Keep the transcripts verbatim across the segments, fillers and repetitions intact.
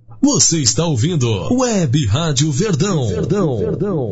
Você está ouvindo Web Rádio Verdão. Verdão. Verdão.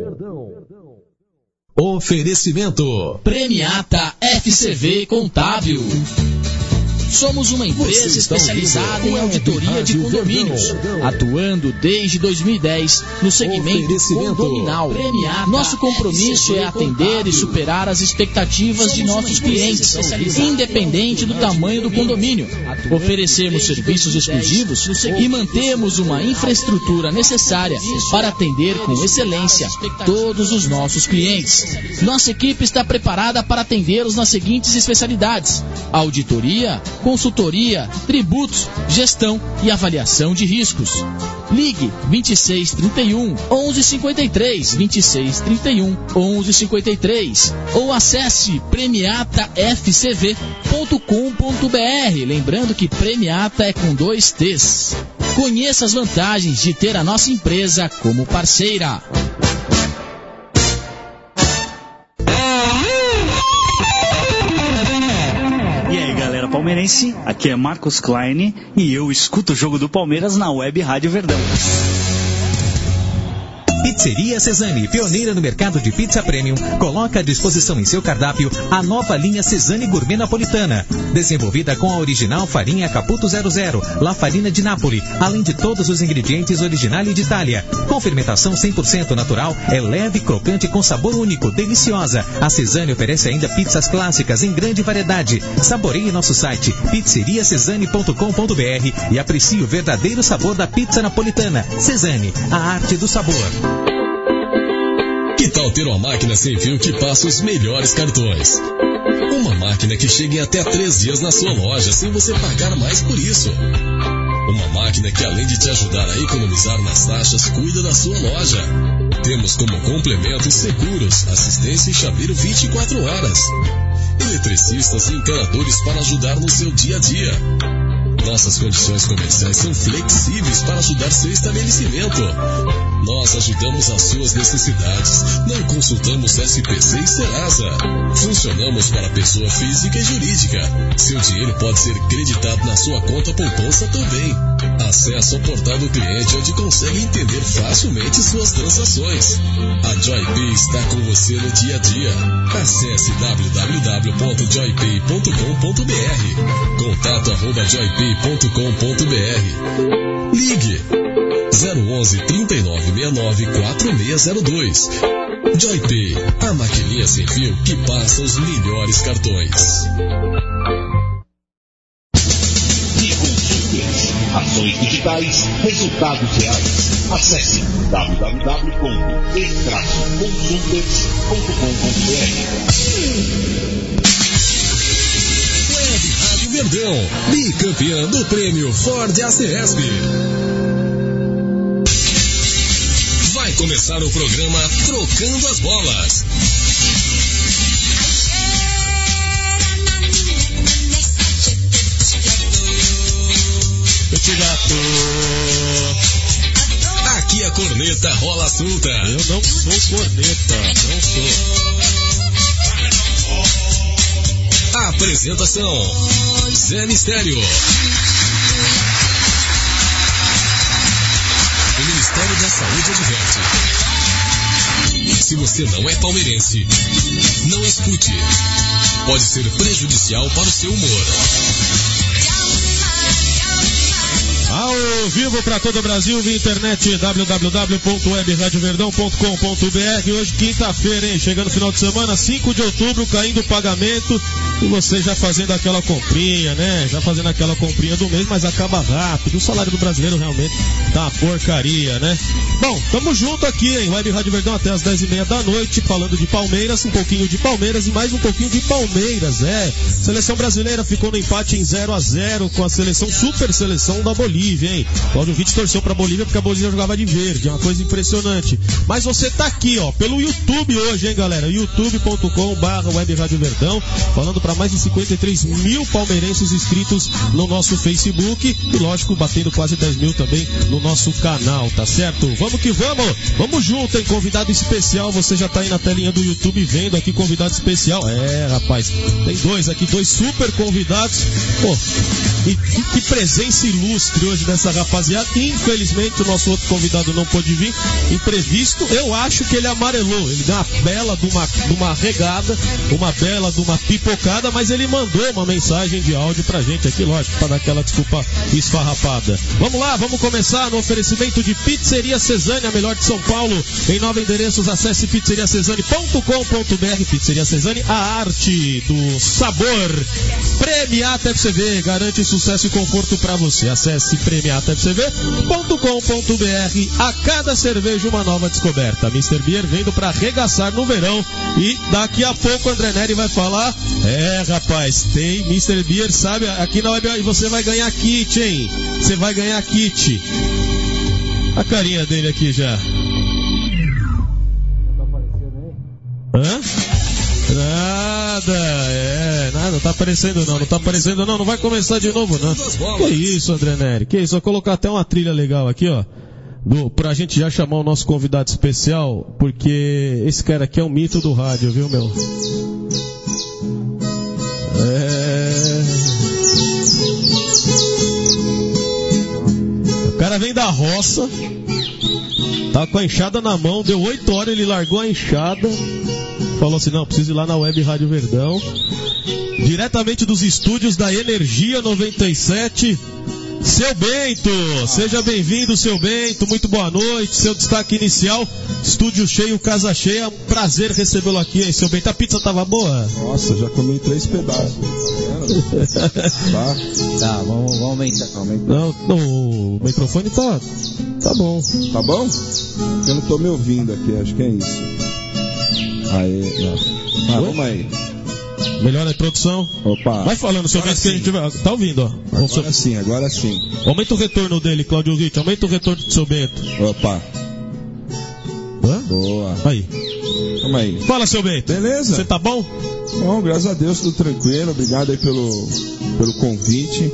Oferecimento Premiata F C V Contábil. Somos uma empresa especializada em auditoria de condomínios, atuando desde dois mil e dez no segmento condominal. Nosso compromisso é atender e superar as expectativas de nossos clientes, independente do tamanho do condomínio. Oferecemos serviços exclusivos e mantemos uma infraestrutura necessária para atender com excelência todos os nossos clientes. Nossa equipe está preparada para atendê-los nas seguintes especialidades: auditoria, consultoria, tributos, gestão e avaliação de riscos. Ligue vinte e seis, trinta e um, onze cinquenta e três, vinte e seis, trinta e um, onze cinquenta e três ou acesse premiata f c v ponto com ponto b r. Lembrando que Premiata é com dois T's. Conheça as vantagens de ter a nossa empresa como parceira. Palmeirense, aqui é Marcos Klein e eu escuto o jogo do Palmeiras na Web Rádio Verdão. Pizzeria Cesani, pioneira no mercado de pizza premium, coloca à disposição em seu cardápio a nova linha Cesani Gourmet Napolitana, desenvolvida com a original farinha Caputo zero zero, La Farina de Nápoles, além de todos os ingredientes originais de Itália. Com fermentação cem por cento natural, é leve, crocante com sabor único, deliciosa. A Cesani oferece ainda pizzas clássicas em grande variedade. Saboreie nosso site pizzeria cesani ponto com ponto b r e aprecie o verdadeiro sabor da pizza napolitana. Cesani, a arte do sabor. Que tal ter uma máquina sem fio que passa os melhores cartões? Uma máquina que chegue em até três dias na sua loja sem você pagar mais por isso. Uma máquina que, além de te ajudar a economizar nas taxas, cuida da sua loja. Temos como complemento seguros, assistência e chaveiro vinte e quatro horas. Eletricistas e encanadores para ajudar no seu dia a dia. Nossas condições comerciais são flexíveis para ajudar seu estabelecimento. Nós ajudamos as suas necessidades. Não consultamos S P C e Serasa. Funcionamos para pessoa física e jurídica. Seu dinheiro pode ser creditado na sua conta poupança também. Acesse o portal do cliente, onde consegue entender facilmente suas transações. A JoyPay está com você no dia a dia. Acesse w w w ponto joypay ponto com ponto b r. Contato arroba joypay ponto com ponto b r. Ligue zero onze, trinta e nove, sessenta e nove, quarenta e seis zero dois. JoyPay, a maquininha sem fio que passa os melhores cartões. Ações digitais, resultados reais. Acesse w w w ponto e consulters ponto com ponto b r. Web Rádio Verdão, bicampeã do prêmio Ford A C E S P. Vai começar o programa Trocando as Bolas. Gato. Aqui a corneta rola solta. Eu não sou corneta, não sou. Apresentação: Zé Mistério. O Ministério da Saúde adverte: se você não é palmeirense, não escute. Pode ser prejudicial para o seu humor. Ao vivo para todo o Brasil, via internet, w w w ponto web rádio verdão ponto com ponto b r. Hoje, quinta-feira, hein? Chegando no final de semana, cinco de outubro, caindo o pagamento. E você já fazendo aquela comprinha, né? Já fazendo aquela comprinha do mês, mas acaba rápido. O salário do brasileiro realmente tá uma porcaria, né? Bom, tamo junto aqui, hein? Web Rádio Verdão até as dez e meia da noite, falando de Palmeiras, um pouquinho de Palmeiras e mais um pouquinho de Palmeiras, é. Seleção brasileira ficou no empate em zero a zero com a seleção, super seleção da Bolívia, hein? Cláudio Vitti torceu pra Bolívia porque a Bolívia jogava de verde, é uma coisa impressionante. Mas você tá aqui, ó, pelo YouTube hoje, hein, galera? youtube ponto com barra Web Rádio Verdão, falando para mais de cinquenta e três mil palmeirenses inscritos no nosso Facebook e, lógico, batendo quase dez mil também no nosso canal, tá certo? Vamos que vamos! Vamos junto, hein? Convidado especial, você já tá aí na telinha do YouTube vendo aqui, convidado especial. É, rapaz, tem dois aqui, dois super convidados. Pô, e que, que presença ilustre hoje hoje dessa rapaziada. Infelizmente o nosso outro convidado não pôde vir, imprevisto. Eu acho que ele amarelou, ele deu uma bela de uma, de uma regada, uma bela de uma pipocada, mas ele mandou uma mensagem de áudio pra gente aqui, lógico, pra dar aquela desculpa esfarrapada. Vamos lá, vamos começar no oferecimento de Pizzeria Cesani, a melhor de São Paulo. Em nove endereços, acesse pizzeria cesani ponto com ponto b r. Pizzeria Cesani, a arte do sabor. Premiata F C V, garante sucesso e conforto pra você. Acesse premiata f c v ponto com ponto b r. A cada cerveja uma nova descoberta. mister Beer vendo pra arregaçar no verão. E daqui a pouco o André Neri vai falar: é, rapaz, tem mister Beer, sabe? Aqui na web você vai ganhar kit, hein? Você vai ganhar kit. A carinha dele aqui já. Não tá aparecendo aí? Hã? Nada, é, nada, não tá aparecendo não, não tá aparecendo não, não vai começar de novo não. Que isso, André Neri, que isso, vou colocar até uma trilha legal aqui, ó, do, pra gente já chamar o nosso convidado especial, porque esse cara aqui é um mito do rádio, viu, meu? É... O cara vem da roça, tá com a enxada na mão, deu oito horas, ele largou a enxada, falou assim, não, preciso ir lá na Web Rádio Verdão, diretamente dos estúdios da Energia noventa e sete, Seu Bento, seja bem-vindo, Seu Bento, muito boa noite, seu destaque inicial, estúdio cheio, casa cheia, prazer recebê-lo aqui, hein, Seu Bento. A pizza tava boa? Nossa, já comi três pedaços. Tá, tá vamos, vamos aumentar. Não, não, o microfone tá, tá bom. Tá bom? Eu não tô me ouvindo aqui, acho que é isso. Aí, não. Ah, vamos aí. Melhor a introdução. Opa. Vai falando, Seu Bento, que a gente vai... Tá ouvindo, ó. Agora seu... sim, agora sim. Aumenta o retorno dele, Cláudio Ritt. Aumenta o retorno do Seu Bento. Opa. Hã? Boa. Aí. Vamos aí. Fala, Seu Bento. Beleza? Você tá bom? Bom, graças a Deus, tudo tranquilo. Obrigado aí pelo, pelo convite.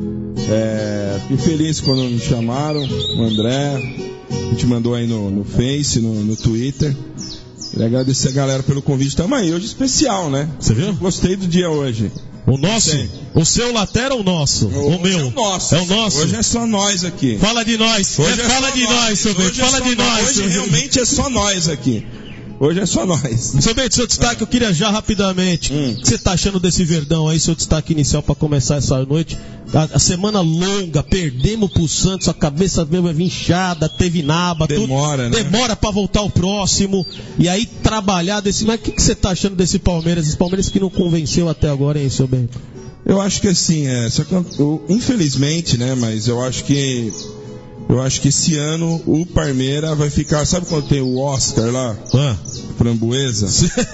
É, fiquei feliz quando me chamaram. O André. A gente mandou aí no, no Face, no, no Twitter. Queria agradecer a galera pelo convite também. Hoje especial, né? Você viu? Gostei do dia hoje. O nosso? Sim. O seu lateral ou o nosso? O, o meu? É o nosso. É o nosso? Hoje é só nós aqui. Fala de nós. Hoje é, é fala de nós, nós Seu Bento. Fala é de nós. nós. Hoje realmente é só nós aqui. Hoje é só nós. Seu Bento, seu destaque, eu queria já rapidamente. Hum. O que você tá achando desse Verdão aí, seu destaque inicial para começar essa noite? A, a semana longa, perdemos pro Santos, a cabeça veio inchada, teve naba, demora, tudo, né? Demora para voltar o próximo. E aí trabalhar desse. Mas o que, que você tá achando desse Palmeiras? Esse Palmeiras que não convenceu até agora, hein, seu Bento? Eu acho que assim, é, só que eu, infelizmente, né, mas eu acho que eu acho que esse ano o Palmeiras vai ficar, sabe quando tem o Oscar lá? Ah. Framboesa?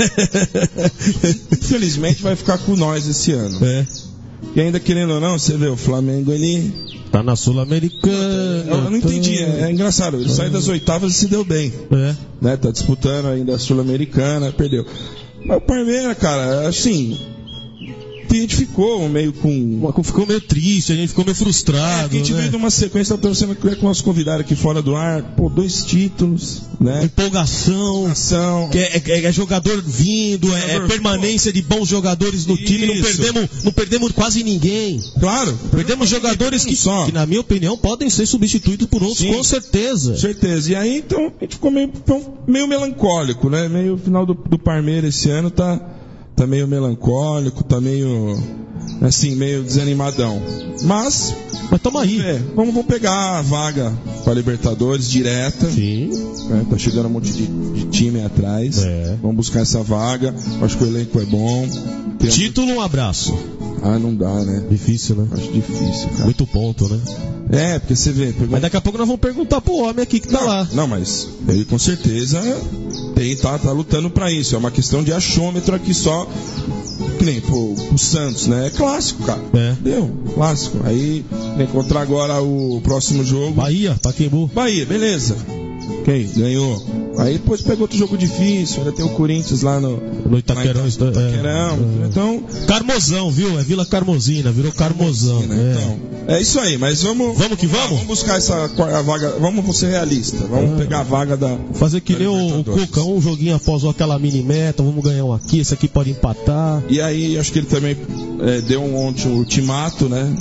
Infelizmente vai ficar com nós esse ano. É. E ainda querendo ou não, você vê o Flamengo ali tá na Sul-Americana. Eu, eu não entendi, é, é engraçado, ele ah. saiu das oitavas e se deu bem. É. Né, tá disputando ainda a Sul-Americana, perdeu. Mas o Palmeiras, cara, assim, a gente ficou meio com... Ficou meio triste, a gente ficou meio frustrado. É, a gente né? veio de uma sequência, tá torcendo com o nosso convidado aqui fora do ar, pô, dois títulos, né? Empolgação, Empolgação. Que é, é, é jogador vindo, jogador, é, é permanência pô. de bons jogadores no time, não perdemos, não perdemos quase ninguém. Claro. Perdemos jogadores que, que, na minha opinião, podem ser substituídos por outros, Sim, com certeza. certeza. E aí, então, a gente ficou meio, meio melancólico, né? Meio final do, do Palmeiras esse ano tá... tá meio melancólico, tá meio, assim, meio desanimadão. Mas, mas tamo aí. É, vamos, vamos pegar a vaga para Libertadores direta. Sim. É, tá chegando um monte de, de time atrás. É. Vamos buscar essa vaga. Acho que o elenco é bom. Tem Título, um abraço. Ah, não dá, né? Difícil, né? Acho difícil, cara. Muito ponto, né? É, porque você vê... Pergunta... Mas daqui a pouco nós vamos perguntar pro homem aqui que tá não, lá. Não, mas ele com certeza tem, tá, tá lutando pra isso. É uma questão de achômetro aqui só. Que nem pô, o Santos, né? É clássico, cara. É. Deu, clássico. Aí, encontrar agora o próximo jogo. Bahia, Pacaembu. Bahia, beleza. Quem? Ganhou. Aí depois pegou outro jogo difícil, ainda tem o Corinthians lá no, no Itaquerão. Ita- Itaquerão. É, então... Carmozão, viu? É Vila Carmozina, virou Carmozão. Carmozina, é. Então, é isso aí, mas vamos... Vamos que vamos? Vamos buscar essa a vaga, vamos ser realistas, vamos ah, pegar a vaga da... Fazer que nem o, o Cuca, um joguinho após aquela mini meta, vamos ganhar um aqui, esse aqui pode empatar. E aí, acho que ele também é, deu um ontem o ultimato, né?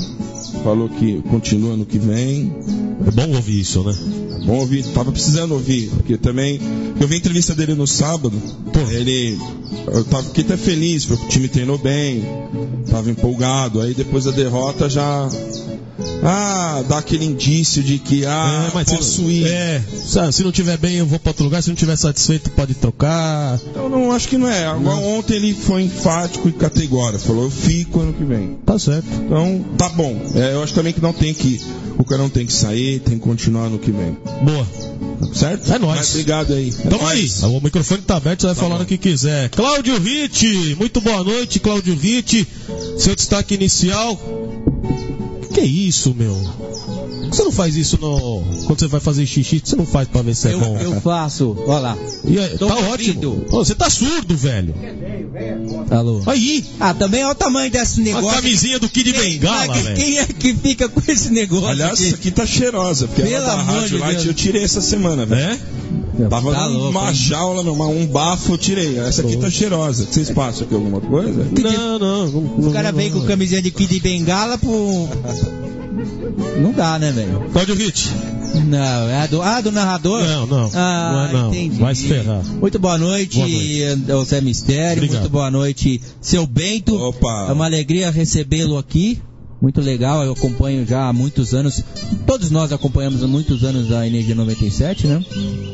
Tomás falou que continua no que vem. É bom ouvir isso, né? É bom ouvir, tava precisando ouvir, porque também, eu vi a entrevista dele no sábado, Pô. ele, eu tava, fiquei até feliz, porque o time treinou bem, tava empolgado, aí depois da derrota já... Ah, dá aquele indício de que, ah, é, mas posso se, ir. É, sabe, se não tiver bem eu vou para outro lugar, se não tiver satisfeito pode trocar. Eu não acho que não é. Agora, ontem ele foi enfático e categórico, falou, eu fico ano que vem. Tá certo. Então, tá bom. É, eu acho também que não tem que, o cara não tem que sair, tem que continuar no que vem. Boa. Certo? É nóis. Mas obrigado aí. É Tamo aí. O microfone tá aberto, você vai tá falar o que quiser. Cláudio Ritt, muito boa noite, Cláudio Ritt. Seu destaque inicial. Que isso, meu? Por que você não faz isso no... quando você vai fazer xixi? Você não faz pra ver se é eu, bom? Eu faço, olha lá. E aí, tá ótimo. Pô, você tá surdo, velho. Alô. Aí. Ah, também olha o tamanho desse negócio. A camisinha do Kid Bengala, velho. Quem é que fica com esse negócio? Aliás, aqui? Isso aqui tá cheirosa, porque Pelo ela da amor Rádio de Light Deus. eu tirei essa semana, velho. É? Tava tá uma louco, jaula, uma, um bafo, eu tirei. Essa aqui tá cheirosa. Vocês passam aqui alguma coisa? Não, não. não o cara veio com camisinha de Kid Bengala pro... Não dá, né, velho? Cláudio Ritt. Não, é a do, ah, do narrador? Não, não. Ah, não, é não. Entendi. Vai se ferrar. Muito boa noite, boa noite. Zé Mistério. Obrigado. Muito boa noite, seu Bento. Opa. É uma alegria recebê-lo aqui. Muito legal, eu acompanho já há muitos anos. Todos nós acompanhamos há muitos anos a Energia noventa e sete, né?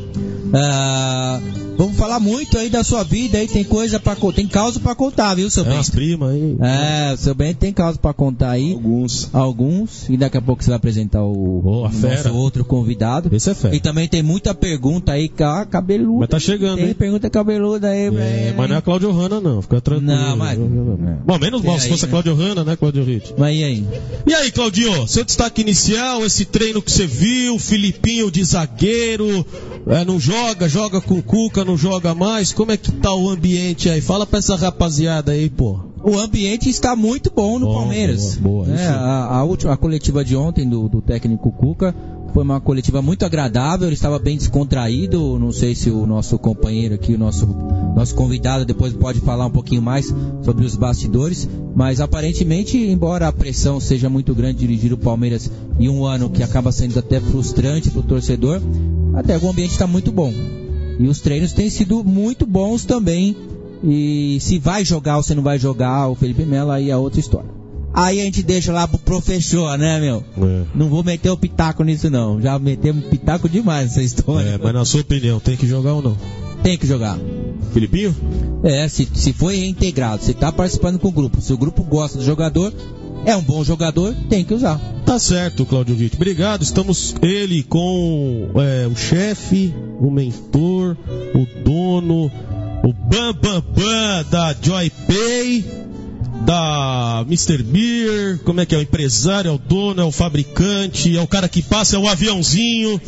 Ah, vamos falar muito aí da sua vida aí, tem coisa para tem causa para contar, viu, seu é Bento? As primas aí. É, o seu Bento tem causa para contar aí. Alguns. Alguns. E daqui a pouco você vai apresentar o, oh, o nosso outro convidado. Esse é fera. E também tem muita pergunta aí, ah, cabeluda. Mas tá chegando, tem hein? pergunta cabeluda aí, é, mas não é a Cláudio Hanna, não, fica tranquilo. Não, mas... Bom, menos mal se fosse a Cláudio Hanna, né, Cláudio Ritt? Mas e aí? E aí, Claudio, seu destaque inicial, esse treino que você viu, Filipinho de zagueiro, é, não joga, joga com Cuca, não joga mais, como é que tá o ambiente aí? Fala pra essa rapaziada aí, pô. O ambiente está muito bom no bom, Palmeiras. Boa, boa, é, a, a última a coletiva de ontem do, do técnico Cuca foi uma coletiva muito agradável, ele estava bem descontraído, não sei se o nosso companheiro aqui, o nosso, nosso convidado depois pode falar um pouquinho mais sobre os bastidores, mas aparentemente, embora a pressão seja muito grande dirigir o Palmeiras em um ano que acaba sendo até frustrante para o torcedor, até o ambiente está muito bom. E os treinos têm sido muito bons também. E se vai jogar ou se não vai jogar o Felipe Melo, aí é outra história. Aí a gente deixa lá pro professor, né, meu? É. Não vou meter o pitaco nisso, não. Já metemos pitaco demais nessa história. É, mas na sua opinião, tem que jogar ou não? Tem que jogar. Filipinho? É, se, se foi reintegrado, se tá participando com o grupo, se o grupo gosta do jogador, é um bom jogador, tem que usar. Tá certo, Cláudio Ritt. Obrigado. Estamos ele com é, o chefe, o mentor, o dono, o Bam Bam Bam da JoyPay, da mister Beer, como é que é? O empresário, é o dono, é o fabricante, é o cara que passa, é o aviãozinho.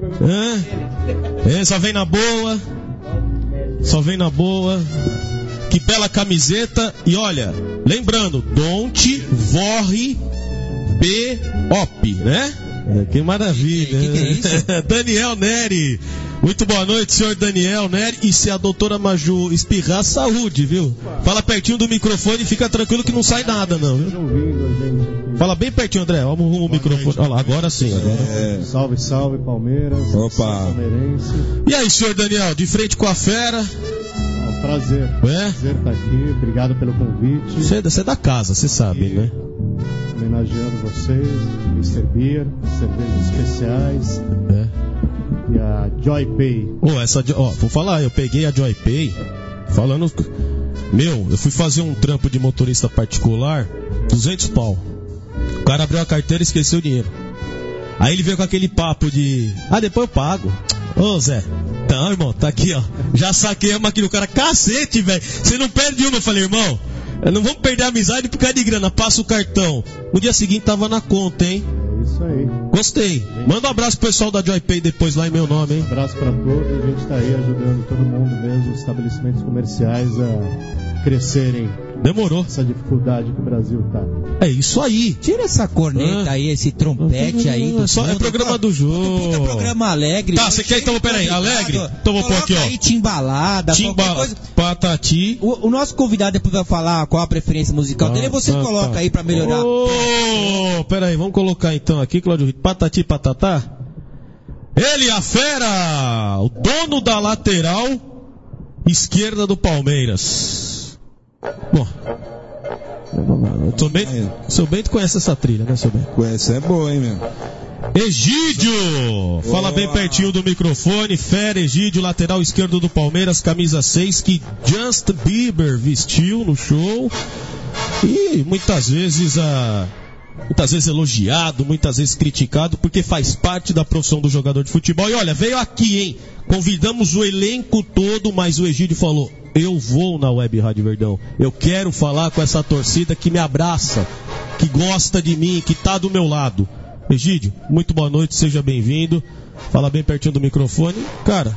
É, é só vem na boa. Só vem na boa. Que bela camiseta. E olha, lembrando, Don't Vorre B Op, né? Que maravilha. Que que é isso? Daniel Neri. Muito boa noite, senhor Daniel Neri. E se a doutora Maju espirrar, saúde, viu? Fala pertinho do microfone e fica tranquilo que não sai nada, não, viu? Fala bem pertinho, André. Vamos arrumar o microfone. Olha lá, agora sim. Agora. É. Salve, salve, Palmeiras. Opa. E aí, senhor Daniel, de frente com a fera. Prazer. É? Prazer estar aqui. Obrigado pelo convite. Você é, você é da casa, você sabe, e, né? Homenageando vocês, mister Beer, cervejas especiais. É. E a JoyPay. Oh, essa, ó, vou falar, eu peguei a JoyPay falando. Meu, eu fui fazer um trampo de motorista particular, duzentos pau. O cara abriu a carteira e esqueceu o dinheiro. Aí ele veio com aquele papo de. Ah, depois eu pago. Ô, Zé. Então, irmão, tá aqui, ó. Já saquei a máquina do cara. Cacete, velho. Você não perde uma. Eu falei, irmão, não vamos perder a amizade por causa de grana. Passa o cartão. No dia seguinte tava na conta, hein? É isso aí. Gostei. Manda um abraço pro pessoal da JoyPay depois lá em meu nome, hein? Um abraço pra todos. A gente tá aí ajudando todo mundo mesmo, os estabelecimentos comerciais a crescerem Demorou. Essa dificuldade que o Brasil tá. É isso aí. Tira essa corneta ah. aí, esse trompete aí. Do Só fundo. É programa do jogo. É programa alegre. Tá, você quer então, peraí, alegre? Então vou pôr aqui, ó. Aí timbalada, Timba... coisa. Patati. O, o nosso convidado depois vai falar qual a preferência musical ah, dele, você tá, coloca tá. aí pra melhorar. Ô, oh, peraí, vamos colocar então aqui, Cláudio Rito. Patati, patatá. Ele, a fera, o dono da lateral esquerda do Palmeiras. Bom, seu Bento, seu Bento conhece essa trilha, né, seu Bento? Conhece, é boa, hein, meu? Egídio! Fala bem pertinho do microfone. Fera, Egídio, lateral esquerdo do Palmeiras, camisa seis, que Justin Bieber vestiu no show. E muitas vezes a... Muitas vezes elogiado, muitas vezes criticado, porque faz parte da profissão do jogador de futebol. E olha, veio aqui, hein? Convidamos o elenco todo, mas o Egídio falou: eu vou na Web Rádio Verdão. Eu quero falar com essa torcida que me abraça, que gosta de mim, que tá do meu lado. Egídio, muito boa noite, seja bem-vindo. Fala bem pertinho do microfone. Cara,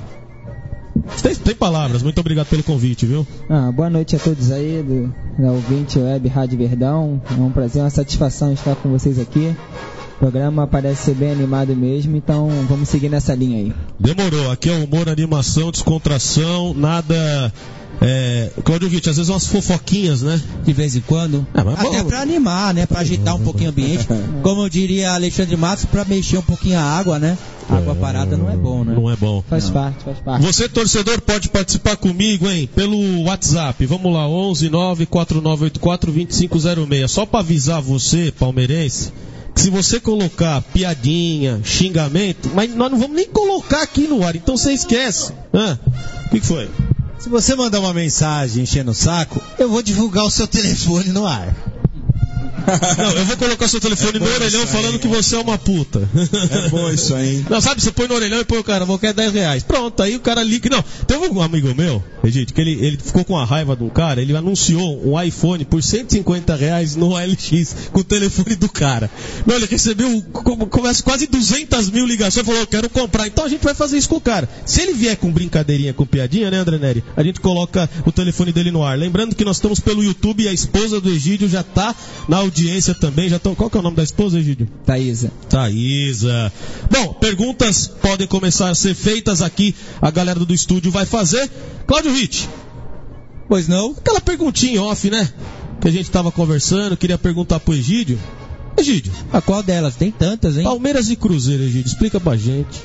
tem, tem palavras, muito obrigado pelo convite, viu? Ah, boa noite a todos aí do, da ouvinte Web Rádio Verdão. É um prazer, uma satisfação estar com vocês aqui. O programa parece ser bem animado mesmo, então vamos seguir nessa linha aí. Demorou, aqui é humor, animação, descontração, nada... É, Cláudio Witt, às vezes umas fofoquinhas, né? De vez em quando. É, mas até bom. Pra animar, né? Pra agitar um pouquinho o ambiente. Como eu diria Alexandre Matos, pra mexer um pouquinho a água, né? Água é, parada não é bom, né? Não é bom. Faz não. parte, faz parte. Você, torcedor, pode participar comigo, hein? Pelo WhatsApp. Vamos lá, onze nove quatro nove oito quatro dois cinco zero seis. Só pra avisar você, palmeirense, que se você colocar piadinha, xingamento, mas nós não vamos nem colocar aqui no ar, então você esquece. Ah, o que, que foi? Se você mandar uma mensagem enchendo o saco, eu vou divulgar o seu telefone no ar. Não, eu vou colocar o seu telefone é no orelhão falando aí, que você é uma puta. É bom isso aí. Não, sabe, você põe no orelhão e põe o cara, vou querer dez reais. Pronto, aí o cara liga. Não, teve um amigo meu, gente, que ele, ele ficou com a raiva de um cara, ele anunciou um iPhone por cento e cinquenta reais no O L X com o telefone do cara. Não, ele recebeu começa quase duzentas mil ligações e falou, eu quero comprar. Então a gente vai fazer isso com o cara. Se ele vier com brincadeirinha, com piadinha, né, André Neri? A gente coloca o telefone dele no ar. Lembrando que nós estamos pelo YouTube e a esposa do Egídio já tá na audiência também. Já tô... Qual que é o nome da esposa, Egídio? Thaísa. Thaísa. Bom, perguntas podem começar a ser feitas aqui. A galera do estúdio vai fazer. Cláudio Witt. Pois não? Aquela perguntinha off, né? Que a gente tava conversando, queria perguntar pro Egídio. Egídio. A qual delas? Tem tantas, hein? Palmeiras e Cruzeiro, Egídio. Explica pra gente.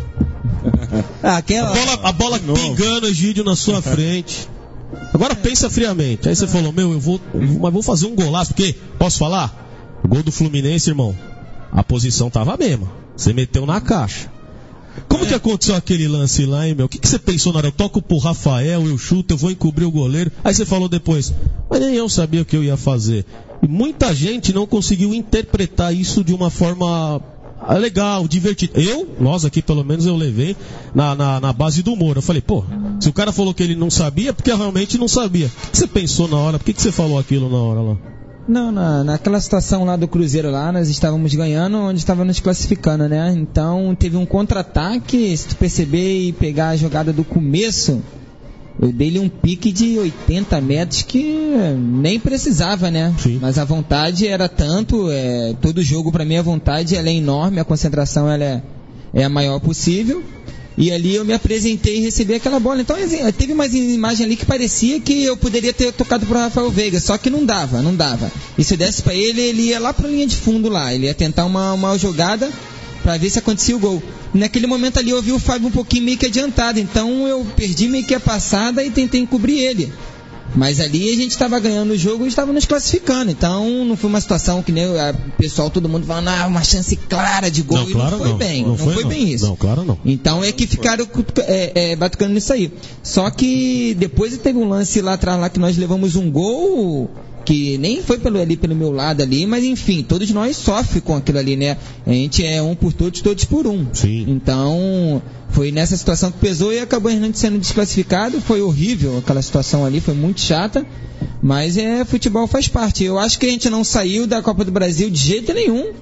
Aquela... A bola, a bola pingando, Egídio, na sua frente. Agora pensa friamente. Aí você falou, meu, eu vou, mas vou fazer um golaço, porque, posso falar? O gol do Fluminense, irmão, a posição tava a mesma. Você meteu na caixa. Como é. que aconteceu aquele lance lá, hein, meu? O que, que você pensou na hora? Eu toco pro Rafael, eu chuto, eu vou encobrir o goleiro. Aí você falou depois, mas nem eu sabia o que eu ia fazer. E muita gente não conseguiu interpretar isso de uma forma legal, divertida. Eu, nós aqui pelo menos, eu levei na, na, na base do humor. Eu falei, pô, se o cara falou que ele não sabia, porque realmente não sabia. O que você pensou na hora? Por que, que você falou aquilo na hora lá? Não, na, naquela situação lá do Cruzeiro lá, nós estávamos ganhando, onde estávamos classificando, né? Então teve um contra-ataque, se tu perceber e pegar a jogada do começo, eu dei-lhe um pique de oitenta metros que nem precisava, né? Sim. Mas a vontade era tanto, é, todo jogo pra mim a vontade ela é enorme, a concentração ela é, é a maior possível. E ali eu me apresentei e recebi aquela bola. Então teve mais imagem ali que parecia que eu poderia ter tocado pro Rafael Veiga, só que não dava, não dava. E se eu desse pra ele, ele ia lá pra linha de fundo lá, ele ia tentar uma, uma jogada pra ver se acontecia o gol. Naquele momento ali eu vi o Fábio um pouquinho meio que adiantado, então eu perdi meio que a passada e tentei encobrir ele. Mas ali a gente estava ganhando o jogo e estava nos classificando. Então não foi uma situação que nem o pessoal, todo mundo falando, ah, uma chance clara de gol. Não, e claro não foi não. bem. Não, não foi, foi não. bem isso. Não, claro não. Então é que ficaram é, é, batucando nisso aí. Só que depois teve um lance lá atrás lá que nós levamos um gol que nem foi pelo, ali, pelo meu lado ali, mas enfim, todos nós sofrem com aquilo ali, né? A gente é um por todos, todos por um. Sim. Então, foi nessa situação que pesou e acabou a gente sendo desclassificado. Foi horrível aquela situação ali, foi muito chata, mas é, futebol faz parte. Eu acho que a gente não saiu da Copa do Brasil de jeito nenhum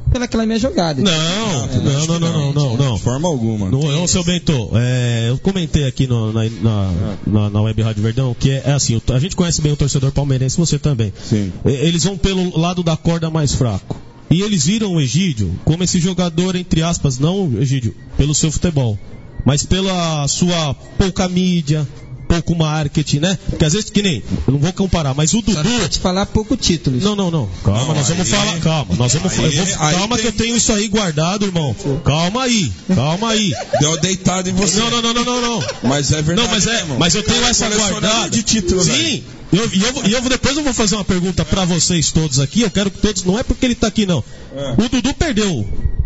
pelaquela minha jogada. Não, é, não, não, não, não, não, não. De forma alguma. Não, não, seu Bento, é, eu comentei aqui no, na, na, na, na Web Rádio Verdão que é, é assim, a gente conhece bem o torcedor palmeirense, você também. Sim. Eles vão pelo lado da corda mais fraco. E eles viram o Egídio como esse jogador, entre aspas, não, Egídio, pelo seu futebol, mas pela sua pouca mídia, pouco marketing, né? Porque às vezes, que nem, eu não vou comparar, mas o Dudu... Só vou te falar pouco títulos. Não, não, não. Calma, não, nós vamos aí, falar... Calma, nós vamos aí, eu vou, aí, calma aí que tem... eu tenho isso aí guardado, irmão. Calma aí, calma aí. Deu deitado em você. Não, não, não, não, não. não. Mas é verdade. Não, mas, é, mas eu tenho essa guardada. De título, sim, e eu, eu, eu, eu, depois eu vou fazer uma pergunta pra vocês todos aqui. Eu quero que todos... Não é porque ele tá aqui, não. É. O Dudu perdeu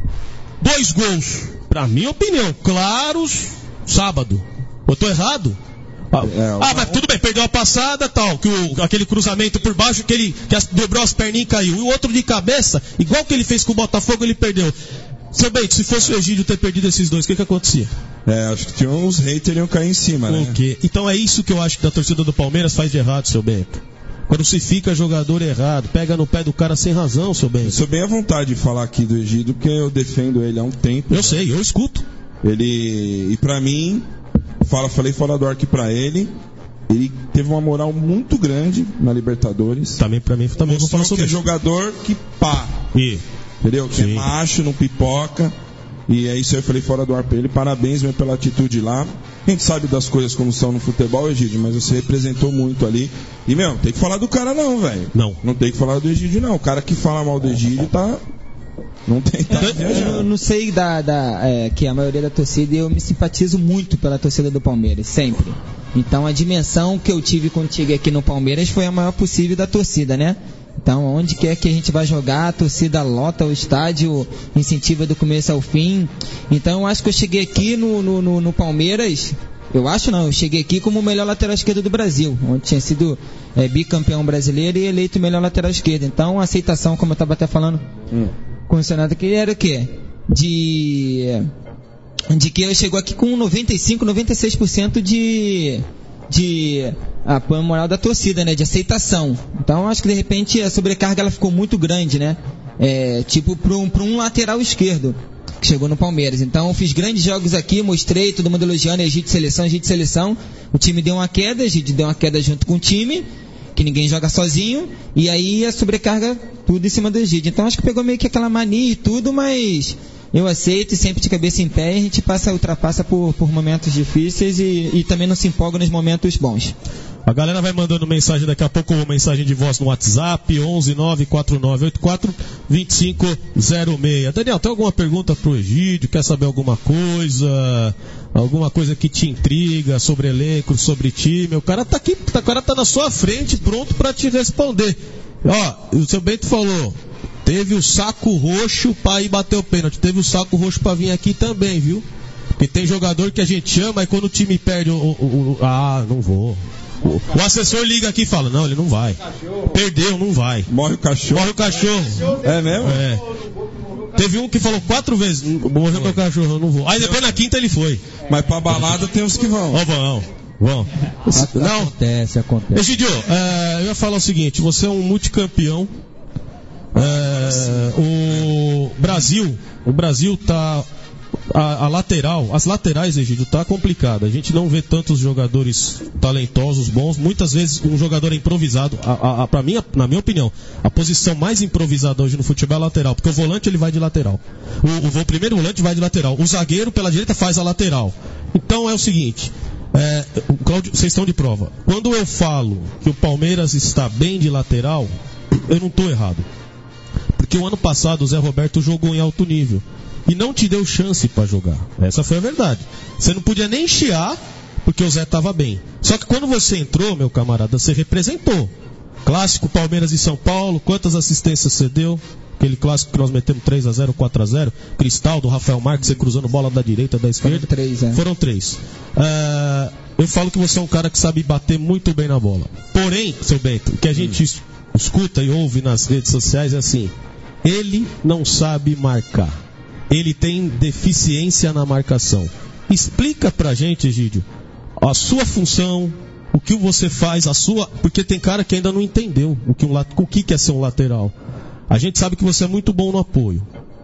dois gols, pra minha opinião, claros, sábado. Eu tô errado? Ah, é, ah, mas tudo bem, perdeu a passada, tal, que o, aquele cruzamento por baixo, que ele que as, dobrou as perninhas e caiu. E o outro de cabeça, igual que ele fez com o Botafogo, ele perdeu. Seu Bento, se fosse o Egídio ter perdido esses dois, o que que acontecia? É, acho que tinha uns haters iam cair em cima, né? O quê? Então é isso que eu acho que a torcida do Palmeiras faz de errado, seu Bento. Quando se fica jogador errado, pega no pé do cara sem razão, seu Bento. Eu sou bem à vontade de falar aqui do Egídio, porque eu defendo ele há um tempo. Eu já. sei, eu escuto. Ele, e pra mim... Fala, falei fora do ar aqui pra ele. Ele teve uma moral muito grande na Libertadores. Também pra mim, também vou falar sobre que é jogador que pá. E, entendeu? Que sim. É macho, não pipoca. E é isso aí, eu falei fora do ar pra ele. Parabéns mesmo pela atitude lá. A gente sabe das coisas como são no futebol, Egídio, mas você representou muito ali. E, meu, tem que falar do cara não, velho. Não. Não tem que falar do Egídio, não. O cara que fala mal do Egídio tá... Não tem tá eu, eu não sei da, da, é, que a maioria da torcida, eu me simpatizo muito pela torcida do Palmeiras, sempre. Então a dimensão que eu tive contigo aqui no Palmeiras foi a maior possível da torcida, né? Então onde quer que a gente vai jogar, a torcida lota o estádio, incentiva do começo ao fim. Então eu acho que eu cheguei aqui no, no, no, no Palmeiras... Eu acho não, eu cheguei aqui como o melhor lateral esquerdo do Brasil, onde tinha sido é, bicampeão brasileiro e eleito o melhor lateral esquerdo. Então a aceitação, como eu estava até falando hum. com o Senado aqui, era o quê? De, de que eu chegou aqui com noventa e cinco, noventa e seis por cento de, de a moral da torcida, né? De aceitação. Então acho que de repente a sobrecarga ela ficou muito grande, né? É, tipo para um, para um lateral esquerdo que chegou no Palmeiras. Então eu fiz grandes jogos aqui, mostrei, todo mundo elogiando, Egídio seleção, Egídio seleção. O time deu uma queda, Egídio deu uma queda junto com o time, que ninguém joga sozinho, e aí a sobrecarga tudo em cima do Egídio. Então acho que pegou meio que aquela mania e tudo, mas eu aceito e sempre de cabeça em pé, e a gente passa, ultrapassa por, por momentos difíceis e, e também não se empolga nos momentos bons. A galera vai mandando mensagem daqui a pouco, mensagem de voz no WhatsApp, onze nove quatro nove oito quatro dois cinco zero seis. Daniel, tem alguma pergunta pro Egídio? Quer saber alguma coisa? Alguma coisa que te intriga sobre elenco, sobre time? O cara tá aqui, o cara tá na sua frente, pronto pra te responder. Ó, o seu Bento falou, teve o saco roxo pra ir bater o pênalti, teve o saco roxo pra vir aqui também, viu? Porque tem jogador que a gente ama e quando o time perde o... o, o, o ah, não vou... O, o assessor liga aqui e fala, não, ele não vai. Perdeu, não vai. Morre o cachorro. Morre o cachorro. É mesmo? É. Teve um que falou quatro vezes, morreu meu cachorro, eu não vou. Aí depois na quinta ele foi. Mas pra balada tem uns que vão. Ó, oh, vão. Vão. Não. Acontece, acontece. Egídio, é, eu ia falar o seguinte, você é um multicampeão. É, o Brasil, o Brasil tá... A, a lateral, as laterais, Egídio, tá complicada. A gente não vê tantos jogadores talentosos, bons. Muitas vezes um jogador é improvisado. A, a, a, pra mim, na minha opinião, a posição mais improvisada hoje no futebol é a lateral. Porque o volante ele vai de lateral. O, o, o primeiro volante vai de lateral. O zagueiro pela direita faz a lateral. Então é o seguinte, é, o Cláudio, vocês estão de prova. Quando eu falo que o Palmeiras está bem de lateral, eu não estou errado. Porque o ano passado o Zé Roberto jogou em alto nível. E não te deu chance para jogar. Essa foi a verdade. Você não podia nem chiar, porque o Zé estava bem. Só que quando você entrou, meu camarada, você representou. Clássico Palmeiras e São Paulo, quantas assistências você deu? Aquele clássico que nós metemos três a zero, quatro a zero. Cristal, do Rafael Marques, você cruzando bola da direita, da esquerda. Foram três, é. Foram três. Uh, eu falo que você é um cara que sabe bater muito bem na bola. Porém, seu Bento, o que a gente hum. escuta e ouve nas redes sociais é assim: ele não sabe marcar. Ele tem deficiência na marcação. Explica pra gente, Egídio, a sua função, o que você faz, a sua... Porque tem cara que ainda não entendeu o que, um, o que é ser um lateral. A gente sabe que você é muito bom no apoio.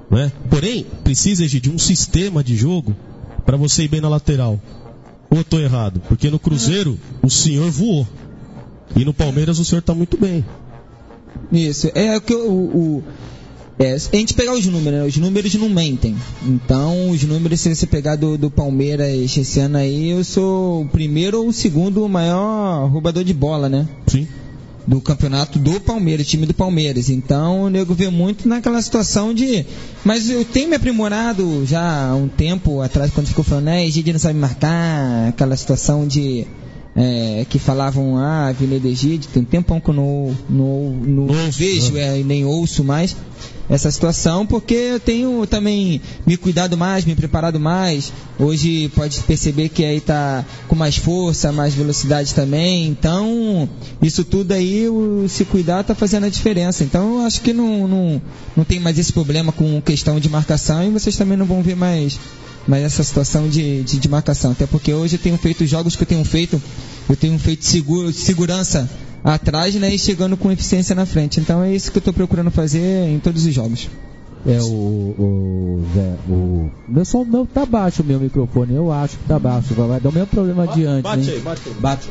né? Porém, precisa de um sistema de jogo para você ir bem na lateral. Ou eu tô errado? Porque no Cruzeiro o senhor voou. E no Palmeiras o senhor tá muito bem. Isso, é o que o, o é, a gente pegar os números, né? Os números não mentem. Então, os números, se você pegar do, do Palmeiras esse ano aí, eu sou o primeiro ou o segundo maior roubador de bola, né? Sim. Do campeonato do Palmeiras, time do Palmeiras. Então, o nego vê muito naquela situação de... Mas eu tenho me aprimorado já há um tempo atrás, quando ficou falando, né, Egídio não sabe marcar, aquela situação de... É, que falavam, ah, Avenida Egídio, tem um tempão que eu não, não, não Nossa, vejo é, e nem ouço mais essa situação, porque eu tenho também me cuidado mais, me preparado mais. Hoje pode perceber que aí tá com mais força, mais velocidade também. Então, isso tudo aí, o se cuidar tá fazendo a diferença. Então, eu acho que não, não, não tem mais esse problema com questão de marcação e vocês também não vão ver mais, mais essa situação de, de, de marcação. Até porque hoje eu tenho feito os jogos que eu tenho feito, eu tenho feito seguro, segurança atrás, né, e chegando com eficiência na frente. Então é isso que eu estou procurando fazer em todos os jogos. É o, o Zé, o meu som meu tá baixo, o meu microfone, eu acho que tá baixo, vai dar o mesmo problema de antes. Bate hein? aí, bate aí. Bate.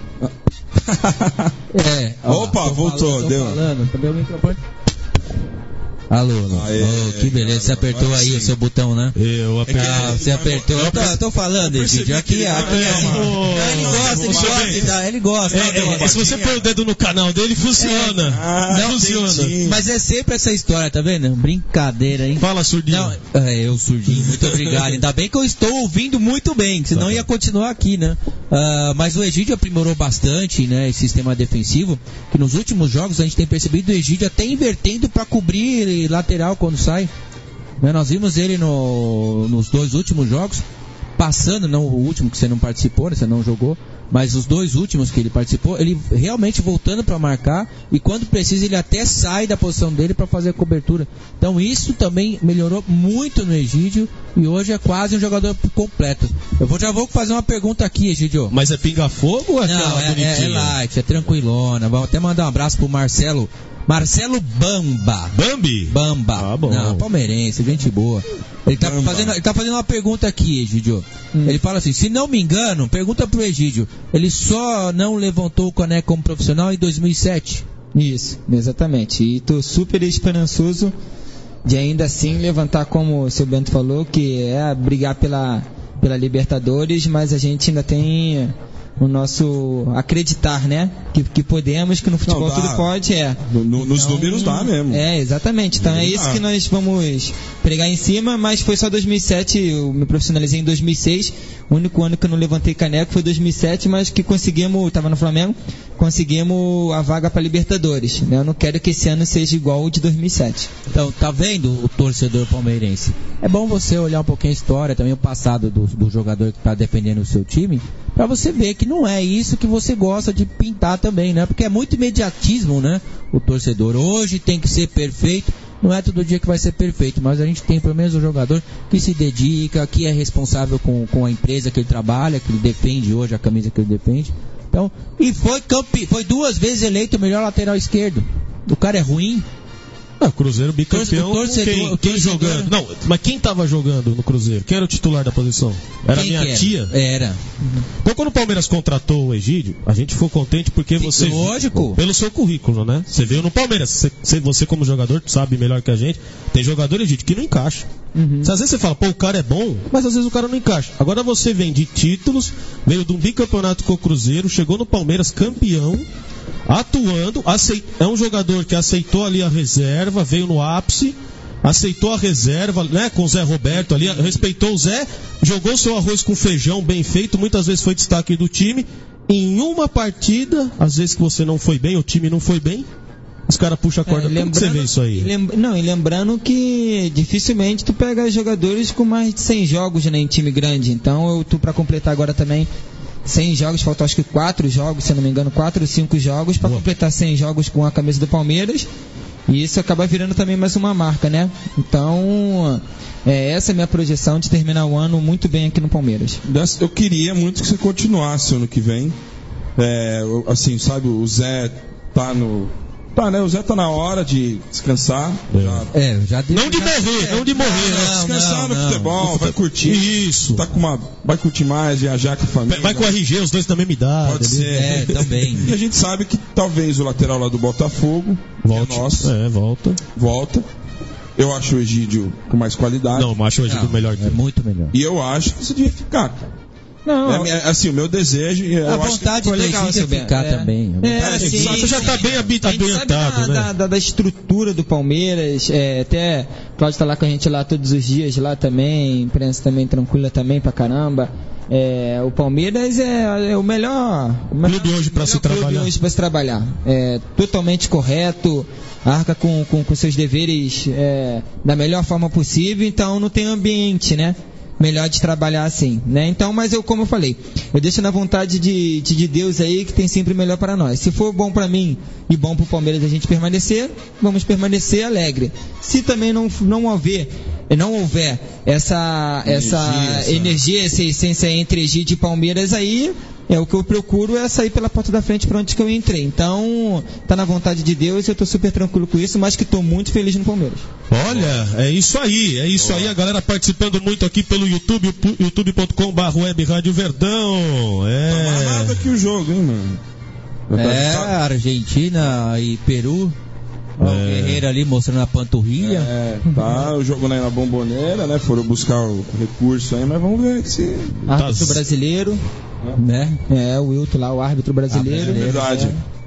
É, ó, opa, voltou, falando, deu. Falando, também o microfone. Alô, alô. Aê, oh, que beleza, você apertou aí sim. O seu botão, né? Eu apertei. Ah, você apertou. Eu tô, eu tô falando, Egídio. Aqui, aqui, é assim. Ele gosta, ele gosta, ele gosta. É, é, se você pôr o dedo no canal dele, funciona. É. Ah, não funciona. Entendi. Mas é sempre essa história, tá vendo? Brincadeira, hein? Fala, surdinho. Não, é, eu, surdinho, muito obrigado. Ainda bem que eu estou ouvindo muito bem, senão tá ia continuar aqui, né? Uh, mas o Egídio aprimorou bastante, né? Esse sistema defensivo, que nos últimos jogos a gente tem percebido o Egídio até invertendo para cobrir lateral quando sai, né? Nós vimos ele no, nos dois últimos jogos passando, não o último que você não participou, né? Você não jogou, mas os dois últimos que ele participou, ele realmente voltando para marcar e quando precisa ele até sai da posição dele para fazer a cobertura. Então isso também melhorou muito no Egídio e hoje é quase um jogador completo. Eu vou, já vou fazer uma pergunta aqui, Egídio. Mas é pinga-fogo ou é não, é, é, é light, é tranquilona. Vamos até mandar um abraço pro Marcelo Marcelo Bamba. Bambi? Bamba. Ah, bom. Não, palmeirense, gente boa. Ele tá, fazendo, ele tá fazendo uma pergunta aqui, Egídio. Hum. Ele fala assim, se não me engano, pergunta pro Egídio, ele só não levantou o caneco como profissional em dois mil e sete? Isso, exatamente. E tô super esperançoso de ainda assim levantar, como o seu Bento falou, que é brigar pela, pela Libertadores, mas a gente ainda tem... o nosso acreditar, né? Que, que podemos, que no futebol não, tudo pode, é. No, no, nos então, números dá mesmo. É, exatamente. Então é isso dá. Que nós vamos pregar em cima, mas foi só dois mil e sete, eu me profissionalizei em dois mil e seis, o único ano que eu não levantei caneco foi dois mil e sete, mas que conseguimos, estava no Flamengo, conseguimos a vaga para Libertadores, né? Eu não quero que esse ano seja igual o de dois mil e sete. Então, tá vendo o torcedor palmeirense? É bom você olhar um pouquinho a história, também o passado do, do jogador que está defendendo o seu time, para você ver que não é isso que você gosta de pintar também, né? Porque é muito imediatismo, né? O torcedor hoje tem que ser perfeito, não é todo dia que vai ser perfeito, mas a gente tem pelo menos um jogador que se dedica, que é responsável com, com a empresa que ele trabalha, que ele defende hoje, a camisa que ele defende. Então, e foi, campe... foi duas vezes eleito o melhor lateral esquerdo. O cara é ruim? Ah, Cruzeiro bicampeão. Torcedor, quem, quem jogando? Não, mas quem tava jogando no Cruzeiro? Quem era o titular da posição? Era quem minha que era? tia? Era. Então quando o Palmeiras contratou o Egídio, a gente ficou contente porque você... Lógico. Pelo seu currículo, né? Você veio no Palmeiras. Você, você como jogador sabe melhor que a gente. Tem jogador, Egídio, que não encaixa. Uhum. Às vezes você fala, pô, o cara é bom, mas às vezes o cara não encaixa. Agora você vem de títulos, veio de um bicampeonato com o Cruzeiro, chegou no Palmeiras campeão, atuando, aceit... é um jogador que aceitou ali a reserva, veio no ápice, aceitou a reserva, né, com o Zé Roberto ali, respeitou o Zé, jogou seu arroz com feijão bem feito, muitas vezes foi destaque do time. Em uma partida, às vezes que você não foi bem, o time não foi bem, os caras puxam a corda. É, como que você vê isso aí? Lembra... Não, e lembrando que dificilmente tu pega jogadores com mais de cem jogos, né, em time grande. Então eu tô pra completar agora também cem jogos, faltam acho que quatro jogos, se eu não me engano, quatro ou cinco jogos para completar cem jogos com a camisa do Palmeiras. E isso acaba virando também mais uma marca, né? Então, é, essa é a minha projeção de terminar o ano muito bem aqui no Palmeiras. Eu queria muito que você continuasse ano que vem. É, assim, sabe, o Zé tá no... Tá, né? O Zé tá na hora de descansar. Já... É, já deu, Não de já... morrer, é. não de morrer, não, né? Não, descansar não, no futebol, não. Vai curtir. Isso. Tá com uma... Vai curtir mais, viajar com a família. Vai com o R G, os dois também me dá. Pode ser. É, também. E a gente sabe que talvez o lateral lá do Botafogo, volte. É nosso. É, volta. Volta. Eu acho o Egídio com mais qualidade. Não, eu acho o Egídio não, melhor que É muito melhor. E eu acho que isso devia ficar, cara. Não, é, assim, o meu desejo. A vontade de ficar é, também. É, assim, você já está bem ambientado, da, né? Da, da, da estrutura do Palmeiras, é, até o Cláudio está lá com a gente lá todos os dias lá também, imprensa também tranquila também pra caramba. É, o Palmeiras é, é o melhor, o melhor clube hoje para se trabalhar. Hoje para se trabalhar. É totalmente correto, arca com, com, com seus deveres é, da melhor forma possível, então não tem ambiente, né? Melhor de trabalhar assim, né? Então, mas eu, como eu falei, eu deixo na vontade de, de, de Deus aí, que tem sempre o melhor para nós. Se for bom para mim e bom para o Palmeiras a gente permanecer, vamos permanecer alegre. Se também não, não houver, não houver essa energia, essa, essa energia, essa essência entre Egídio e Palmeiras, aí é o que eu procuro é sair pela porta da frente para onde que eu entrei. Então, tá na vontade de Deus, eu tô super tranquilo com isso, mas que tô muito feliz no Palmeiras. Olha, é isso aí, é isso aí, a galera participando muito aqui pelo YouTube, youtube ponto com barra web rádio Verdão. É. Tá mais nada que o jogo, hein, mano? É, Argentina e Peru. É. O Guerreiro ali mostrando a panturrilha. É, tá, o jogo lá na Bomboneira, né? Foram buscar o recurso aí, mas vamos ver se. Árbitro tá. brasileiro, né? É, o Wilton lá, o árbitro brasileiro. Ah, verdade. É.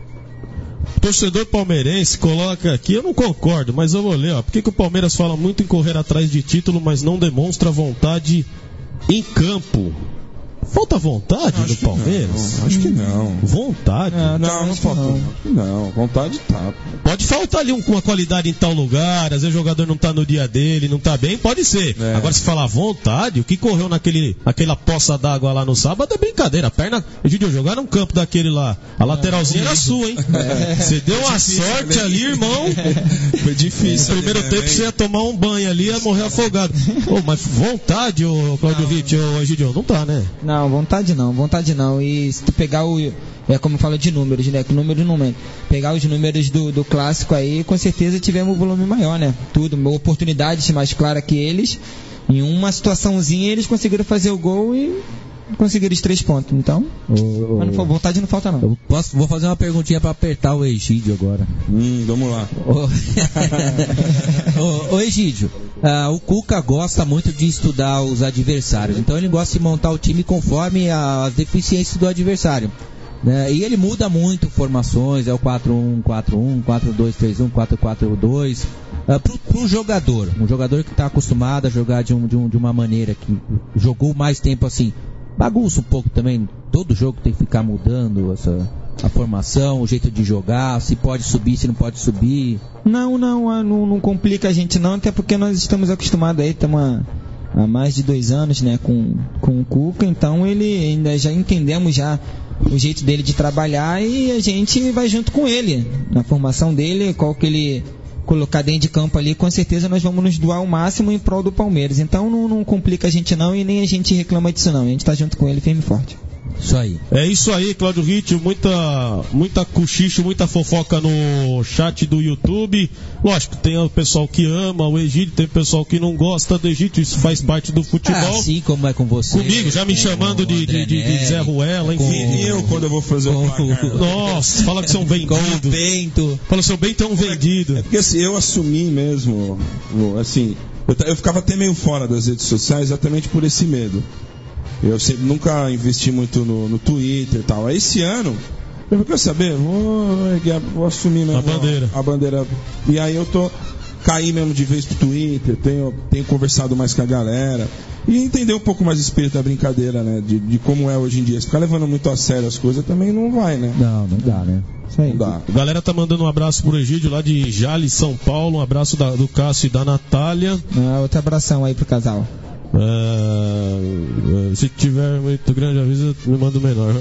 Torcedor palmeirense coloca aqui, eu não concordo, mas eu vou ler, ó. Por que, que o Palmeiras fala muito em correr atrás de título, mas não demonstra vontade em campo? Falta vontade no Palmeiras? Não, acho que não. Vontade? Não, não, não falta. Não. não, vontade tá. Pode faltar ali uma qualidade em tal lugar, às vezes o jogador não tá no dia dele, não tá bem, pode ser. É. Agora, se falar vontade, o que correu naquele, naquela poça d'água lá no sábado é brincadeira. A perna, Egídio, jogar num campo daquele lá, a lateralzinha é, era sua, hein? Você é. deu uma difícil, sorte né? ali, irmão. Foi difícil. No primeiro ali, tempo né? Você ia tomar um banho ali, ia morrer afogado. Oh, mas vontade, ô Claudio Ritt, ô Egídio, não tá, né? Não, vontade não, vontade não. E se tu pegar o. É como fala de números, né? Que número não mente. Pegar os números do, do clássico aí, com certeza tivemos um volume maior, né? Tudo, uma oportunidade mais clara que eles. Em uma situaçãozinha eles conseguiram fazer o gol e conseguiram os três pontos. Então, oh, oh, mas não for, vontade não falta não. Eu posso, vou fazer uma perguntinha pra apertar o Egídio agora. Hum, vamos lá. Ô, ô Egídio, uh, o Cuca gosta muito de estudar os adversários. Então ele gosta de montar o time conforme as deficiências do adversário. Né? E ele muda muito formações, é o quatro um quatro um, quatro dois três um, quatro quatro dois. Uh, pro, pro jogador, um jogador que está acostumado a jogar de, um, de, um, de uma maneira que jogou mais tempo assim, bagunça um pouco também. Todo jogo tem que ficar mudando essa, a formação, o jeito de jogar, se pode subir, se não pode subir. Não, não, não, não complica a gente não, até porque nós estamos acostumados aí, estamos há, há mais de dois anos, né, com, com o Cuca, então ele ainda já entendemos já o jeito dele de trabalhar e a gente vai junto com ele na formação dele, qual que ele colocar dentro de campo ali, com certeza nós vamos nos doar o máximo em prol do Palmeiras. Então não, não complica a gente não e nem a gente reclama disso não. A gente tá junto com ele firme e forte. Isso aí. É isso aí, Claudio Ritt, muita, muita cochicho, muita fofoca no chat do YouTube. Lógico, tem o pessoal que ama o Egídio, tem o pessoal que não gosta do Egídio, isso faz parte do futebol. Assim como é com você. Comigo, já me chamando de, de, de, de Zé Ruela, enfim. E eu, quando eu vou fazer o placar. Nossa, fala que você é um vendido. Com o Bento. Fala que seu Bento é um vendido. É porque assim, eu assumi mesmo, assim, eu, eu ficava até meio fora das redes sociais exatamente por esse medo. Eu sempre, nunca investi muito no, no Twitter e tal. Aí esse ano, eu quero saber, vou, vou assumir mesmo a bandeira. A, a bandeira. E aí eu tô caí mesmo de vez pro Twitter, tenho, tenho conversado mais com a galera. E entender um pouco mais o espírito da brincadeira, né? De, de como é hoje em dia. Se ficar levando muito a sério as coisas também não vai, né? Não, não dá, né? Isso aí. Não dá. A galera tá mandando um abraço pro Egídio lá de Jales, São Paulo. Um abraço da, do Cássio e da Natália. Ah, outro abração aí pro casal. Uh, se tiver muito grande, avisa, me manda o menor.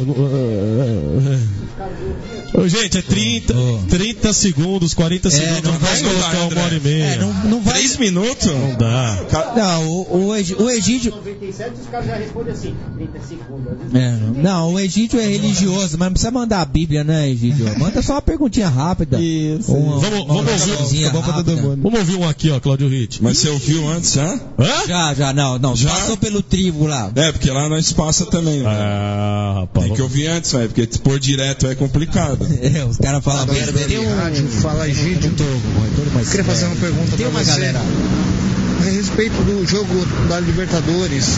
Ô, gente, é trinta, trinta segundos, quarenta segundos. É, não vai colocar uma hora e meia. É, não, não vai. Três minutos? Não dá. Não, o, o, Egi- o Egídio. noventa e sete, os caras já respondem assim, trinta segundos. É, não, o Egídio é religioso, mas não precisa mandar a Bíblia, né, Egídio? Manda só uma perguntinha rápida. Isso. Uma, Vamos, uma vamos ouvir. oraçãozinha Bom pra todo rápida. mundo. Vamos ouvir um aqui, ó, Cláudio Ritt. Mas você ouviu antes, já? Hã? Já, já, não, não. Já? Passou pelo tribo lá. É, porque lá nós passa também. Né? Ah, rapaz. Tem que ouvir antes, velho, porque pôr direto é complicado. É, os caras falam bem. Tem um rádio, fala Egídio. Eu queria fazer uma pergunta Tem pra uma você. galera. A respeito do jogo da Libertadores,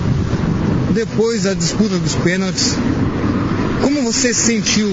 depois da disputa dos pênaltis, como você se sentiu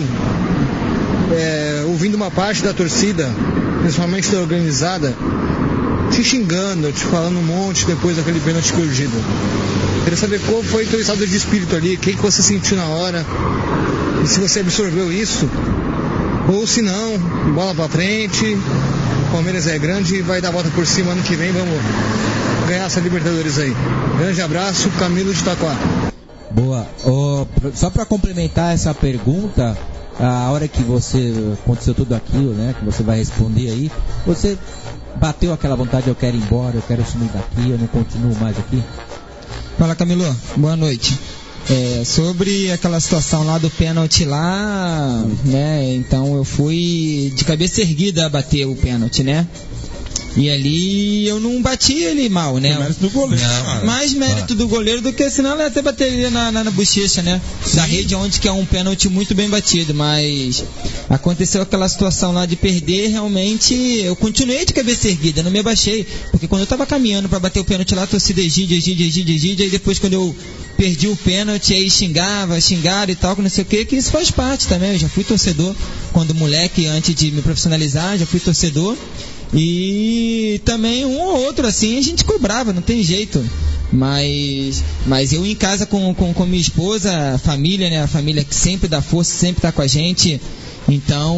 é, ouvindo uma parte da torcida, principalmente da organizada, te xingando, te falando um monte depois daquele pênalti perdido? Queria saber qual foi o teu estado de espírito ali, o que, que você sentiu na hora, e se você absorveu isso, ou se não, bola pra frente, Palmeiras é grande e vai dar a volta por cima ano que vem, vamos ganhar essa Libertadores aí. Grande abraço, Camilo de Itaquá. Boa. Oh, só para complementar essa pergunta, a hora que você aconteceu tudo aquilo, né, que você vai responder aí, você bateu aquela vontade, eu quero ir embora, eu quero sumir daqui, eu não continuo mais aqui? Fala, Camilo, boa noite. É, sobre aquela situação lá do pênalti lá, né, então eu fui de cabeça erguida a bater o pênalti, né? E ali eu não bati ele mal, né? Mérito do goleiro. Não, mais mérito do goleiro do que senão ela até bateria na, na, na bochecha, né? Sim. Da rede onde que é um pênalti muito bem batido, mas aconteceu aquela situação lá de perder, realmente eu continuei de cabeça erguida, não me abaixei, porque quando eu tava caminhando pra bater o pênalti lá, a torcida Egídio, Egídio, Egídio, Egídio, aí depois quando eu perdi o pênalti, aí xingava, xingaram e tal, que não sei o que, que isso faz parte também, eu já fui torcedor, quando moleque, antes de me profissionalizar, já fui torcedor. E também um ou outro assim a gente cobrava, não tem jeito. Mas, mas eu em casa com, com, com minha esposa, a família, né? A família que sempre dá força, sempre tá com a gente. Então,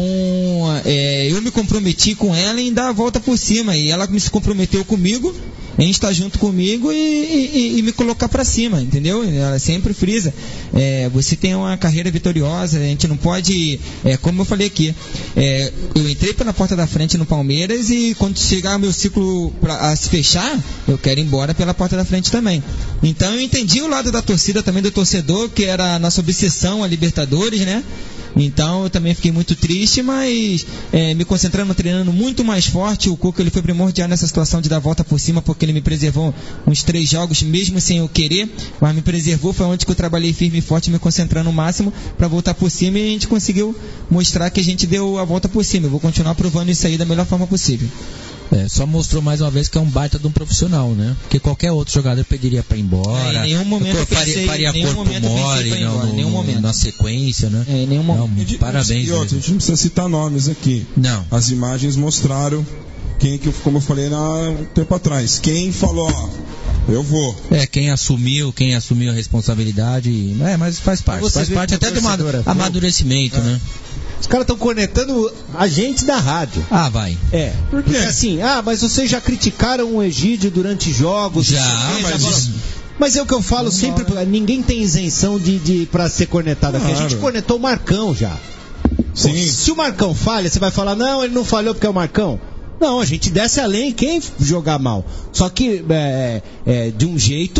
é, eu me comprometi com ela em dar a volta por cima. E ela se comprometeu comigo em estar junto comigo e, e, e me colocar pra cima, entendeu? Ela sempre frisa. É, você tem uma carreira vitoriosa, a gente não pode... É, como eu falei aqui, é, eu entrei pela porta da frente no Palmeiras e quando chegar o meu ciclo pra, a se fechar, eu quero ir embora pela porta da frente também. Então eu entendi o lado da torcida também, do torcedor, que era a nossa obsessão, a Libertadores, né? Então eu também fiquei muito triste, mas é, me concentrando, treinando muito mais forte. O Cuca ele foi primordial nessa situação de dar a volta por cima, porque ele me preservou uns três jogos, mesmo sem eu querer, mas me preservou. Foi onde que eu trabalhei firme e forte, me concentrando o máximo para voltar por cima, e a gente conseguiu mostrar que a gente deu a volta por cima. Eu vou continuar provando isso aí da melhor forma possível. É, só mostrou mais uma vez que é um baita de um profissional, né? Porque qualquer outro jogador pediria pra ir embora. É, em nenhum momento eu pensei, faria nenhum corpo momento eu pensei mole, pra ir embora, não, nenhum no, momento. na sequência, né? É, em nenhum momento. Não, E, parabéns. E outra, a gente não precisa citar nomes aqui. Não. As imagens mostraram quem que, como eu falei há um tempo atrás, quem falou, ó, eu vou. É, quem assumiu, quem assumiu a responsabilidade, é, mas faz parte. Você Faz parte até do torcedora, amadurecimento, é. né? Os caras estão conectando a gente da rádio. Ah, vai. É. Por quê? Porque assim, ah, mas vocês já criticaram o Egídio durante jogos. Já, vocês mas já isso- Mas é o que eu falo Não sempre, vai. ninguém tem isenção de, de pra ser cornetado aqui. A Claro. gente cornetou o Marcão já. Sim. Pô, se o Marcão falha, você vai falar, não, ele não falhou porque é o Marcão. Não, a gente desce além quem jogar mal. Só que é, é, de um jeito,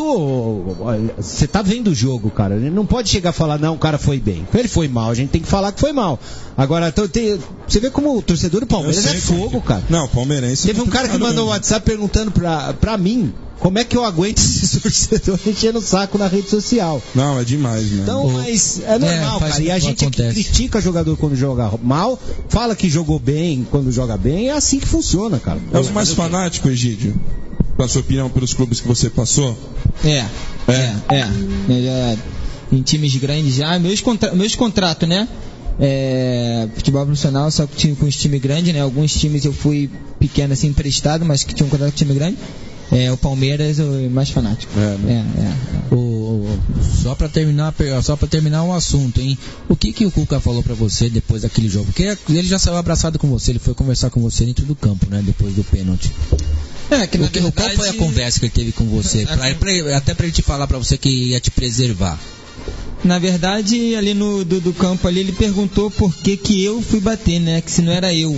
você tá vendo o jogo, cara. Ele não pode chegar a falar, não, o cara foi bem. Ele foi mal, a gente tem que falar que foi mal. Agora, então, tem, você vê como o torcedor do Palmeiras Eu é sei fogo, como que- cara. Não, palmeirense. Teve um cara que complicado mandou um mesmo. WhatsApp perguntando pra, pra mim como é que eu aguento esses torcedores enchendo o saco na rede social. Não, é demais, né? Então, mas é normal, É, faz- cara. E a gente aqui acontece. critica jogador quando joga mal, fala que jogou bem quando joga bem, é assim que funciona, cara. É os mais fanáticos, Egídio? Na sua opinião, pelos clubes que você passou? É, é, é. é, é. Em times grandes já, meus, contra... meus contratos, né? É, futebol profissional, só que tinha com os times grandes, né? Alguns times eu fui pequeno assim, emprestado, mas que tinha um contrato com time grande. É, o Palmeiras o mais fanático. É, né? É, é. O, o- só pra terminar, só para terminar o assunto, hein? O que que o Cuca falou pra você depois daquele jogo? Porque ele já saiu abraçado com você, ele foi conversar com você dentro do campo, né? Depois do pênalti. É, que na o que, verdade... Qual foi a conversa que ele teve com você? Pra, pra, até pra ele te falar pra você que ia te preservar. Na verdade, ali no do, do campo ali, ele perguntou por que que eu fui bater, né? Que se não era eu.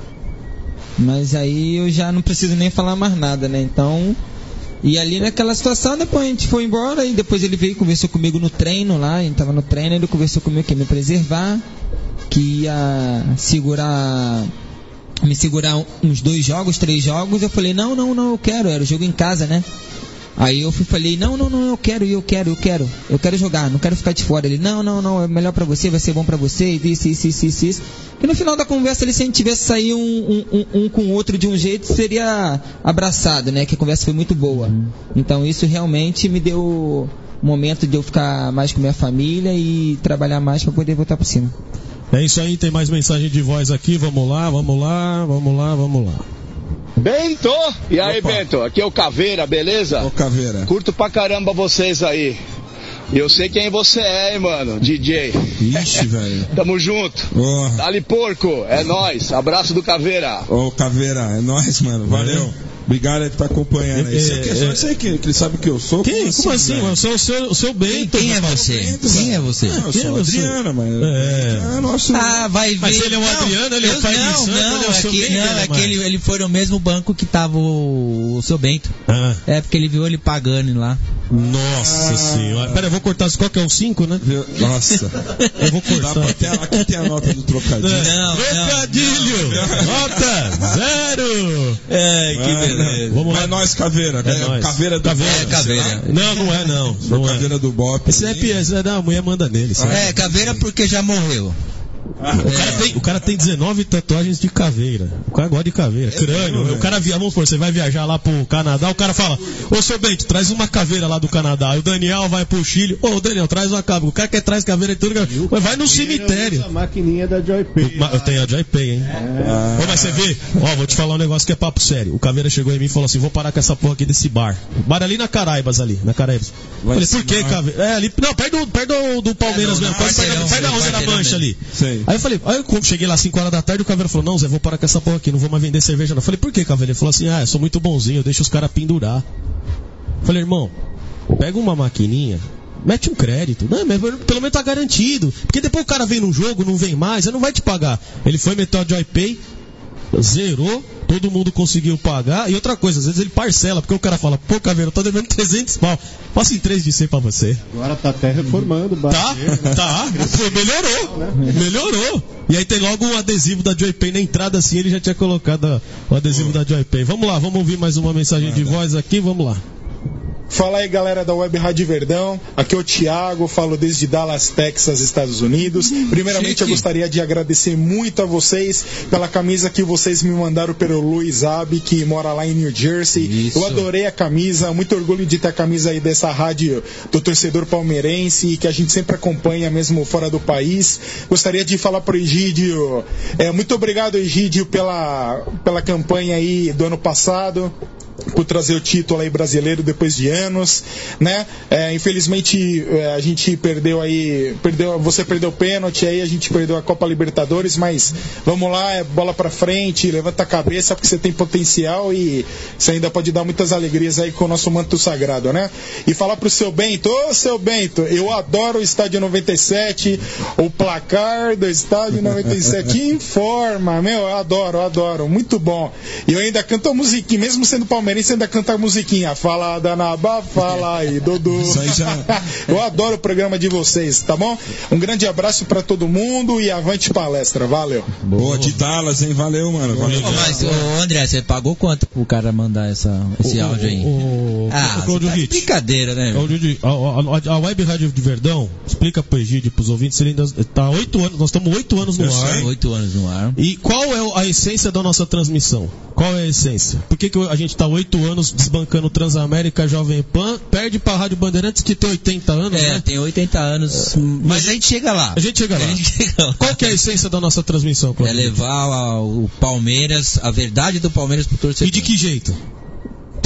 Mas aí eu já não preciso nem falar mais nada, né? Então... E ali naquela situação, depois a gente foi embora e depois ele veio e conversou comigo no treino lá, a gente tava no treino, ele conversou comigo que ia me preservar, que ia segurar, me segurar uns dois jogos, três jogos. Eu falei, não, não, não, eu quero, era o jogo em casa, né? Aí eu fui, falei, não, não, não, eu quero, eu quero, eu quero, eu quero jogar, não quero ficar de fora. Ele, não, não, não, é melhor pra você, vai ser bom pra você, isso, isso, isso, isso, isso. E no final da conversa, ele, se a gente tivesse saído um, um, um, um com o outro de um jeito, seria abraçado, né? Que a conversa foi muito boa. Então isso realmente me deu um momento de eu ficar mais com minha família e trabalhar mais pra poder voltar por cima. É isso aí, tem mais mensagem de voz aqui, vamos lá, vamos lá, vamos lá, vamos lá. Bento! E aí, Opa. Bento? Aqui é o Caveira, beleza? Ô, Caveira. Curto pra caramba vocês aí. Eu sei quem você é, hein, mano? D J. Ixi, velho. Tamo junto. Oh. Dali, porco. É nóis. Abraço do Caveira. Ô, Caveira, é nóis, mano. Valeu. Obrigado aí por estar acompanhando aí. É, Você que, é, é, sei que, que ele sabe que eu sou. Quem? Como assim, velho? mano? Eu sou o seu, o seu Bento. Quem é rapaz. você? Bento, Quem velho. é você? Não, eu Quem é sou você? Adriana, mas... É. é nosso... Ah, vai ver. Mas ele é um não, Adriano, ele é eu, pai de não, santo, não, ele é o é seu que, Bento, não, né, é que mano? ele, ele foi no mesmo banco que tava o, o seu Bento. Ah. É, porque ele viu ele pagando lá. Nossa senhora. Pera, eu vou cortar. Qual que é o cinco, né? Nossa. Eu vou cortar. Dá pra ter, aqui tem a nota do trocadilho. Não, Trocadilho! Nota zero! É, que É, beleza. Vamos lá. Mas nós, Caveira. É nóis. Caveira do Caveira. Bop, É, Caveira. será? Não, não é não. Sou Não é. Caveira do Bop. Esse é P S, é da a mulher manda nele. Sabe? É, caveira porque já morreu. O cara, tem, o cara tem dezenove tatuagens de caveira. O cara gosta de caveira. Crânio. mesmo, O cara via, vamos supor, você vai viajar lá pro Canadá, o cara fala, ô seu Bento, traz uma caveira lá do Canadá. Aí o Daniel vai pro Chile, ô Daniel, traz uma caveira. O cara quer traz caveira de tudo. Mas vai no cemitério. A maquininha da Joypay. Ma- Eu tenho a Joypay, hein? É. Ô, mas você vê, ó, vou te falar um negócio que é papo sério. O Caveira chegou em mim e falou assim: vou parar com essa porra aqui desse bar. Bar ali na Caraibas, ali, na Caraibas. Vai Falei, por que, ensinar? Caveira? É, ali, não, perto do, perto do, do Palmeiras É, não, mesmo, não, perto, perto, parceirão, perto da seu Rosa da parceirão Mancha ali. Sei. Aí eu falei, aí eu cheguei lá cinco horas da tarde, o Caveira falou, não, Zé, vou parar com essa porra aqui, não vou mais vender cerveja não. Eu falei, por que, Caveira? Ele falou assim, ah, eu sou muito bonzinho, eu deixo os caras pendurar. Eu falei, irmão, pega uma maquininha, mete um crédito, não, mas pelo menos tá garantido. Porque depois o cara vem no jogo, não vem mais, ele não vai te pagar. Ele foi, meteu a Joypay, zerou, todo mundo conseguiu pagar. E outra coisa, às vezes ele parcela, porque o cara fala, pô, Caveira, eu tô devendo trezentos pau, faço em três de C pra você. Agora tá até reformando o Tá, tá, pô, melhorou, melhorou. E aí tem logo um adesivo da Joypay na entrada, assim, ele já tinha colocado a- o adesivo da Joypay. Vamos lá, vamos ouvir mais uma mensagem de voz aqui, vamos lá. Fala aí, galera da Web Rádio Verdão. Aqui é o Thiago, falo desde Dallas, Texas, Estados Unidos. Primeiramente, chique. eu gostaria de agradecer muito a vocês pela camisa que vocês me mandaram pelo Luiz Abe, que mora lá em New Jersey. Isso. Eu adorei a camisa, muito orgulho de ter a camisa aí dessa rádio do torcedor palmeirense, que a gente sempre acompanha mesmo fora do país. Gostaria de falar pro Egídio, é, muito obrigado, Egídio, pela, pela campanha aí do ano passado, por trazer o título aí brasileiro depois de anos, né? É, infelizmente é, a gente perdeu aí, perdeu, você perdeu o pênalti aí, a gente perdeu a Copa Libertadores, mas vamos lá, é bola pra frente, levanta a cabeça porque você tem potencial e você ainda pode dar muitas alegrias aí com o nosso manto sagrado, né? E falar pro seu Bento, ô seu Bento, eu adoro o Estádio noventa e sete, o placar do Estádio noventa e sete, que informa, meu, eu adoro, eu adoro, muito bom. E eu ainda canto a musiquinha, mesmo sendo palmeirense, ainda canta a musiquinha, fala Danaba, fala aí, Dudu. Isso aí já... Eu adoro o programa de vocês, tá bom? Um grande abraço pra todo mundo e avante palestra, valeu. Boa, de Dallas, hein? Valeu, mano. Valeu. Ô, mas, ô, André, você pagou quanto pro cara mandar essa, esse O- áudio aí? o- o- ah, o Claudio você tá de Witt. brincadeira, né? meu? Claudio Witt, A, a, a Web Rádio de Verdão, explica pro Egídio e pros ouvintes, ele ainda tá há oito anos, nós estamos oito anos no Eu ar. sei. Oito anos no ar. E qual é a essência da nossa transmissão? Qual é a essência? Por que, que a gente está oito anos desbancando Transamérica, Jovem Pan, perde para a Rádio Bandeirantes que tem oitenta anos, É, né? tem oitenta anos, mas a gente chega lá. A gente chega lá. A gente chega lá. Qual que é a essência da nossa transmissão, É Cláudio? levar a- o Palmeiras, a verdade do Palmeiras pro torcedor. E de que jeito?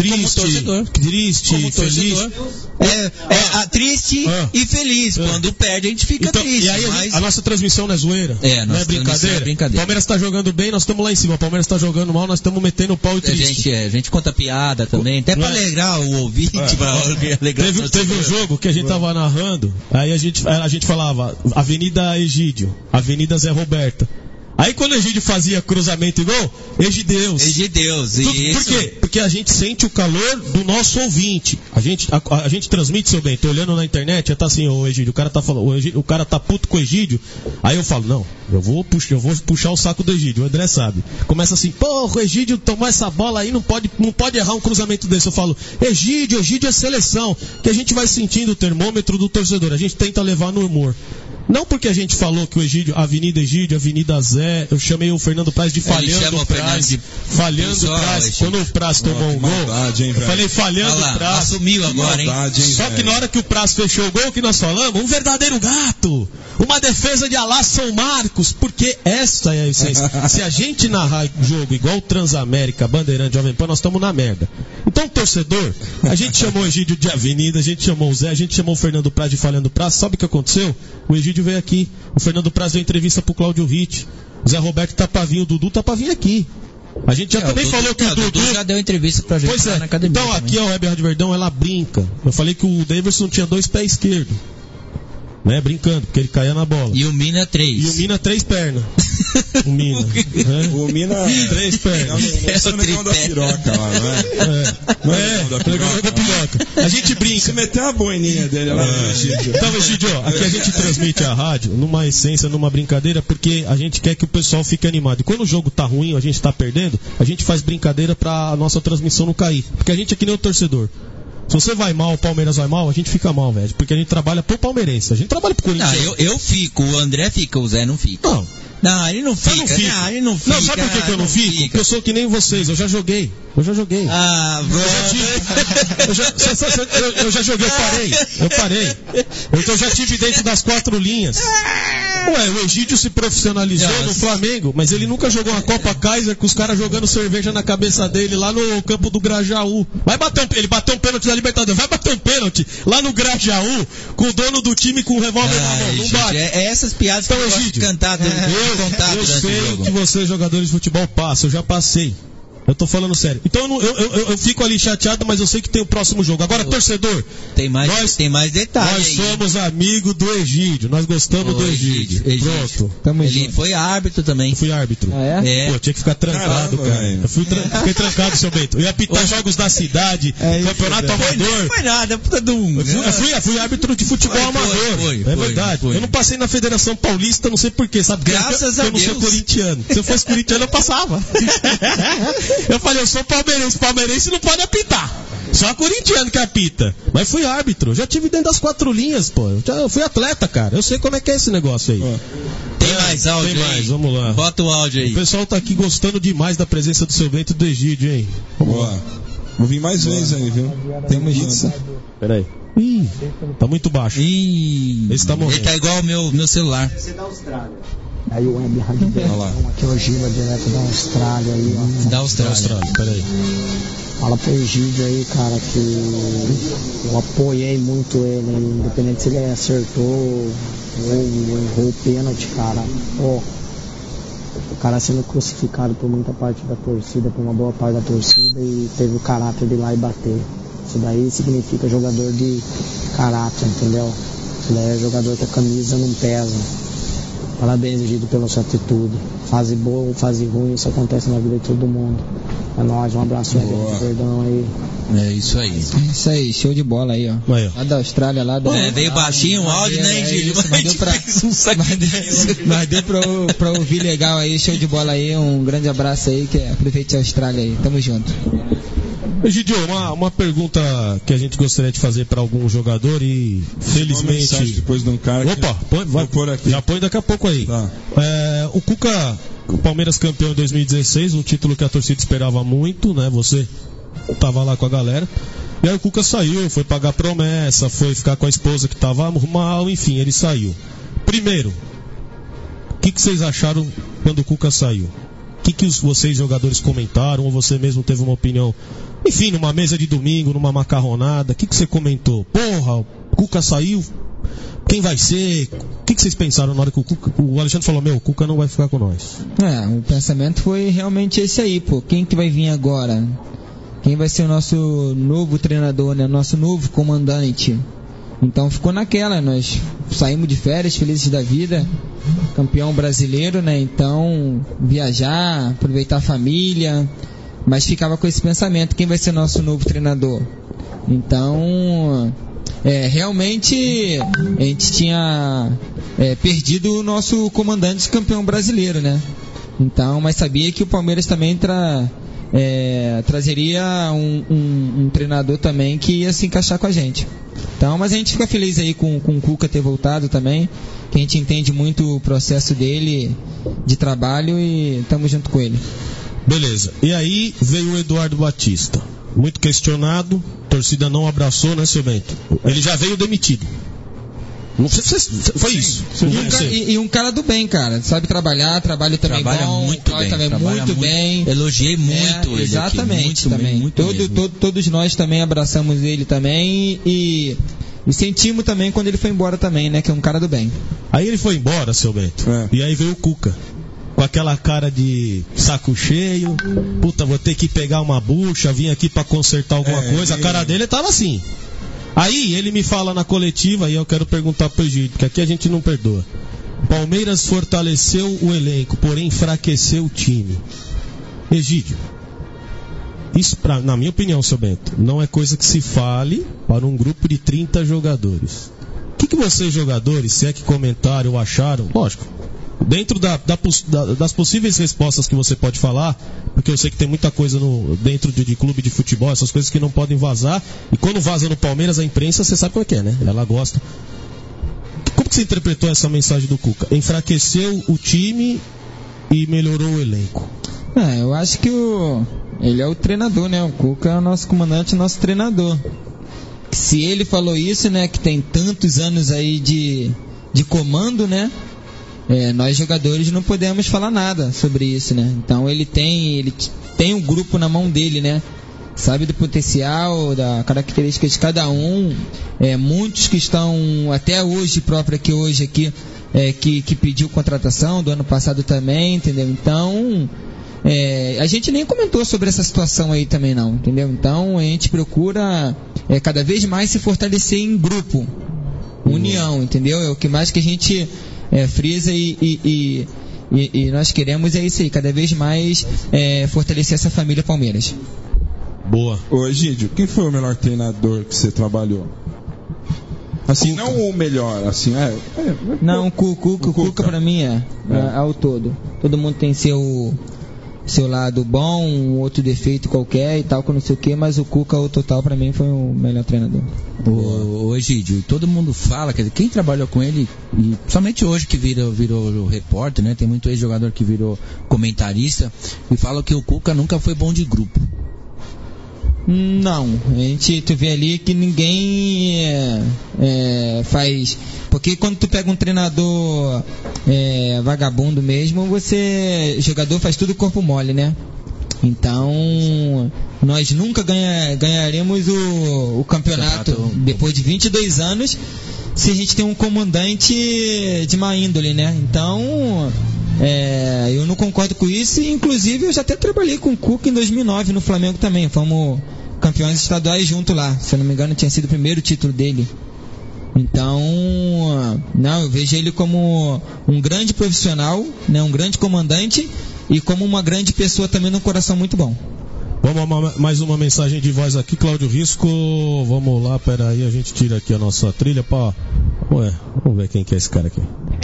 triste, torcedor. triste, Como feliz. torcedor. É, é a triste Ah. e feliz. Ah. Quando perde, a gente fica Então, triste. e aí a, mas... gente- a nossa transmissão não é zoeira? É, a não nossa é transmissão brincadeira? é brincadeira. Palmeiras tá jogando bem, nós estamos lá em cima. Palmeiras tá jogando mal, nós estamos metendo o pau e A triste. gente, é, a gente conta piada também, até pra Não é? alegrar o ouvinte, É. pra alegrar o Teve, teve um torcedor. jogo que a gente tava narrando, aí a gente, a gente falava Avenida Egídio, Avenida Zé Roberta. Aí quando o Egídio fazia cruzamento e gol, Egideus. Egideus, Por, isso. por quê? Porque a gente sente o calor do nosso ouvinte. A gente, a, a gente transmite, seu bem, tô olhando na internet, já tá assim, ô Egídio, o cara tá falando, o, Egídio, o cara tá puto com o Egídio. Aí eu falo, não, eu vou, puxar, eu vou puxar o saco do Egídio, o André sabe. Começa assim, porra, o Egídio tomou essa bola aí, não pode, não pode errar um cruzamento desse. Eu falo, Egídio, Egídio é seleção. Que a gente vai sentindo o termômetro do torcedor, a gente tenta levar no humor. Não porque a gente falou que o Egídio, Avenida Egídio, Avenida Zé, eu chamei o Fernando Praz de Ele falhando chama o o Fernando Praz, de falhando o pessoal, Praz, Egídio. quando o Praz tomou um gol, maldade, hein, eu velho? falei falhando Olha lá, o Praz. assumiu agora, hein? Maldade, hein, Só que velho? na hora que o Praz fechou o gol, o que nós falamos? Um verdadeiro gato! Uma defesa de Alá São Marcos, porque essa é a essência. Se a gente narrar jogo igual o Transamérica, Bandeirante, Jovem Pan, nós estamos na merda. Então, torcedor, a gente chamou o Egídio de Avenida, a gente chamou o Zé, a gente chamou o Fernando Praz de falhando o Praz. Sabe o que aconteceu? O Egídio veio aqui, o Fernando Praz deu entrevista pro Cláudio Ritt, o Zé Roberto tá pra vir, o Dudu tá pra vir aqui. A gente já É, também o Dudu- falou que é, o Dudu... Dudu já deu entrevista pra gente Pois lá é, na academia. então também. aqui a Web Rádio Verdão, ela brinca. Eu falei que o Davidson tinha dois pés esquerdos. Né, brincando, porque ele caía na bola. E o Mina três. E o Mina três pernas. O Mina. né? O Mina. Três pernas. É o negão da piroca lá, não é? É, Não é, é o negão da o negão da piroca. A gente brinca. Se meter a boininha dele lá no Egídio. Então, Egídio, ó, aqui a gente transmite a rádio numa essência, numa brincadeira, porque a gente quer que o pessoal fique animado. E quando o jogo tá ruim, a gente tá perdendo, a gente faz brincadeira pra a nossa transmissão não cair. Porque a gente é que nem o torcedor. Se você vai mal, o Palmeiras vai mal, a gente fica mal, velho. Porque a gente trabalha pro palmeirense. A gente trabalha pro Corinthians. Não, eu, eu fico, o André fica, o Zé não fica. Não. Não, ele não fica. Eu não fico. Não, ele não fica. Não, sabe por que, que eu não fico? Porque eu sou que nem vocês, eu já joguei. Eu já joguei. Ah, Eu já tive. Eu já, cê- cê- cê- eu- eu já joguei, eu parei. Eu parei. Então eu já tive dentro das quatro linhas. Ué, o Egídio se profissionalizou Nossa. no Flamengo, mas ele nunca jogou uma Copa Kaiser com os caras jogando cerveja na cabeça dele lá no campo do Grajaú. Vai bater um, ele bateu um pênalti da Libertadores, vai bater um pênalti lá no Grajaú com o dono do time com o revólver na mão. Ai, Não gente, bate. é, é essas piadas que Então, eu gosto de Egídio, cantar, de, de contar Eu durante sei o jogo. que vocês, jogadores de futebol, passam, eu já passei. Eu tô falando sério. Então eu, não- eu, eu, eu fico ali chateado, mas eu sei que tem o próximo jogo. Agora, torcedor, Tem mais, nós, tem mais detalhes. nós aí. somos amigos do Egídio. Nós gostamos Ô, do Egídio. Egídio, Pronto. Tamo Ele junto. foi árbitro também. Eu fui árbitro. Ah, é? É. Pô, tinha que ficar trancado, Caramba, cara. velho. Eu fui tran- fiquei trancado, seu Bento. Eu ia apitar jogos da cidade, É isso, campeonato velho. amador. Não foi nada, puta do um. Eu fui, eu fui, eu fui árbitro de futebol Foi, amador. foi, foi, é foi, verdade. foi. Eu não passei na Federação Paulista, não sei porquê, sabe? Porque Graças eu, a eu não sou Deus. corintiano. Se eu fosse corintiano, eu passava. Eu falei, eu sou palmeirense. Palmeirense não pode apitar. Só corintiano que apita. Mas fui árbitro. Já tive dentro das quatro linhas, pô. Eu, já, eu fui atleta, cara. Eu sei como é que é esse negócio aí. Tem É, mais áudio Tem aí? mais, vamos lá. Bota o áudio aí. O pessoal tá aqui gostando demais da presença do seu Bento e do Egídio, hein? Boa. Vou vir mais vezes aí, viu? Tamo junto. Peraí. Ih, tá muito baixo. Ih, Esse tá morrendo. ele tá igual o meu, meu celular. Aí o Web Rádio Verdão, aqui é o Gila, direto da Austrália aí, ó. Da Austrália. Austrália, peraí. Fala pro Egídio aí, cara, que eu apoiei muito ele, independente se ele acertou ou errou o pênalti, cara. Ó, o cara sendo crucificado por muita parte da torcida, por uma boa parte da torcida, e teve o caráter de ir lá e bater. Isso daí significa jogador de caráter, entendeu? Isso daí é jogador que a camisa não pesa. Parabéns, Egídio, pela sua atitude. Fase boa ou fase ruim, isso acontece na vida de todo mundo. É nóis, um abraço, Web Verdão aí. É isso aí. Isso aí, show de bola aí, ó. Aí, ó. Lá da Austrália, lá da. É, veio baixinho o áudio, né, É Egídio? isso, mas deu pra- Fez um sacrifício. Mas deu pra, pra ouvir legal aí, show de bola aí. Um grande abraço aí, que é prefeito da Austrália aí. Tamo junto. Egidio, uma, uma pergunta que a gente gostaria de fazer para algum jogador e Mensagem felizmente. depois de um cara. que- Opa, põe, vai, Vou pôr aqui. já põe daqui a pouco aí. Tá. É, o Cuca, o Palmeiras campeão em dois mil e dezesseis, um título que a torcida esperava muito, né? Você tava lá com a galera. E aí o Cuca saiu, foi pagar promessa, foi ficar com a esposa que tava mal, enfim, ele saiu. Primeiro, o que, que vocês acharam quando o Cuca saiu? O que, que os, vocês jogadores comentaram, ou você mesmo teve uma opinião Enfim, numa mesa de domingo, numa macarronada, o que, que você comentou? Porra, o Cuca saiu, quem vai ser? O que, que vocês pensaram na hora que o Cuca... O Alexandre falou, meu, o Cuca não vai ficar com nós. É, o pensamento foi realmente esse aí, pô. Quem que vai vir agora? Quem vai ser o nosso novo treinador, né? Nosso novo comandante? Então ficou naquela, nós saímos de férias, felizes da vida, campeão brasileiro, né? Então, viajar, aproveitar a família, mas ficava com esse pensamento, quem vai ser nosso novo treinador? Então, é, realmente, a gente tinha é, perdido o nosso comandante campeão brasileiro, né? Então, mas sabia que o Palmeiras também tra, é, trazeria um, um, um treinador também que ia se encaixar com a gente. Então, mas a gente fica feliz aí com, com o Cuca ter voltado também, que a gente entende muito o processo dele de trabalho e estamos junto com ele. Beleza. E aí veio o Eduardo Batista. Muito questionado, a torcida não abraçou, né, seu Bento? Ele já veio demitido. Não sei se foi isso. E um, cara, e, e um cara do bem, cara. Sabe trabalhar, trabalho também trabalha bom. Muito bem, também trabalha muito bem. Elogiei muito é, ele. Exatamente, aqui, muito também. Bem, muito todo, todo, todos nós também abraçamos ele também e, e sentimos também quando ele foi embora também, né? Que é um cara do bem. Aí ele foi embora, seu Bento. É. E aí veio o Cuca. Com aquela cara de saco cheio. Puta, vou ter que pegar uma bucha, vim aqui pra consertar alguma é, coisa. A cara dele tava assim. Aí ele me fala na coletiva, e eu quero perguntar pro Egídio, porque aqui a gente não perdoa. Palmeiras fortaleceu o elenco, porém enfraqueceu o time. Egídio, isso, pra, na minha opinião, seu Bento, não é coisa que se fale para um grupo de trinta jogadores. O que, que vocês, jogadores, se é que comentaram ou acharam? Lógico, dentro da, da, da, das possíveis respostas que você pode falar, porque eu sei que tem muita coisa no, dentro de, de clube de futebol, essas coisas que não podem vazar, e quando vaza no Palmeiras, a imprensa, você sabe como é que é, né? Ela gosta. Como que você interpretou essa mensagem do Cuca? Enfraqueceu o time e melhorou o elenco? É, eu acho que o, ele é o treinador, né? O Cuca é o nosso comandante, nosso treinador. Se ele falou isso, né, que tem tantos anos aí de, de comando, né? É, nós jogadores não podemos falar nada sobre isso, né? Então ele tem, ele tem um grupo na mão dele, né? Sabe do potencial, da característica de cada um. É, muitos que estão até hoje próprio aqui hoje aqui é, que, que pediu contratação do ano passado também, entendeu? Então é, a gente nem comentou sobre essa situação aí também não, entendeu? Então a gente procura é, cada vez mais se fortalecer em grupo, união, entendeu? É o que mais que a gente É, frisa e, e, e, e, e nós queremos é isso aí, cada vez mais é, fortalecer essa família Palmeiras. Boa. Ô Egídio, quem foi o melhor treinador que você trabalhou? Assim, Cuca. Não o melhor, assim, é... é não, o Cuca, o Cuca, Cuca pra mim é, é. é ao todo. Todo mundo tem seu, seu lado bom, um outro defeito qualquer e tal, com não sei o que, mas o Cuca, o total, pra mim, foi o melhor treinador. O, o Egídio, todo mundo fala, quer dizer, quem trabalhou com ele, e somente hoje que virou, virou repórter, né? Tem muito ex-jogador que virou comentarista, e fala que o Cuca nunca foi bom de grupo. Não, a gente, tu vê ali que ninguém é, é, faz, porque quando tu pega um treinador é, vagabundo mesmo, você, jogador faz tudo corpo mole, né? Então, nós nunca ganha, ganharemos o, o campeonato, campeonato depois de vinte e dois anos se a gente tem um comandante de má índole, né? Então, é, eu não concordo com isso. E, inclusive, eu já até trabalhei com o Cuca em dois mil e nove no Flamengo também. Fomos campeões estaduais junto lá. Se eu não me engano, tinha sido o primeiro título dele. Então, não, eu vejo ele como um grande profissional, né? Um grande comandante e como uma grande pessoa também, num coração muito bom. Vamos a mais uma mensagem de voz aqui, Cláudio Risco. Vamos lá, peraí, a gente tira aqui a nossa trilha pra... Ué, vamos ver quem que é esse cara aqui.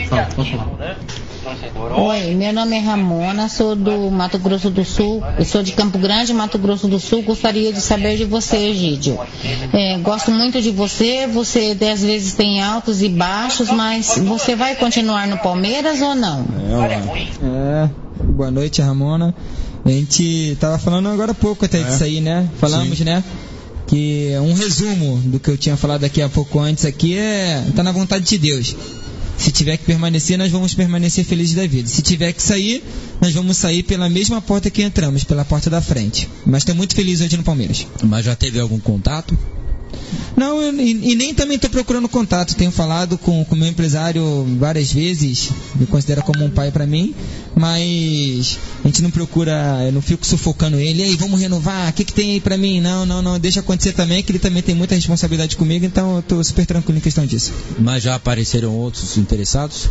Oi, meu nome é Ramona, sou do Mato Grosso do Sul, eu sou de Campo Grande, Mato Grosso do Sul. Gostaria de saber de você, Egídio. É, gosto muito de você, você às vezes tem altos e baixos, mas você vai continuar no Palmeiras ou não? É, é boa noite, Ramona. A gente tava falando agora há pouco até é. disso aí, né? Falamos, Sim. né? Que um resumo do que eu tinha falado aqui há pouco antes aqui é... Tá na vontade de Deus. Se tiver que permanecer, nós vamos permanecer felizes da vida. Se tiver que sair, nós vamos sair pela mesma porta que entramos, pela porta da frente. Mas estou muito feliz hoje no Palmeiras. Mas já teve algum contato? Não, eu, e, e nem também estou procurando contato. Tenho falado com o meu empresário várias vezes, me considera como um pai para mim, mas a gente não procura, eu não fico sufocando ele. E aí, vamos renovar, o que, que tem aí para mim? Não, não, não, deixa acontecer também, que ele também tem muita responsabilidade comigo, então eu estou super tranquilo em questão disso. Mas já apareceram outros interessados?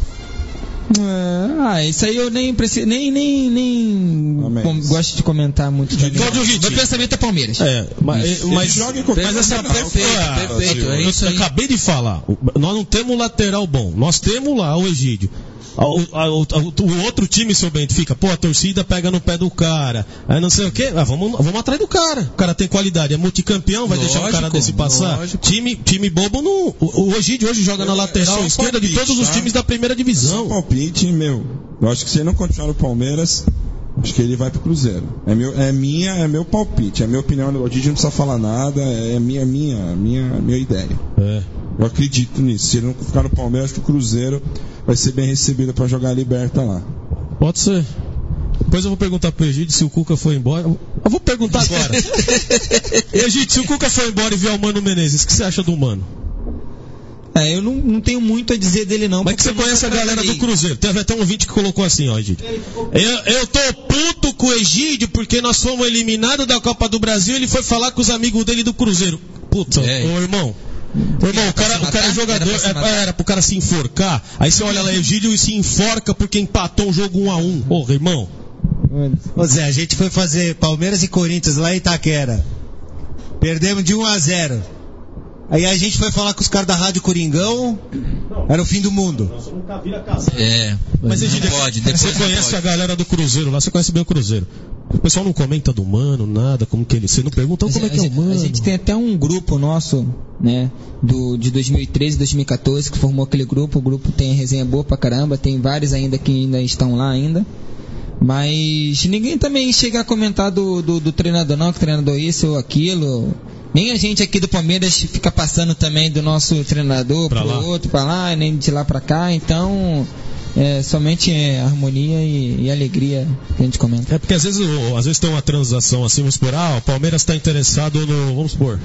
É, ah, isso aí eu nem preciso, nem, nem, nem com, gosto de comentar muito. De meu pensamento é Palmeiras. É, mas, mas, joga com mas essa perfeito, ah, perfeito. Eu, eu, eu acabei de falar, nós não temos um lateral bom, nós temos lá o Egídio. O, a, o, o outro time, seu Bento, fica, pô, a torcida pega no pé do cara, aí não sei o quê, ah, vamos, vamos atrás do cara. O cara tem qualidade, é multicampeão, vai lógico, deixar o cara desse passar. Time, time bobo não. O, o Egídio hoje joga é, na lateral é esquerda palpite, de todos os tá? times da primeira divisão. É palpite, meu. Eu acho que se ele não continuar no Palmeiras, acho que ele vai pro Cruzeiro. É, meu, é minha, é meu palpite, é minha opinião. O Egídio não precisa falar nada, é minha, minha, minha, minha ideia. É. Eu acredito nisso. Se ele não ficar no Palmeiras, acho que o Cruzeiro vai ser bem recebido para jogar a Liberta lá. Pode ser. Depois eu vou perguntar pro Egídio se o Cuca foi embora. Eu vou perguntar agora. Egídio, se o Cuca foi embora e vier o Mano Menezes, o que você acha do Mano? É, eu não, não tenho muito a dizer dele não. Mas que você conhece a galera do Cruzeiro. Teve até um ouvinte que colocou assim, ó, Egídio. Eu, eu tô puto com o Egídio porque nós fomos eliminados da Copa do Brasil e ele foi falar com os amigos dele do Cruzeiro. Puta, é. Ô irmão. Ô, irmão, o cara, o cara é jogador, era, era, era pro cara se enforcar. Aí você olha lá, Egídio, e se enforca porque empatou o jogo um a um. Porra, irmão. Ô Zé, a gente foi fazer Palmeiras e Corinthians lá em Itaquera. Perdemos de um a zero. Aí a gente foi falar com os caras da Rádio Coringão, era o fim do mundo. É, mas Egídio, pode, você conhece pode. a galera do Cruzeiro lá, você conhece bem o Cruzeiro. O pessoal não comenta do Mano, nada, como que ele... Você não pergunta como é que é o Mano. A gente tem até um grupo nosso, né, do, de dois mil e treze, dois mil e catorze, que formou aquele grupo. O grupo tem resenha boa pra caramba, tem vários ainda que ainda estão lá ainda. Mas ninguém também chega a comentar do, do, do treinador não, que treinador isso ou aquilo. Nem a gente aqui do Palmeiras fica passando também do nosso treinador pra pro lá. outro, pra lá, nem de lá pra cá. Então, é somente é, harmonia e, e alegria que a gente comenta. É porque às vezes, às vezes tem uma transação assim, vamos supor, ah, o Palmeiras está interessado no, vamos supor,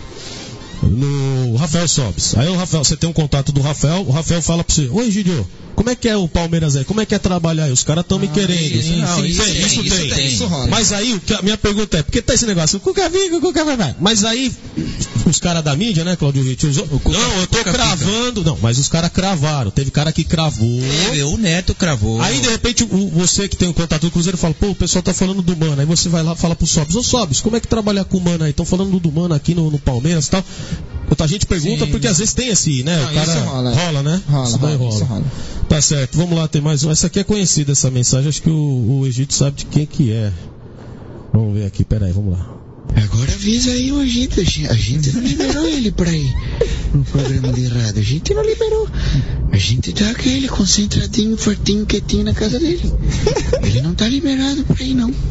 no Rafael Sobis. Aí o Rafael, você tem um contato do Rafael, o Rafael fala pra você, oi Gidio, como é que é o Palmeiras aí? Como é que é trabalhar aí? Os caras estão ah, me querendo. Sim, não, sim, isso, tem, isso, tem, isso tem. Isso rola. Mas aí, a minha pergunta é, por que tá esse negócio? O Cuca fica, o Cuca vai, vai. Mas aí, os caras da mídia, né, Claudio Ritt? Não, eu tô cravando. Fica. Não, mas os caras cravaram. Teve cara que cravou. É, o Neto cravou. Aí, de repente, o, você que tem o contato do Cruzeiro fala, pô, o pessoal tá falando do Mano. Aí você vai lá e fala pro Sobis, ô Sobis, como é que trabalhar com o Mano aí? Estão falando do Mano aqui no, no Palmeiras e tal. A gente pergunta sim, porque às vezes tem esse, né? Não, o cara rola, rola, né? Rola, isso rola, rola. Isso rola. Tá certo, vamos lá, tem mais um. Essa aqui é conhecida, essa mensagem. Acho que o, o Egídio sabe de quem que é. Vamos ver aqui, peraí, vamos lá. Agora avisa aí o Egídio. A gente não liberou ele pra ir no programa de rádio. A gente não liberou. A gente tá aquele concentradinho, fortinho, quietinho na casa dele. Ele não tá liberado pra ir, não.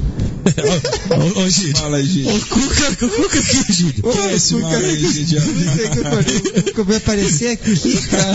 Ô, Egídio. Fala, Egídio. Ô, Cuca, o Cuca aqui, Egídio. Ô, esse Cuca aí, Egídio. Não sei o que vai aparecer aqui, cara.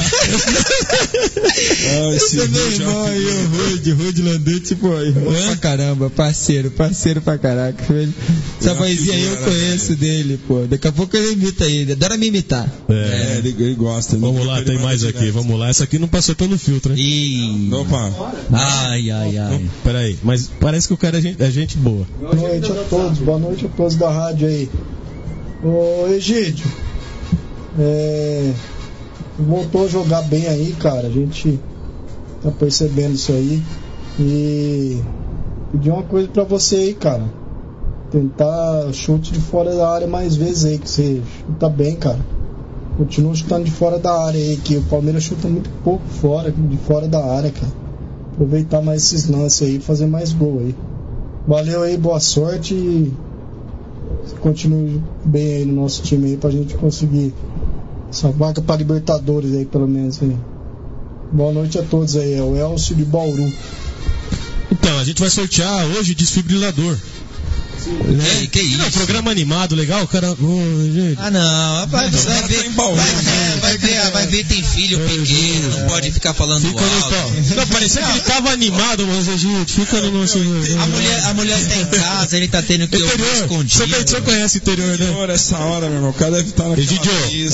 Esse é meu irmão aí, o Rude, Rude Landete, pô, irmão é? pra caramba, parceiro, parceiro pra caraca. Essa vozinha aí eu conheço dele, pô. Daqui a pouco ele imita ele, adora me imitar. É, é ele, ele gosta. Vamos lá, tem mais aqui, vamos lá. Essa aqui não passou pelo filtro, hein? Ih. Opa. Ai, ai, ai. Não, peraí, mas parece que o cara é gente, é gente boa. Boa noite a todos, boa noite a todos da rádio aí. Ô Egídio, é, voltou a jogar bem aí, cara. A gente tá percebendo isso aí. E pedir uma coisa pra você aí, cara. Tentar chute de fora da área mais vezes aí, que você chuta bem, cara. Continua chutando de fora da área aí, que o Palmeiras chuta muito pouco fora, de fora da área, cara. Aproveitar mais esses lances aí e fazer mais gol aí. Valeu aí, boa sorte e continue bem aí no nosso time aí pra gente conseguir essa vaga pra Libertadores aí, pelo menos aí. Boa noite a todos aí, é o Elcio de Bauru. Então, a gente vai sortear hoje desfibrilador. Né? Que isso? Não, programa animado, legal, o cara. Oh, gente. Ah, não, rapaz, Não, vai, vai ver, em Bauru, vai, né? é, vai ver, vai ver, tem filho pequeno, não pode ficar falando Fica no alto. tal. Não, parecia que ele tava animado, mas a gente fica no nosso. A mulher, a mulher tá em casa, ele tá tendo que ouvir escondido. Você, você conhece o interior, né? Interior, essa hora, meu irmão, o cara deve estar na Egidio,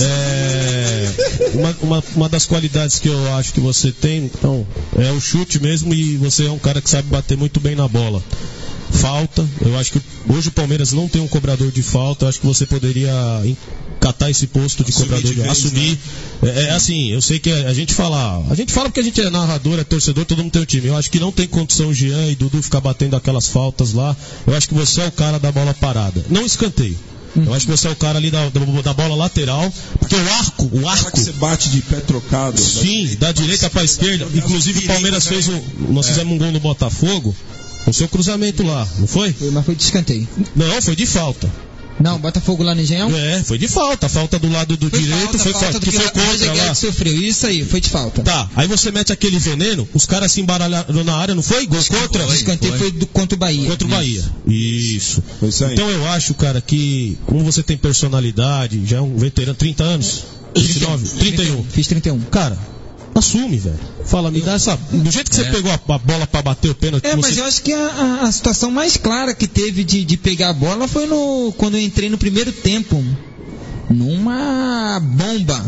é, uma, uma, uma das qualidades que eu acho que você tem, então, é o chute mesmo, e você é um cara que sabe bater muito bem na bola. Falta, eu acho que hoje o Palmeiras não tem um cobrador de falta, eu acho que você poderia catar esse posto de assumir cobrador de, de vez, assumir. Né? É, é assim, eu sei que a gente fala, a gente fala porque a gente é narrador, é torcedor, todo mundo tem um time. Eu acho que não tem condição o Jean e Dudu ficar batendo aquelas faltas lá. Eu acho que você é o cara da bola parada, não escanteio. Eu acho que você é o cara ali da, da, da bola lateral, porque o arco, o arco. Que você bate de pé trocado. Sim, da direita para esquerda. Inclusive o Palmeiras fez um, nós fizemos um gol no Botafogo. O seu cruzamento lá, não foi? Foi, mas foi de escanteio. Não, foi de falta. Não, Botafogo lá no Engenhão? É, foi de falta. A falta do lado do foi direito falta, foi falta que, que foi contra lá. Que sofreu. Isso aí, foi de falta. Tá, aí você mete aquele veneno, os caras se embaralharam na área, não foi? Gol contra? O escanteio foi do, contra o Bahia. Contra o Bahia. Isso. Foi isso aí. Então eu acho, cara, que como você tem personalidade, já é um veterano, trinta anos? vinte e nove? trinta e um. Fiz trinta e um. Cara, assume, velho. Fala, me dá essa. Do jeito que você é. pegou a, a bola pra bater o pênalti. É, você... mas eu acho que a, a, a situação mais clara que teve de, de pegar a bola foi no, quando eu entrei no primeiro tempo. Numa bomba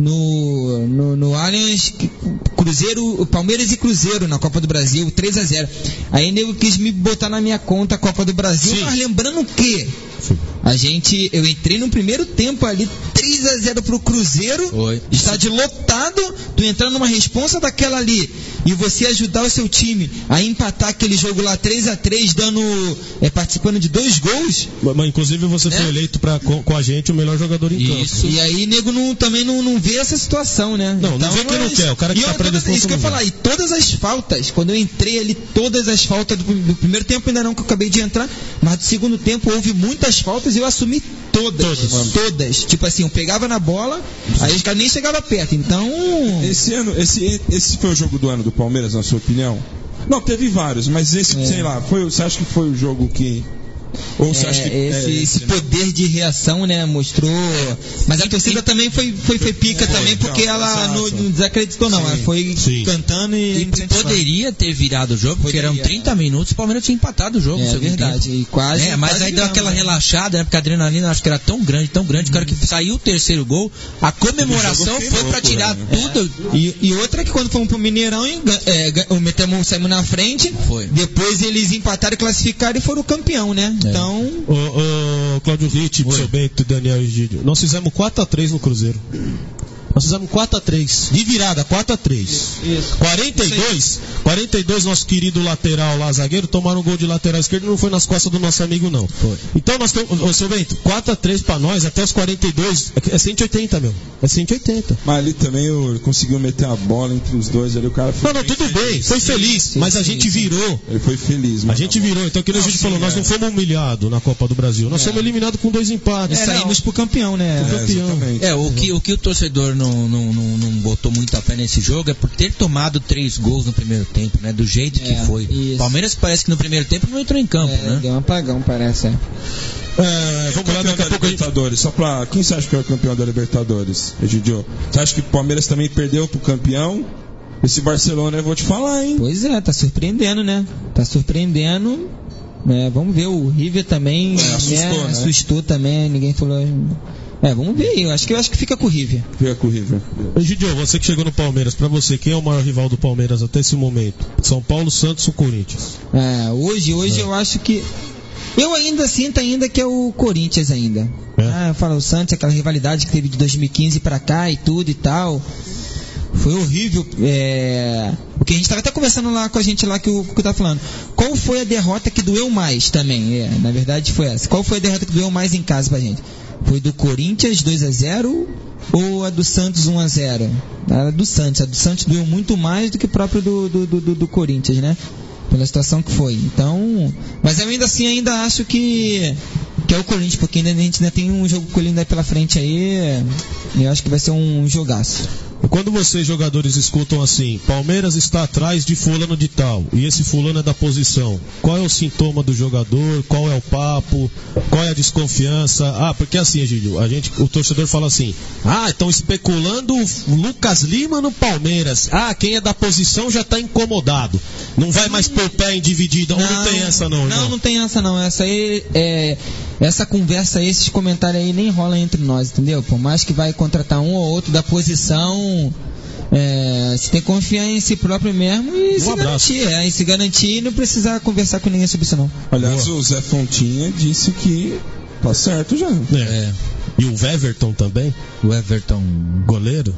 no, no, no Allianz Cruzeiro, Palmeiras e Cruzeiro na Copa do Brasil, três a zero. Aí nego quis me botar na minha conta a Copa do Brasil, Sim. mas lembrando que Sim. a gente, eu entrei no primeiro tempo ali, três a zero pro Cruzeiro, Oi. estádio lotado, tu entrar numa responsa daquela ali e você ajudar o seu time a empatar aquele jogo lá três a três, dando, é, participando de dois gols. Mas inclusive você né? foi eleito pra, com, com a gente o melhor jogador em Isso. campo. E aí nego não, também não, não vê essa situação, né? Não, então, não vê quem não quer, o cara que tá predisposto. Isso que eu ia falar, e todas as faltas, quando eu entrei ali, todas as faltas do, do primeiro tempo ainda não, que eu acabei de entrar, mas do segundo tempo houve muitas faltas e eu assumi todas, todas, todas. Tipo assim, eu pegava na bola, aí os caras nem chegavam perto, então... Esse ano, esse, esse foi o jogo do ano do Palmeiras, na sua opinião? Não, teve vários, mas esse, é. sei lá, foi, você acha que foi o jogo que... Ou você é, acha que, esse, é, esse, esse poder de reação, né, mostrou. Mas a torcida também foi, foi, foi pica foi, também, porque então, ela não, não desacreditou, não. Sim, ela foi sim. cantando e. E poderia ter virado o jogo, porque poderia, eram trinta minutos, o Palmeiras tinha empatado o jogo. É verdade, tempo. E quase. É, mas quase aí deu aquela né? relaxada, né? Porque a adrenalina acho que era tão grande, tão grande, que a hora que saiu o terceiro gol, a comemoração foi pra tirar né? tudo. É. E, e outra que quando fomos pro Mineirão, é, o Metemos saímos na frente, foi. Depois eles empataram e classificaram e foram campeão, né? É. Então. Ô, ô, Cláudio Ritt, seu Bento, Daniel e Gídio, nós fizemos quatro a três no Cruzeiro. Nós fizemos quatro a três, de virada, quatro a três. Isso. quarenta e dois, quarenta e dois, nosso querido lateral lá, zagueiro, tomaram um gol de lateral esquerdo e não foi nas costas do nosso amigo, não. Foi. Então nós temos, ô, seu Bento, quatro a três pra nós, até os quarenta e dois, é cento e oitenta, meu. É cento e oitenta. Mas ali também eu conseguiu meter a bola entre os dois ali, o cara foi. Não, não, tudo feliz. bem, foi feliz, sim, mas a sim, gente sim. virou. Ele foi feliz, mano. A gente virou, então que a gente falou, é. nós não fomos humilhados na Copa do Brasil, nós é. fomos eliminados com dois empates. É, saímos pro campeão, né? Pro campeão. É, o que, o que o torcedor não, não, não, não botou muita fé nesse jogo é por ter tomado três gols no primeiro tempo, né? Do jeito é, que foi. Isso. Palmeiras parece que no primeiro tempo não entrou em campo, é, né? Deu um apagão, parece. É. É, vamos lá daqui a pouco. Libertadores, só pra. Quem você acha que é o campeão da Libertadores, Egidio? Você acha que o Palmeiras também perdeu pro campeão? Esse Barcelona eu vou te falar, hein? Pois é, tá surpreendendo, né? Tá surpreendendo. É, vamos ver, o River também é, assustou, né? Né? assustou também, ninguém falou. É, vamos ver aí, eu acho que, eu acho que fica com o River. Fica com o River. Egidio, você que chegou no Palmeiras, pra você, quem é o maior rival do Palmeiras até esse momento? São Paulo, Santos ou Corinthians? É, hoje, hoje é. eu acho que. Eu ainda sinto ainda que é o Corinthians ainda. É. Ah, eu falo, o Santos, aquela rivalidade que teve de dois mil e quinze pra cá e tudo e tal. Foi horrível. É... Porque a gente estava até conversando lá com a gente lá que o que tá falando. Qual foi a derrota que doeu mais também? É, na verdade foi essa. Qual foi a derrota que doeu mais em casa pra gente? Foi do Corinthians dois a zero ou a do Santos um a zero? A do Santos. A do Santos doeu muito mais do que o próprio do, do, do, do Corinthians, né? Pela situação que foi. Então, mas eu ainda assim ainda acho que que é o Corinthians, porque ainda a gente ainda tem um jogo com ele ainda pela frente aí. E eu acho que vai ser um jogaço. Quando vocês jogadores escutam assim, Palmeiras está atrás de fulano de tal, e esse fulano é da posição, qual é o sintoma do jogador, qual é o papo, qual é a desconfiança? Ah, porque assim, Egídio, a gente, o torcedor fala assim, ah, estão especulando o Lucas Lima no Palmeiras, ah, quem é da posição já está incomodado, não vai mais pôr pé em dividida, ou não tem essa não, irmão? Não, não tem essa não, essa aí é... Essa conversa, esses comentários aí nem rolam entre nós, entendeu? Por mais que vai contratar um ou outro da posição, é, você tem que confiar em si próprio mesmo e um se abraço. garantir. É, e se garantir e não precisar conversar com ninguém sobre isso não. Aliás, Boa. o Zé Fontinha disse que tá certo já. É. é. E o Everton também? O Everton, goleiro?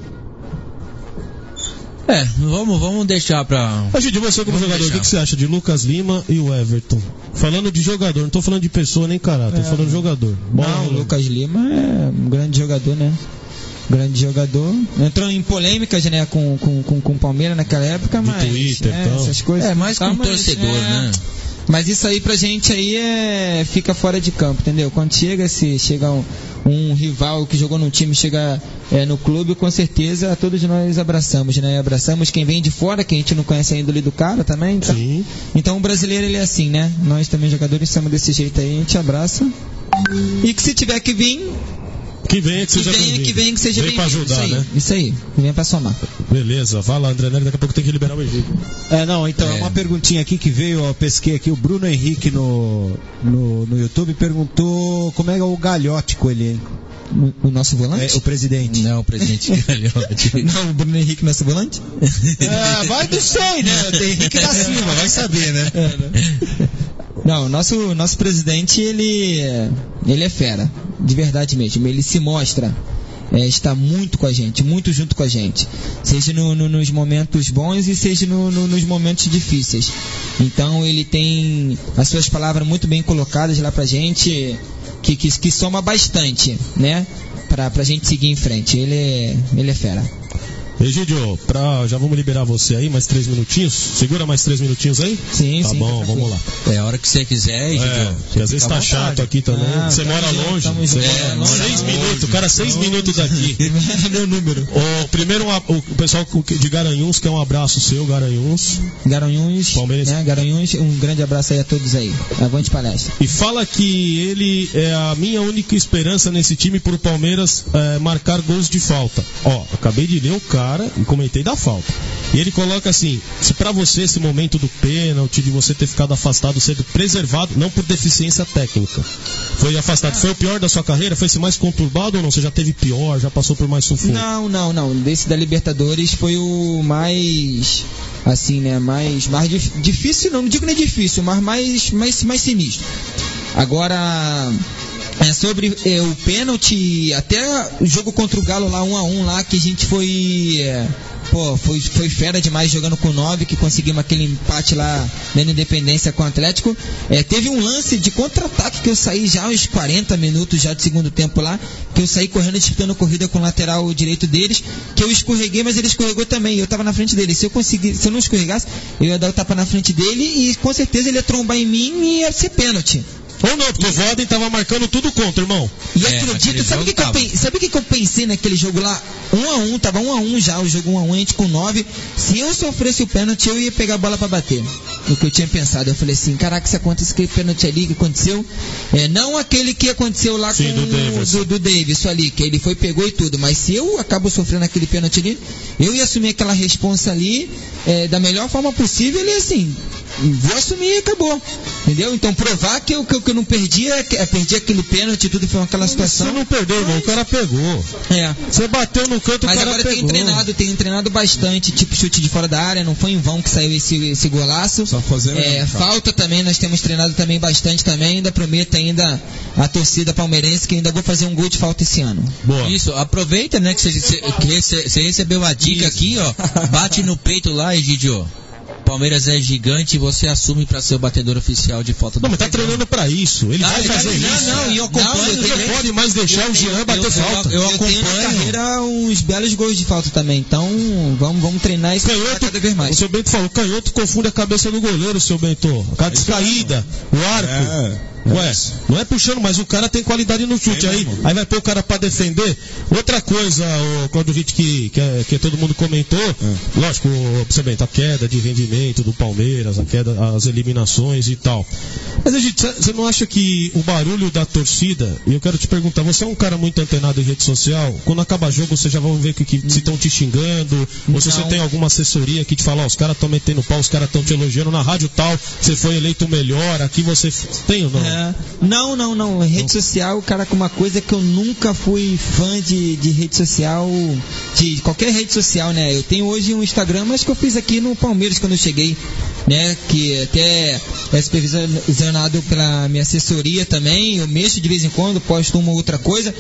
É, vamos, vamos deixar pra... A gente, você como vamos jogador, deixar. O que você acha de Lucas Lima e o Everton? Falando de jogador, não tô falando de pessoa nem caráter, é. tô falando de jogador. Bola, não, o Lucas Lima é um grande jogador, né? Grande jogador. Entrou em polêmicas, né, com, com, com, com o Palmeiras naquela época, de mas... Twitter, é, então. essas coisas. É, mais com mas, torcedor, é... né? Mas isso aí pra gente aí é... fica fora de campo, entendeu? Quando chega, se chega um, um rival que jogou num time, chega é, no clube, com certeza todos nós abraçamos, né? Abraçamos quem vem de fora, que a gente não conhece a índole do cara também. Então, Sim. então o brasileiro, ele é assim, né? Nós também, jogadores, somos desse jeito aí, a gente abraça. E que se tiver que vir... Que venha, que seja que venha, que venha, que seja bem. Vem pra ajudar, isso aí, né? Isso aí, vem pra somar. Beleza, vai lá, André Nery, daqui a pouco tem que liberar o Egídio. É, não, então, é. uma perguntinha aqui que veio, eu pesquei aqui, o Bruno Henrique no, no, no YouTube perguntou como é o Galhote ele, hein? O, o nosso volante? É, o presidente. Não, o presidente Galhote. Não, o Bruno Henrique, nosso volante? É, vai do sei, né? Tem Henrique da Silva, vai saber, né? É, né? Não, nosso nosso presidente, ele ele é fera, de verdade mesmo. Ele se mostra, é, está muito com a gente, muito junto com a gente, seja no, no, nos momentos bons e seja no, no, nos momentos difíceis. Então ele tem as suas palavras muito bem colocadas lá pra gente, que, que, que soma bastante, né? Pra, pra gente seguir em frente. Ele é, ele é fera. Egídio, pra, já vamos liberar você aí, mais três minutinhos. Segura mais três minutinhos aí? Sim, tá sim. Tá bom, vamos lá. É a hora que você quiser, Egídio. É, porque às vezes tá chato aqui também. Ah, você mora longe. Você é, mora seis minutos, cara, seis longe. minutos daqui. Meu número. O, primeiro, o pessoal de Garanhuns, que é um abraço seu, Garanhuns. Garanhuns, Palmeiras. Né, Garanhuns, um grande abraço aí a todos aí. Avante palestra. E fala que ele é a minha única esperança nesse time pro Palmeiras é, marcar gols de falta. Ó, acabei de ler o cara e comentei da falta. E ele coloca assim, se pra você esse momento do pênalti, de você ter ficado afastado, sendo preservado, não por deficiência técnica, foi afastado, foi o pior da sua carreira? Foi esse mais conturbado ou não? Você já teve pior, já passou por mais sufoco? Não, não, não. Desse da Libertadores foi o mais, assim, né, mais, mais dif- difícil, não, não digo nem difícil, mas mais, mais, mais sinistro. Agora... É, sobre é, o pênalti, até o jogo contra o Galo lá, um a um lá, que a gente foi, é, pô, foi, foi fera demais jogando com nove, que conseguimos aquele empate lá dando Independência com o Atlético. É, teve um lance de contra-ataque que eu saí já aos quarenta minutos já do segundo tempo lá, que eu saí correndo, disputando corrida com o lateral direito deles, que eu escorreguei, mas ele escorregou também, eu tava na frente dele. Se eu conseguir, se eu não escorregasse, eu ia dar o tapa na frente dele e com certeza ele ia trombar em mim e ia ser pênalti. Ou não, porque o Voden tava marcando tudo contra, irmão. E é, acredita, sabe o que, que, eu pensei, sabe que, que eu pensei naquele jogo lá? Um a um, tava um a um já, o jogo um a um, a gente com nove. Se eu sofresse o pênalti, eu ia pegar a bola pra bater. O que eu tinha pensado, eu falei assim, caraca, se acontece aquele pênalti ali que aconteceu, é, não aquele que aconteceu lá Sim, com do Davis. Do, do Davis ali, que ele foi, pegou e tudo, mas se eu acabo sofrendo aquele pênalti ali, eu ia assumir aquela responsa ali, é, da melhor forma possível e assim, vou assumir e acabou. Entendeu? Então provar que eu, que eu, que eu não perdi, é, perdi aquele pênalti e tudo, foi aquela situação. Você não perdeu, mas... irmão, o cara pegou. É. Você bateu no canto, mas o cara agora pegou. Tenho treinado, tenho treinado bastante, tipo chute de fora da área, não foi em vão que saiu esse, esse golaço. Só fazendo é, falta também, nós temos treinado também bastante também, ainda prometo ainda a torcida palmeirense que ainda vou fazer um gol de falta esse ano. Boa. Isso, aproveita, né, que você recebeu a dica Isso. aqui, ó, bate no peito lá, Egidio. Palmeiras é gigante e você assume pra ser o batedor oficial de falta do Não, mas tá treinando pra isso. Ele ah, vai ele fazer não, isso. Não, não, e eu acompanho. Não, não pode mais deixar eu, o Jean bater eu, falta. Eu, eu, eu acompanho na carreira uns belos gols de falta também. Então, vamos, vamos treinar isso canhoto, cada vez mais. O seu Bento falou, canhoto confunde a cabeça do goleiro, seu Bento. A cara descaída, o arco. É. Ué, não é puxando, mas o cara tem qualidade no chute. É aí, mesmo. aí vai pôr o cara pra defender. Outra coisa, o Claudio Ritt, que, que, é- que todo mundo comentou, É. lógico, você bem, a queda de rendimento do Palmeiras, a queda, as eliminações e tal. Mas, gente, você não acha que o barulho da torcida, e eu quero te perguntar, você é um cara muito antenado em rede social, quando acaba jogo você já vai ver que, que se estão te xingando, ou se você Não. tem alguma assessoria que te fala, ó, os caras estão metendo pau, os caras estão te elogiando, na rádio tal, você foi eleito o melhor, aqui você tem ou não? É. Não, não, não. Rede social, cara, com uma coisa que eu nunca fui fã de, de rede social, de qualquer rede social, né? Eu tenho hoje um Instagram, mas que eu fiz aqui no Palmeiras quando eu cheguei, né? Que até é supervisionado pela minha assessoria também. Eu mexo de vez em quando, posto uma ou outra coisa,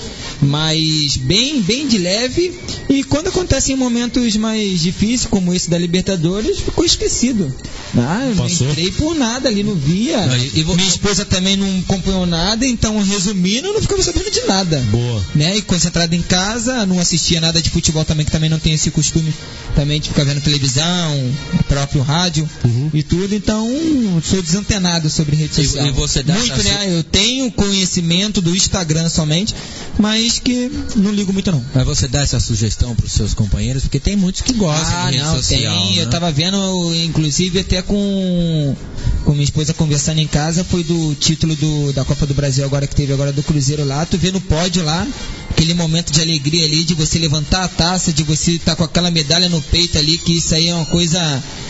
mas bem, bem de leve. E quando acontecem momentos mais difíceis, como esse da Libertadores, ficou esquecido. Ah, eu não Passou. entrei por nada ali, não via. Não, e- e vo- Minha esposa também não acompanhou nada, então, resumindo, eu não ficava sabendo de nada. Boa. Né? E concentrado em casa, não assistia nada de futebol também, que também não tem esse costume também de ficar vendo televisão, próprio rádio Uhum. e tudo, então sou desantenado sobre rede E- social. e você dá muito, essa né? Eu tenho conhecimento do Instagram somente, mas que não ligo muito não. Mas você dá essa sugestão pros seus companheiros, porque tem muitos que gostam Ah, de rede não, social. tem. né? Eu tava vendo, inclusive, até com, com minha esposa conversando em casa, foi do título do, da Copa do Brasil agora que teve agora do Cruzeiro lá, tu vê no pódio lá, aquele momento de alegria ali, de você levantar a taça, de você estar com aquela medalha no peito ali, que isso aí é uma coisa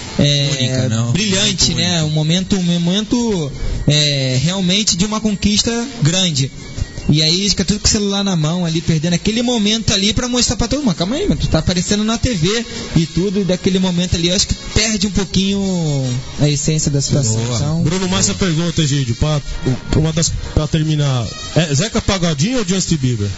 é, Única, não? brilhante, Muito né? Um momento, um momento é, realmente de uma conquista grande. E aí fica tudo com o celular na mão ali, perdendo aquele momento ali pra mostrar pra todo mundo. Calma aí, mano, tu tá aparecendo na T V e tudo, e daquele momento ali eu acho que perde um pouquinho a essência da situação. Então, Bruno Massa pergunta, Egídio, pra, uma das, pra terminar. É Zeca Pagodinho ou Justin Bieber?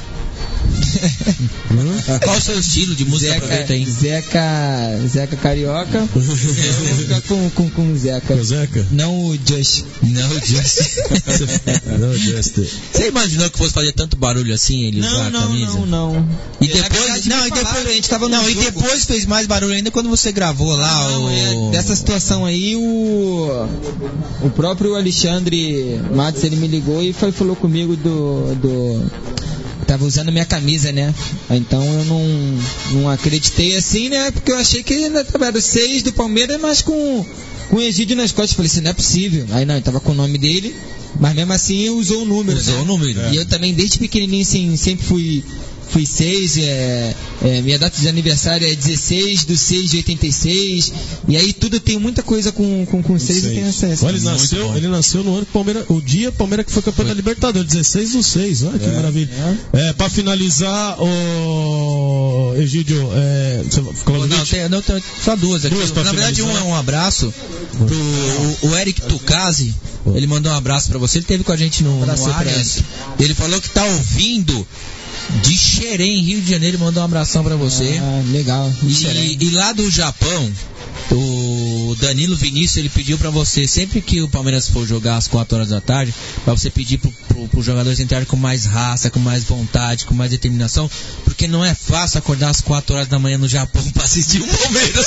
Qual o seu estilo de música? Aproveita Zeca, aí. Zeca, Zeca Carioca. Eu vou ficar com, com, com o Zeca. O Zeca? Não o Just. Não, Justin. Não, Justin. Você imaginou que fosse fazer tanto barulho assim, ele usar Não, a não, camisa? não, não. E Na depois, verdade, não, me e falaram, depois, a gente tava no não, e jogo. depois fez mais barulho ainda quando você gravou lá Não, o... é, dessa situação aí, o, o próprio Alexandre Matos, ele me ligou e foi, falou comigo do, do... Tava usando minha camisa, né? Então eu não, não acreditei assim, né? Porque eu achei que ainda tava seis do Palmeiras, mas com, com o Egídio nas costas. Eu falei assim, não é possível. Aí não, ele tava com o nome dele, mas mesmo assim usou o número. Usou né? o número. E eu também, desde pequenininho, assim, sempre fui... Fui seis, é, é, minha data de aniversário é dezesseis do seis de oitenta e seis, e aí tudo tem muita coisa com, com, com seis e tem acesso. Olha, ele nasceu, ele nasceu no ano que o Palmeiras, o dia Palmeiras que foi campeão da Libertadores, dezesseis do seis, olha que É. maravilha. É, pra finalizar, o Egídio, é, você falou Não, tem, não, tem só duas aqui. Duas pra Na verdade, um finalizar. é um abraço pro o, o Eric Tucasi. Ele mandou um abraço pra você. Ele esteve com a gente no, Abraço no pra Arias. Ele falou que tá ouvindo de Xerém, Rio de Janeiro. Ele mandou um abração pra você. Ah, legal. E, e lá do Japão, o Danilo Vinícius, ele pediu pra você, sempre que o Palmeiras for jogar às quatro horas da tarde, pra você pedir pro, pro, pro jogadores entrarem com mais raça, com mais vontade, com mais determinação, porque não é fácil acordar às quatro horas da manhã no Japão pra assistir o Palmeiras.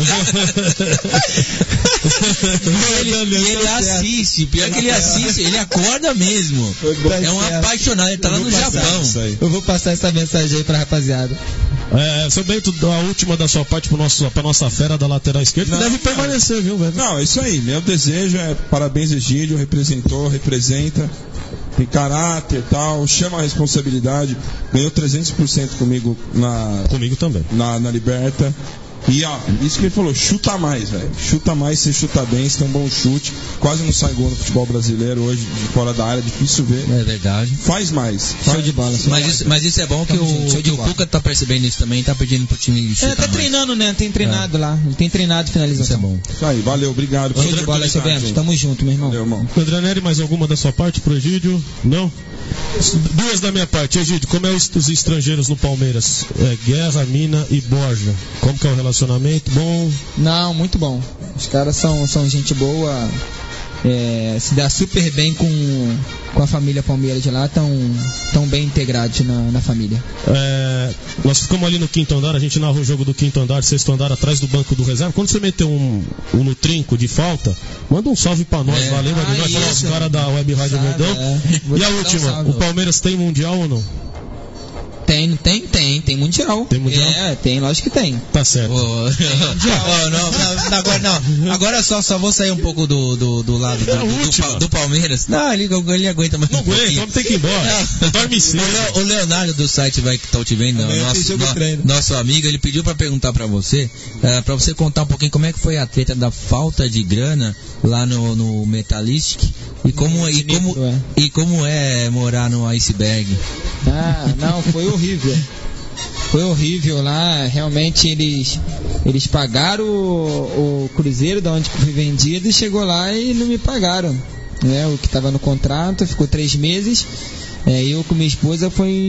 E ele, e ele assiste, pior que ele assiste, ele acorda mesmo. É um apaixonado, ele tá lá no Japão. Eu vou passar essa mensagem aí pra rapaziada. É, seu Bento, a última da sua parte pro nosso, pra nossa fera da lateral esquerda, que Não, deve permanecer, viu, velho? Não, é isso aí. Meu desejo é parabéns, Egídio. Representou, representa. Tem caráter e tal. Chama a responsabilidade. Ganhou trezentos por cento comigo na. Comigo também. Na, na Liberta. E ó, isso que ele falou, chuta mais, velho. Chuta mais, você chuta bem, você tem um bom chute. Quase não sai gol no futebol brasileiro hoje, de fora da área, difícil ver. É verdade. Faz mais. Show Faz... de bola. Mas isso, mas isso é bom que Tamo junto, o, show de que o bola. Cuca tá percebendo isso também, tá pedindo pro time É, chutar tá mais. treinando, né? Tem treinado lá. Ele tem treinado finalização. Isso é bom. Isso aí, valeu, obrigado. Show de bola, seu Bento. Tamo junto, meu irmão. Valeu, irmão. André Neri, mais alguma da sua parte pro Egídio? Não? Duas da minha parte. Egídio, como é os, os estrangeiros no Palmeiras? É, Guerra, Mina e Borja. Como que é o relacionamento? Bom? Não, muito bom. Os caras são, são gente boa. é, se dá super bem com, com a família Palmeiras de lá, tão, tão bem integrados na, na família. É, nós ficamos ali no quinto andar, a gente narra o jogo do quinto andar, sexto andar, atrás do banco do reserva. Quando você meteu um, um no trinco de falta, manda um salve pra nós, É. valeu, ah, vai falar os caras da Web Rádio Sabe, Verdão. é. Vou E a te dar um última, salve, o Palmeiras tem mundial ou não? Tem, tem, tem, tem mundial. Tem mundial? É, tem, lógico que tem. Tá certo. Oh, oh, não, não, agora não. Agora só, só vou sair um pouco do, do, do lado do, do, do, Pa- do Palmeiras. Não, ele, ele aguenta mais. Não um aguenta, vamos ter que ir embora. Dorme cedo. O, Leo- o Leonardo do site Vai Que Tá Te Vendo, nosso, no, nosso amigo, ele pediu pra perguntar pra você, uh, pra você contar um pouquinho como é que foi a treta da falta de grana lá no, no Metalistic e como, e, como, e como é morar no Iceberg. Ah, não, foi horrível. Foi horrível lá, realmente eles, eles pagaram o, o cruzeiro de onde fui vendido e chegou lá e não me pagaram, né? O que estava no contrato, ficou três meses. É, eu com minha esposa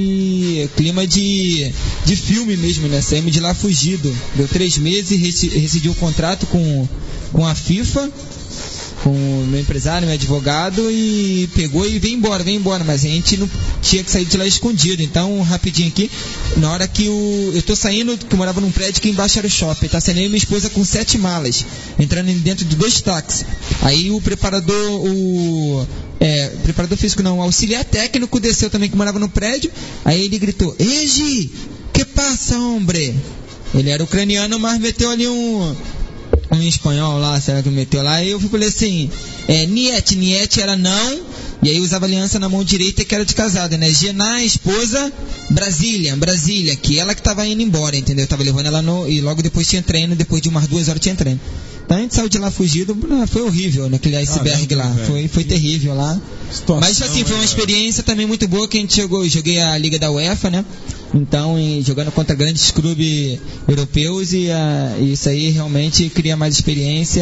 foi clima de, de filme mesmo, né? Saímos de lá fugido. Deu três meses, reci- rescindi o contrato com, com a FIFA, com o meu empresário, meu advogado, e pegou e veio embora, veio embora, mas a gente não tinha que sair de lá escondido. Então, rapidinho aqui, na hora que o, eu tô saindo, que eu morava num prédio que embaixo era o shopping, tá saindo eu e minha esposa com sete malas, entrando dentro de dois táxis. Aí o preparador, o é, preparador físico não, o auxiliar técnico desceu também, que morava no prédio. Aí ele gritou: Egi, que passa, hombre? Ele era ucraniano, mas meteu ali um um espanhol lá, será que meteu lá? E eu falei assim, é, Niet, Niet era não, e aí usava aliança na mão direita que era de casada, né? Gená, esposa, Brasília, Brasília, que ela que tava indo embora, entendeu? Eu tava levando ela no, e logo depois tinha treino, depois de umas duas horas tinha treino. Então a gente saiu de lá fugido, foi horrível, naquele iceberg ah, lá, velho. foi, foi terrível lá. Situação, Mas assim, foi uma experiência também muito boa, que a gente jogou, joguei a Liga da UEFA, né? Então, em, jogando contra grandes clubes europeus, e ah, isso aí realmente cria mais experiência,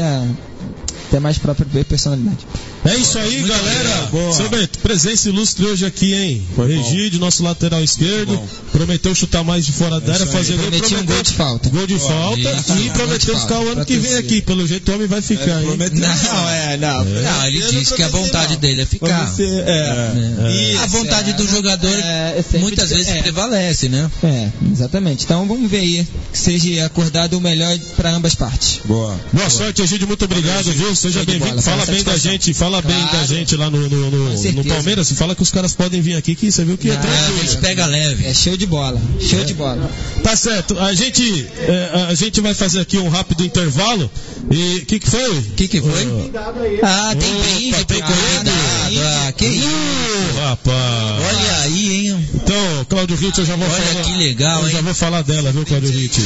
até mais própria personalidade. É isso aí, muito galera. Seu Bento, presença ilustre hoje aqui, hein? Regídio, nosso lateral esquerdo, prometeu chutar mais de fora da área, fazer gol. Prometeu um gol de falta. Gol de falta Isso, e prometeu ficar o ano que vem aqui. Pelo jeito o homem vai ficar, hein? Não, é, não. É. Não, ele disse que a vontade dele é ficar. Você, é, é. É. A vontade do jogador é, muitas vezes é. prevalece, né? É, exatamente. Então vamos ver aí que seja acordado o melhor para ambas partes. Boa. Boa sorte, Egídio. Muito obrigado, viu? Seja bem-vindo. Fala bem da gente, fala bem da gente lá no, no, no, no Palmeiras. E fala que os caras podem vir aqui, que você viu que é tranquilo. A gente pega leve. É show de bola. Show é. de bola. Tá certo. A gente, é, a gente vai fazer aqui um rápido intervalo. E o que, que foi? O que, que foi? Uh, ah, tem brinde, tem corrida. Ah, que isso, uh, rapaz. Olha aí, hein? Então, Cláudio Ritt, eu já vou Olha falar. Olha que legal, eu hein? já vou falar dela, viu, Cláudio Ritt?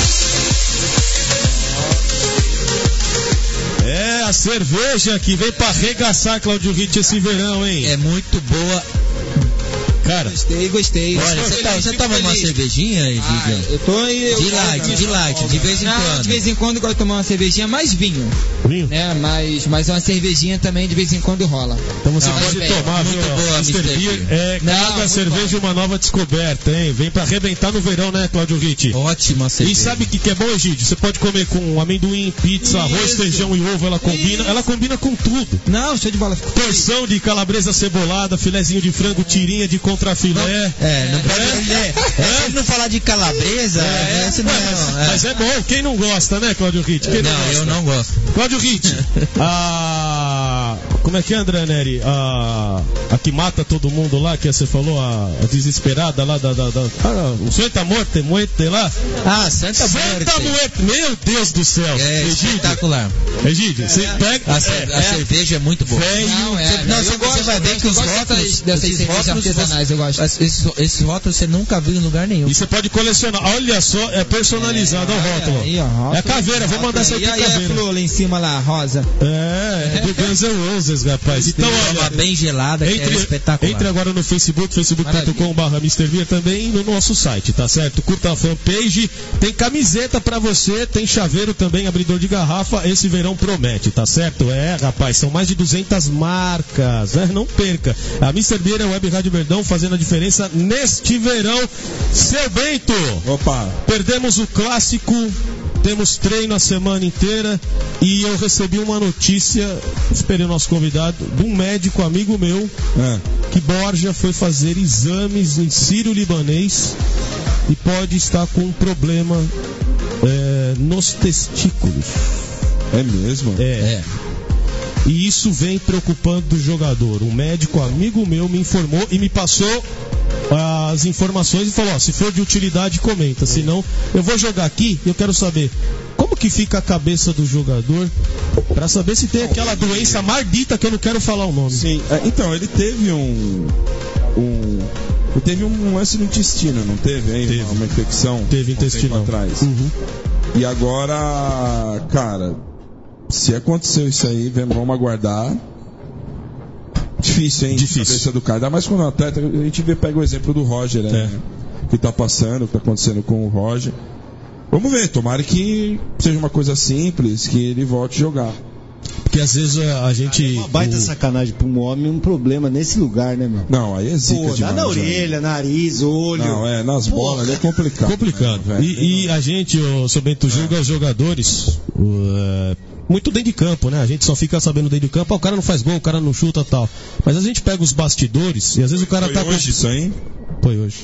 É a cerveja que veio pra arregaçar, Cláudio Ritt, esse verão, hein? É muito boa. Cara, gostei, gostei. Olha, você, tá, você toma uma cervejinha aí, ah, eu tô aí. De light, de light, de vez em não, quando. De vez em quando eu gosto de tomar uma cervejinha, mais vinho. Vinho? Né, mas, mas uma cervejinha também de vez em quando rola. Então você não, pode bem, tomar, muito viu? Boa, mister Beer. É, cada cerveja uma nova descoberta, hein? Vem pra arrebentar no verão, né, Cláudio Ritt? Ótima cerveja. E sabe o que, que é bom, Egídio? Você pode comer com amendoim, pizza, Isso. arroz, feijão e ovo, ela combina. Isso. Ela combina com tudo. Não, show de bola. Porção de calabresa cebolada, filezinho de frango, tirinha de contrafilé. É, não pode. É, é, é, não falar de calabresa, é, é, não, mas, é. mas é bom, quem não gosta, né, Cláudio Ritt? Quem não, não gosta? eu não gosto. Cláudio Ritt, a. Como é que é, André Neri? A. A que mata todo mundo lá, que você falou, a, a desesperada lá da. da, da... Ah, o Santa Morte, Muerte lá. Ah, Santa Morte. Santa Muerte, meu Deus do céu. É Egídio. Espetacular. Egídio, você é. pega. A, é, a cerveja é muito boa. Velho, não, é, você, não, você, gosto, você vai ver que os rótulos dessas cervejas artesanais, eu gosto. Esses, esses rótulos você nunca viu em lugar nenhum. E você pode colecionar. Olha só, é personalizado, é, o rótulo. Aí, ó, rótulo. É caveira, vou mandar essa aqui caveira. caveira. E a flor lá em cima lá, rosa. É, é do Guns N' Roses, rapaz. Então, olha, bem gelada, entre, que é espetacular. Entre agora no Facebook, facebook ponto com barra mister Beer, também no nosso site, tá certo? Curta a fanpage, tem camiseta pra você, tem chaveiro também, abridor de garrafa, esse verão promete, tá certo? É, rapaz, são mais de duzentas marcas, né? Não perca. A mister Beer é a Web Rádio Verdão fazendo a diferença neste verão. Seu Bento! Opa! Perdemos o clássico, temos treino a semana inteira. E eu recebi uma notícia, esperei o nosso convidado, de um médico amigo meu, é. que Borja foi fazer exames em sírio-libanês e pode estar com um problema é, nos testículos. É mesmo? É. é. E isso vem preocupando o jogador. Um médico amigo meu me informou e me passou as informações e falou, ó, se for de utilidade, comenta. Senão, eu vou jogar aqui e eu quero saber como que fica a cabeça do jogador pra saber se tem aquela doença maldita que eu não quero falar o nome. Sim, é, então, ele teve um... um... Ele teve um lance no intestino, não teve? Hein? Teve. Uma, uma infecção. Teve intestino atrás. Uhum. E agora, cara, se aconteceu isso aí, vamos aguardar. Difícil, hein? Difícil. A cabeça do cara. Ainda mais quando o atleta, a gente vê, pega o exemplo do Roger, né? É. Que tá passando, que tá acontecendo com o Roger. Vamos ver, tomara que seja uma coisa simples, que ele volte a jogar. Porque às vezes a, a gente... É uma baita o... sacanagem pra um homem, um problema nesse lugar, né, meu? Não, aí é zica Pô, demais. na orelha, já. Nariz, olho... Não, é, nas Pô, bolas ali é complicado. Complicado. Né, e, e a gente, o seu Bento, julga é. os jogadores uh, muito dentro de campo, né? A gente só fica sabendo dentro de campo, ah, o cara não faz gol, o cara não chuta e tal. Mas a gente pega os bastidores e às vezes o cara Foi tá... hoje com... isso aí? Foi hoje.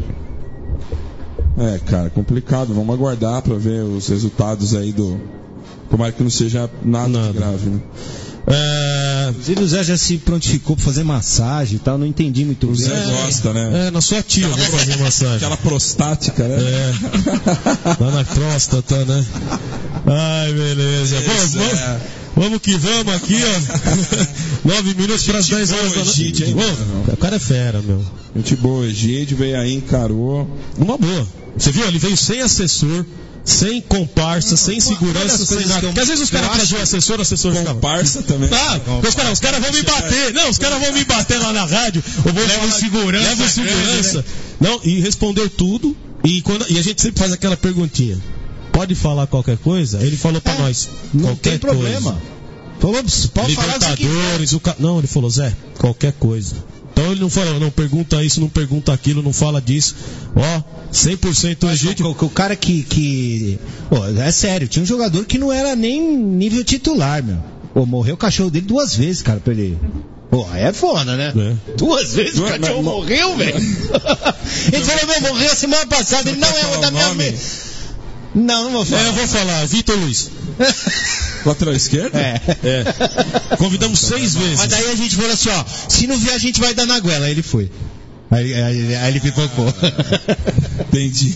É, cara, complicado. Vamos aguardar pra ver os resultados aí do... Tomara que não seja nada, nada. grave, né? É... O Zé já se prontificou pra fazer massagem e tal, não entendi muito bem. O Zé é, gosta, né? É, na sua tia vou fazer massagem. Aquela prostática, né? É. Lá na próstata, né? Ai, beleza. Bom, vamos, vamos que vamos aqui, ó. Nove minutos para as dez horas da noite. O cara é fera, meu. Gente boa, Egídio veio aí, encarou. Uma boa. Você viu? Ele veio sem assessor. Sem comparsa, sem segurança, sem nada. Porque às vezes os caras traziam assessor, o assessor comparsa também. Ah, os caras os cara vão me bater. Não, os caras vão me bater lá na rádio. Eu vou leva falar, segurança. Leva segurança. Grande, né? Não, e respondeu tudo. E, quando, e a gente sempre faz aquela perguntinha. Pode falar qualquer coisa? Ele falou pra é, nós. Não tem problema. Falou, pode Libertadores, falar o ca... Não, ele falou, Zé, qualquer coisa. Então ele não fala, não pergunta isso, não pergunta aquilo, não fala disso. Ó, cem por cento Egídio. O, o, o cara que. que... Pô, é sério, tinha um jogador que não era nem nível titular, meu. Pô, morreu o cachorro dele duas vezes, cara, pra ele. Pô, aí é foda, né? É. Duas vezes duas, o cachorro mas, morreu, velho. Ele falou, meu, morreu semana passada, ele não é o da minha vez. Não, não vou falar. É, eu vou falar, Vitor Luiz. Lateral esquerda? É. é. Convidamos seis vezes. Mas daí a gente falou assim, ó, se não vier a gente vai dar na goela. Aí ele foi. Aí, aí, aí ele pipocou. Entendi.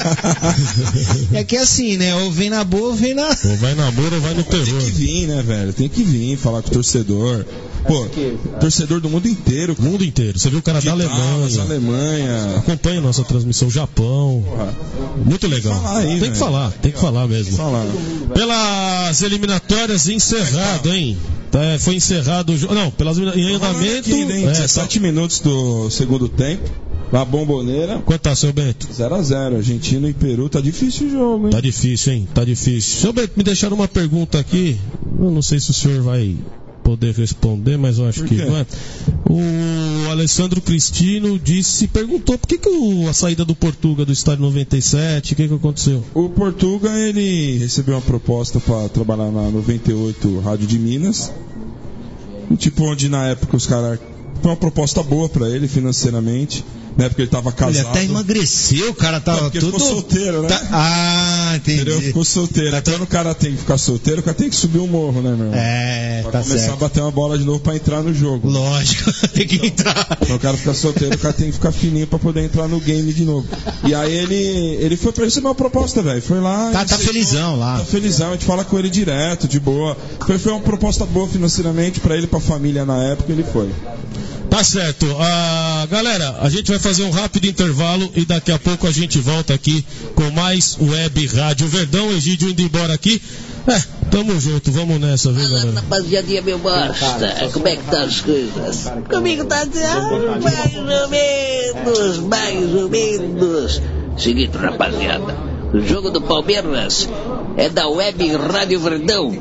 É que é assim, né? Ou vem na boa ou vem na... Ou vai na boa ou vai no terror. Tem que vir, né, velho? Tem que vir falar com o torcedor. Pô, torcedor do mundo inteiro. Mundo inteiro. Você viu o cara da Alemanha. Alemanha. Acompanha a nossa transmissão. Japão. Porra. Muito legal. Tem que falar, aí, tem que falar, tem que falar mesmo. Falar. Pelas eliminatórias, encerrado, hein? É, foi encerrado o jogo. Não, pelas em andamento. Aqui, né, é, sete tá... minutos do segundo tempo. Na Bomboneira. Quanto tá, seu Bento? zero a zero. Argentina e Peru. Tá difícil o jogo, hein? Tá difícil, hein? Tá difícil. Seu Bento, me deixaram uma pergunta aqui. Eu não sei se o senhor vai poder responder, mas eu acho que vai. O Alessandro Cristino disse, perguntou por que, que o, a saída do Portuga do estádio noventa e sete, o que, que aconteceu? O Portuga, ele recebeu uma proposta para trabalhar na noventa e oito Rádio de Minas. Tipo, onde na época os caras... Foi uma proposta boa para ele financeiramente. Na época ele tava casado. Ele até emagreceu, o cara tava é, tudo... ficou solteiro, né? Tá... Ah, entendi. Entendeu? Ficou solteiro. Tá... Então o cara tem que ficar solteiro, o cara tem que subir o morro, né, meu irmão? É, pra tá começar certo. a bater uma bola de novo pra entrar no jogo. Lógico, tem que entrar. Então o cara fica solteiro, o cara tem que ficar fininho pra poder entrar no game de novo. E aí ele, ele foi pra receber uma proposta, velho. Foi lá... Tá, tá felizão lá. Tá felizão, a gente fala com ele direto, de boa. Foi, foi uma proposta boa financeiramente pra ele, pra família na época, ele foi. Tá certo. Ah, galera, a gente vai fazer um rápido intervalo e daqui a pouco a gente volta aqui com mais Web Rádio Verdão. Egídio indo embora aqui. É, tamo junto, vamos nessa, viu, galera? Fala, rapaziadinha, meu bosta. Como é que tá as coisas? Comigo tá assim, ah, mais ou menos, mais ou menos. Seguinte, rapaziada, o jogo do Palmeiras é da Web Rádio Verdão.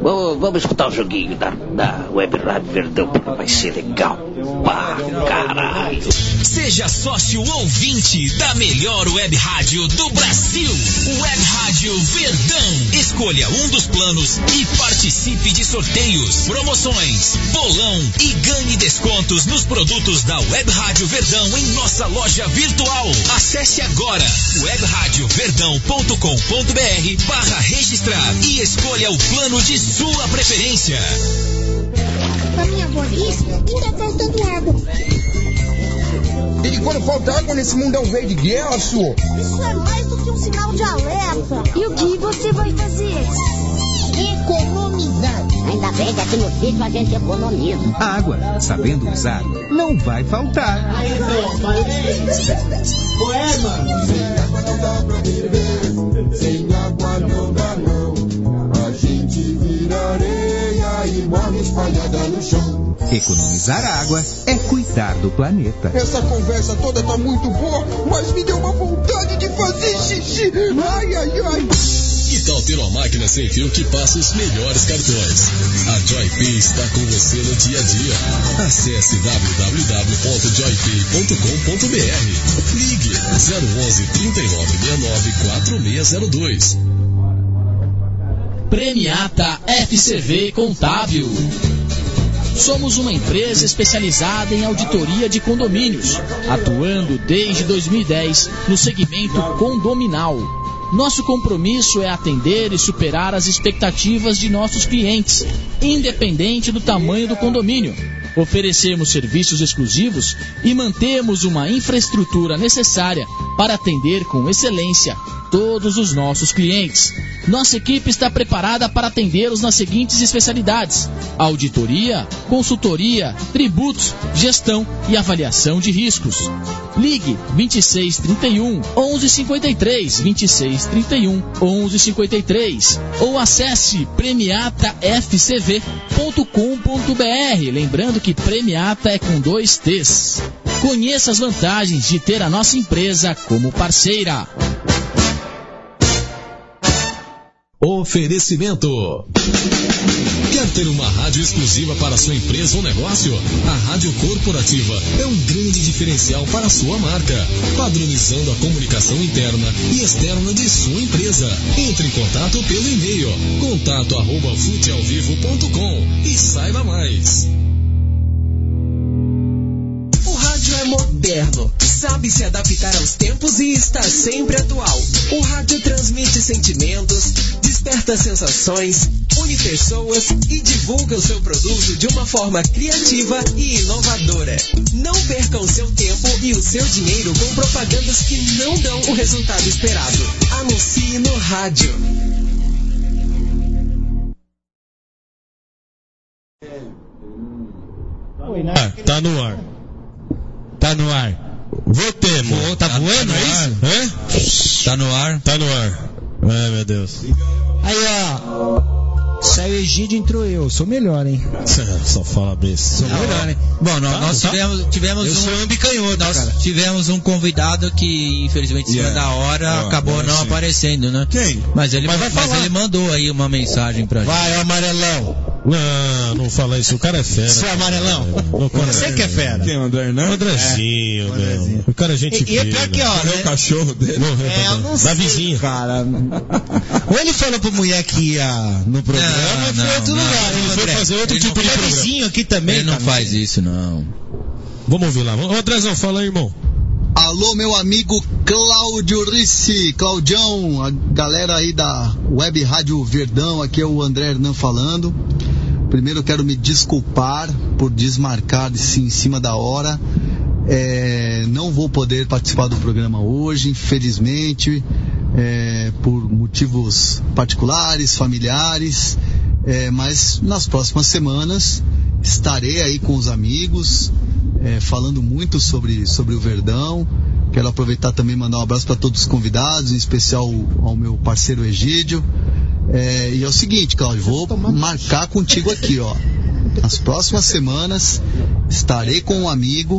Vamos, vamos escutar o joguinho da, da Web Rádio Verdão, porque vai ser legal. Pá, caralho. Seja sócio ouvinte da melhor web rádio do Brasil. Web Rádio Verdão. Escolha um dos planos e participe de sorteios, promoções, bolão e ganhe descontos nos produtos da Web Rádio Verdão em nossa loja virtual. Acesse agora web rádio verdão ponto com ponto br barra registrar e escolha o plano de sua preferência. A minha avó disse que tá faltando água. E quando falta água nesse mundão verde de guerra, sua? Isso é mais do que um sinal de alerta. E o que você vai fazer? Economizar. Ainda bem que aqui no sítio a gente economiza. Água, sabendo usar, não vai faltar. Aí, não, Poema. Sem água não dá pra viver, sem água não dá não. A gente vira areia e morre espalhada no chão. Economizar água é cuidar do planeta. Essa conversa toda tá muito boa, mas me deu uma vontade de fazer xixi. Ai, ai, ai. Que tal ter uma máquina sem fio que passa os melhores cartões? A JoyPay está com você no dia a dia. Acesse w w w ponto joypay ponto com ponto br. Ligue zero onze, trinta e nove, sessenta e nove, quarenta e seis zero dois. Premiata F C V Contábil. Somos uma empresa especializada em auditoria de condomínios, atuando desde dois mil e dez no segmento condominal. Nosso compromisso é atender e superar as expectativas de nossos clientes, independente do tamanho do condomínio. Oferecemos serviços exclusivos e mantemos uma infraestrutura necessária para atender com excelência todos os nossos clientes. Nossa equipe está preparada para atendê-los nas seguintes especialidades: auditoria, consultoria, tributos, gestão e avaliação de riscos. Ligue vinte e seis, trinta e um, onze cinquenta e três, vinte e seis, trinta e um, onze cinquenta e três ou acesse premiata f c v ponto com ponto b r. Lembrando que Premiata é com dois T's. Conheça as vantagens de ter a nossa empresa como parceira. Oferecimento. Quer ter uma rádio exclusiva para sua empresa ou negócio? A Rádio Corporativa é um grande diferencial para a sua marca, padronizando a comunicação interna e externa de sua empresa. Entre em contato pelo e-mail contato arroba futealvivo ponto com e saiba mais. O rádio é moderno, sabe se adaptar aos tempos e está sempre atual. O rádio transmite sentimentos, desperta sensações, une pessoas e divulga o seu produto de uma forma criativa e inovadora. Não perca o seu tempo e o seu dinheiro com propagandas que não dão o resultado esperado. Anuncie no rádio. Ah, tá no ar. Tá no ar. Votemos. Pô, tá voando, é isso? Hã? Tá no ar? Tá no ar. Ai, meu Deus. Aí, ó. Saiu o Egídio, entrou eu. Sou melhor, hein? Só fala besta. Sou melhor, hein? Bom, nós, Tá, nós tá. tivemos, tivemos Eu um... sou um bicanhoto, Nós cara. tivemos um convidado que, infelizmente, em cima Yeah. da hora, Ó, acabou agora não sim. aparecendo, né? Quem? Mas ele, Mas vai mas falar. ele mandou aí uma mensagem pra gente. Vai, ó, amarelão. Não, não fala isso. O cara é fera. Seu amarelão. Não, cara, Você que é fera. Quem, o André Hernandes? Andrezinho, É, meu. Andrezinho. O cara é gente E, e é pior que, ó, É o né? cachorro dele. Morreu, É, tá eu bom. não Da sei, vizinha. cara. Ou ele falou pra mulher que ia no programa, Não, ou foi não, outro não. lugar, hein, Ele foi André? fazer outro Ele tipo não de Ele é programa. vizinho aqui também, Ele não cara. faz isso, não. Vamos ouvir lá. Ô, Andrezão, fala aí, irmão. Alô, meu amigo Cláudio Ricci, Claudião, a galera aí da Web Rádio Verdão, aqui é o André Hernan falando. Primeiro eu quero me desculpar por desmarcar assim, em cima da hora. É, não vou poder participar do programa hoje, infelizmente, é, por motivos particulares, familiares, é, mas nas próximas semanas estarei aí com os amigos, é, falando muito sobre, sobre o Verdão. Quero aproveitar também e mandar um abraço para todos os convidados, em especial ao meu parceiro Egídio. É, e é o seguinte, Cláudio, vou marcar contigo aqui, ó. Nas próximas semanas estarei com um amigo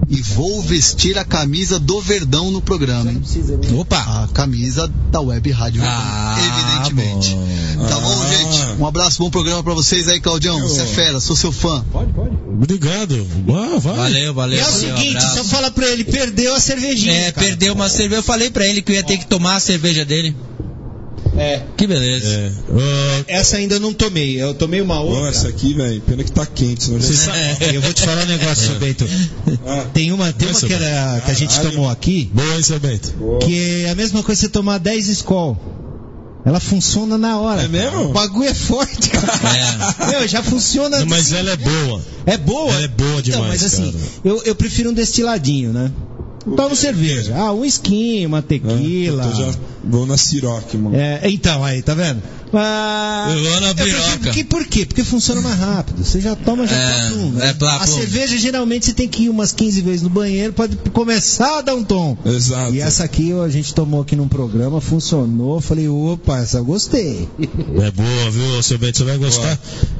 e vou vestir a camisa do Verdão no programa, hein? Opa! A camisa da Web Rádio Verdão, ah, evidentemente. Bom. Tá bom, Ah. gente? Um abraço, bom programa pra vocês aí, Claudião. Você é fera, sou seu fã. Pode, pode. Obrigado. Ah, vai. Valeu, valeu. E é o valeu, seguinte, abraço. só fala pra ele, perdeu a cervejinha. É, cara. perdeu uma cerveja. Eu falei pra ele que eu ia ter que tomar a cerveja dele. É. Que beleza. É. Uh, Essa ainda eu não tomei, eu tomei uma outra. Pô, essa aqui, velho, pena que tá quente. Senão já... Eu vou te falar um negócio, seu Bento. Tem uma, tem uma que, era, que a gente tomou aqui, boa, hein, seu Bento? que é a mesma coisa que você tomar dez Skol. Ela funciona na hora. É mesmo? O bagulho é forte, cara. Meu, já funciona. Não, mas ela é boa. É boa? Ela é boa demais, então, mas assim, cara. eu, eu prefiro um destiladinho, né? Tomo cerveja. Ah, um skin, uma tequila. Ah, eu já vou na Ciroc, mano. É, então, aí, tá vendo? Ah, Eu vou na eu prefiro- piroca. porque- Por quê? Porque funciona mais rápido. Você já toma, já É, tá tum, é plá, A plum. cerveja, geralmente, você tem que ir umas quinze vezes no banheiro pra começar a dar um tom. Exato. E essa aqui a gente tomou aqui num programa, funcionou. Falei, opa, essa eu gostei. É boa, viu, seu Bento? Você vai gostar.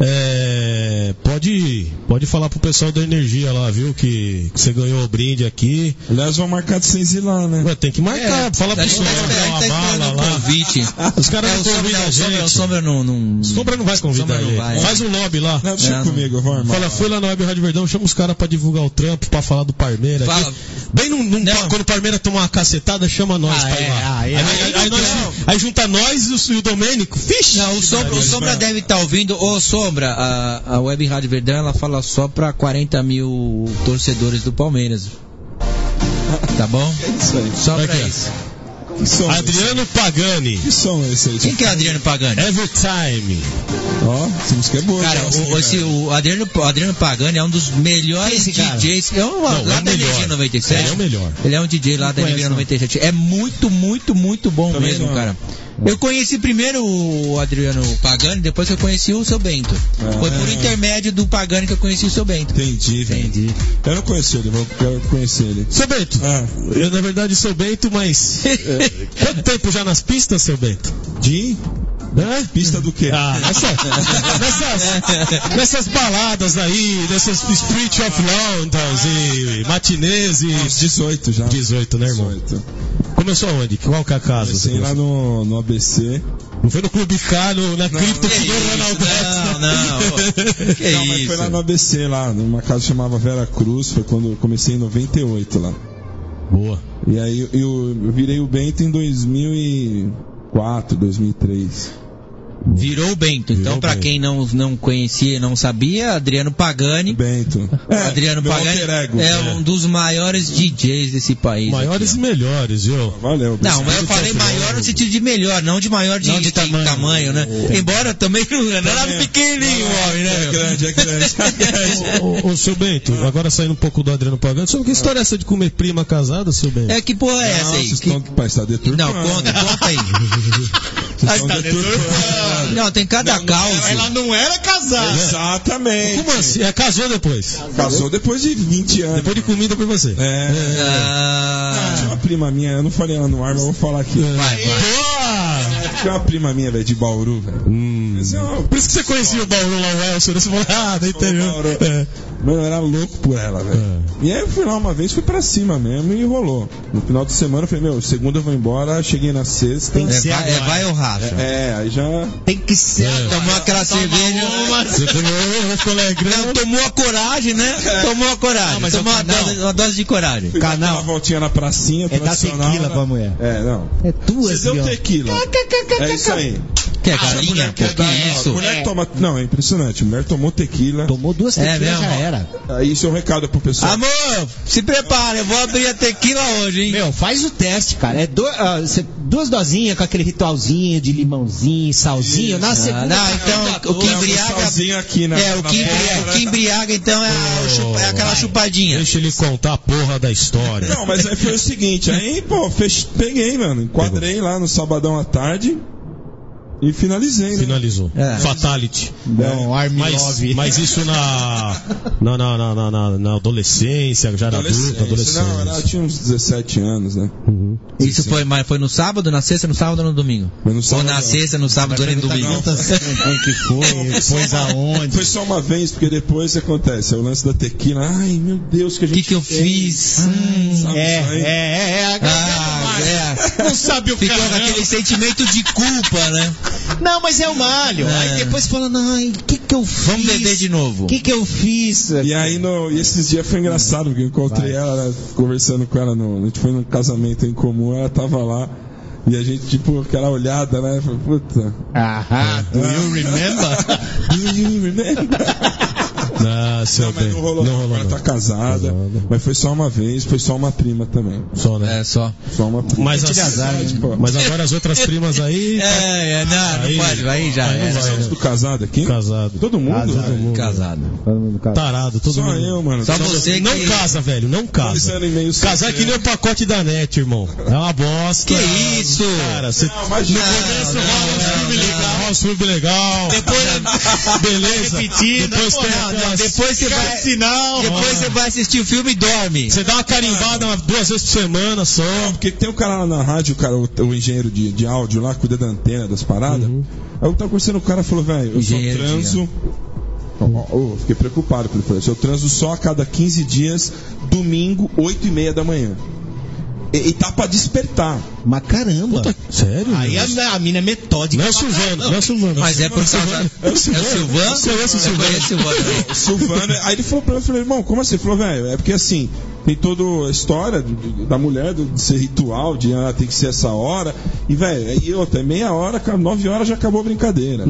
É, pode, pode falar pro pessoal da Energia lá, viu? Que, que você ganhou o brinde aqui. Aliás, vão marcar de vocês ir lá, né? Ué, tem que marcar. É, fala a pro gente tá Sombra, esperando, dar uma tá bala esperando o lá. convite. Os caras É, não o Sombra- convidam a o Sombra- gente. o Sombra não, não... Sombra não vai convidar Sombra a não gente. vai. Faz um lobby lá. Não, deixa É, comigo, eu vou armar. Fala, fui lá na Web Rádio Verdão, chama os caras pra divulgar o trampo, pra falar do Parmeira. Fala. aqui. Bem num, num- Não. quando o Parmeira toma uma cacetada, chama nós Ah, pra ir é, lá. ah, é. aí, Aí aí- aí não nós- tem. aí junta nós e o, e o Domênico. Vixe! Não, o Sombra, o Sombra deve estar ouvindo. Ô, Sombra, a, a Web Rádio Verdão, ela fala só pra quarenta mil torcedores do Palmeiras. Tá bom? É isso aí. Só Vai pra que é. isso. Que som é Adriano Pagani. esse? Que som é esse aí? Quem que é Adriano Pagani? Every Time. Ó, essa música é boa. Cara, eu gosto, o, hein, esse, cara. o Adriano, o Adriano Pagani é um dos melhores Quem é esse cara? D Js. É um, Não, lá é o da melhor. Energia noventa e sete. Ele é o melhor. Ele é um D J lá da conheço, Energia não. noventa e sete. É muito, muito, muito bom Também mesmo, não. cara. Eu conheci primeiro o Adriano Pagani, depois que eu conheci o seu Bento. Ah. Foi por intermédio do Pagani que eu conheci o seu Bento. Entendi, velho. Entendi. Eu não conheci ele, vou quero conhecer ele. Seu Bento, Ah. eu na verdade sou Bento, mas. é, quanto tempo já nas pistas, seu Bento? De Hã? pista do quê? Ah, nessa, nessas, nessas baladas aí, nessas Street of London e matinês e. Uns dezoito já. dezoito, né, irmão? dezoito. Começou onde? Qual que é a casa? Comecei lá no, no A B C. Não foi no Clube K, no, na cripto que que deu isso, Ronaldo. não, não. Que não, mas isso? foi lá no A B C, lá, numa casa que chamava Vera Cruz, foi quando eu comecei em noventa e oito lá. Boa. E aí eu, eu, eu virei o Bento em dois mil e quatro, dois mil e três. Virou o Bento. Então, Virou pra Bento. quem não, não conhecia, não sabia, Adriano Pagani. Bento. Adriano meu Pagani alter ego. é um dos maiores D Js desse país. Maiores aqui, e melhores, viu? Valeu. Não, mas eu falei maior no sentido de melhor, não de maior de, Não de de tamanho. tamanho. né? Embora também não era Também é. pequenininho o homem, né? É grande, é grande. Ô, ô, ô, seu Bento, agora saindo um pouco do Adriano Pagani, sobre que história é essa de comer prima casada, seu Bento? É que porra é essa Não, aí? vocês Que- estão, pai, você tá deturpando. Não, conta, conta aí. Vocês estão deturpando. Não, tem cada causa. Ela não era casada. Exatamente. Como assim? É, casou depois? Casou depois de vinte anos. Depois de comida por você. É. Ah, Tinha uma prima minha, eu não falei ela no ar, mas eu vou falar aqui. vai, vai. Boa! Tinha uma prima minha, velho, de Bauru, velho. Hum. Esse é uma- Por isso que você conhecia o Bauru lá, o Elson, né? Você falou, ah, da interior. Bauru. É. Mano, eu era louco por ela, velho. É. E aí eu fui lá uma vez, fui pra cima mesmo e rolou. No final de semana eu falei, meu, segunda eu vou embora, cheguei na sexta. Tem que É, ser vai, é, agora. vai ou racha? É, aí já. Tem que ser. É. Tomou aquela cerveja. Você tomou, ficou alegrão. Não, tomou a coragem, né? Tomou a coragem. Não, mas tomou é o uma, canal. dose, uma dose de coragem. Fui dar Canal. aquela voltinha na pracinha, É dar tradicional, tequila né? pra mulher. É, não. É duas, Você deu Bion. tequila. É isso aí. Que é Ah, a galinha? mulher Pô, quer que dar- a isso? mulher toma. Não, é impressionante. A mulher tomou tequila. Tomou duas É tequilas, já mesmo? era. Aí seu recado pro pessoal. Amor, se prepara, eu vou abrir a tequila hoje, hein? Meu, faz o teste, cara. É do- ah, cê- duas dosinhas com aquele ritualzinho de limãozinho, salzinho. Na Ah, segunda. não, então o que Tem um embriaga. salzinho aqui na, É, o na que, embriaga, boca, o que né? embriaga então é, a- o chupa- é aquela vai. chupadinha. Deixa ele contar a porra da história. Não, mas aí foi o seguinte, aí, pô, fech... peguei, mano, enquadrei lá no sabadão à tarde E finalizei, né? Finalizou. É. Fatality. Não, Army mas, Love. mas isso na na, na, na, na, na adolescência, já era adulto, adolescência. Não, era, eu tinha uns dezessete anos, né? Uhum. Isso foi, mas foi no sábado, na sexta, no sábado ou no domingo? Foi no sábado, ou na sexta, no sábado ou no domingo? Como que foi? Depois aonde? Foi só uma vez, porque depois acontece. É o lance da tequila. Ai, meu Deus, que a gente. O que, que eu fiz? Hum, sabe, é, isso aí? é, é, é, ah, é. Não sabe o Ficou com caramba. aquele sentimento de culpa, né? Não, mas é o malho. É. Aí depois fala, não, o que que eu fiz? Vamos beber de novo. O que que eu fiz? E aí, no, e esses dias foi engraçado, porque eu encontrei Vai. ela, né, conversando com ela, no, a gente foi num casamento em comum, ela tava lá, e a gente, tipo, aquela olhada, né, falei, puta. Aham, do you remember? Do you remember? Ah, seu Não, mas não rolou, não não. rolou Ela tá não. casada, Casada. mas foi só uma vez, foi só uma prima também. Só, né? É, só. Só uma prima. Mas, Tira as, azar, Tipo, mas agora as outras primas aí. É, é, não, Aí- não pode, aí já aí não era. vai, Somos né? do casado aqui? Casado. Todo mundo? Casado. Todo mundo. Casado. Todo mundo casado. Tarado, todo Só mundo. eu, mano. Só você Não que... casa, velho, não casa. Pensando em meio Casar é que nem o pacote da net, irmão. É uma bosta. Que isso? Cara, você. Não, imagina. No começo não, rola uns não, filmes não. legais, rola uns filmes legal. Depois, Beleza. Repetindo, Depois tem porra, aquelas- depois você vai... Sinal. Depois você vai assistir o filme e dorme. Você dá uma carimbada umas duas vezes por semana só. Porque tem um cara lá na rádio, o, cara, o, o engenheiro de, de áudio lá, cuida da antena, das paradas. Uhum. Aí eu tava conversando com o cara, falou, velho, eu só Engenheiro de transo... Ó, ó, ó, fiquei preocupado com ele. Falei, eu transo só a cada quinze dias, domingo, oito e meia da manhã. E, e tá pra despertar. Mas caramba. Puta, sério? Aí a, a mina é metódica. Não é o Silvano, não é o Silvano. Mas é por causa... É o Silvano. É o Silvano? Você é esse Eu Silvano. conheço o Silvano também. O Silvano, aí ele falou pra mim, eu falei, irmão, como assim? Ele falou, velho, é porque assim, tem toda a história de- de- da mulher, de ser ritual, de ah, tem que ser essa hora. E, velho, aí outra, é meia hora, cara, nove horas já acabou a brincadeira.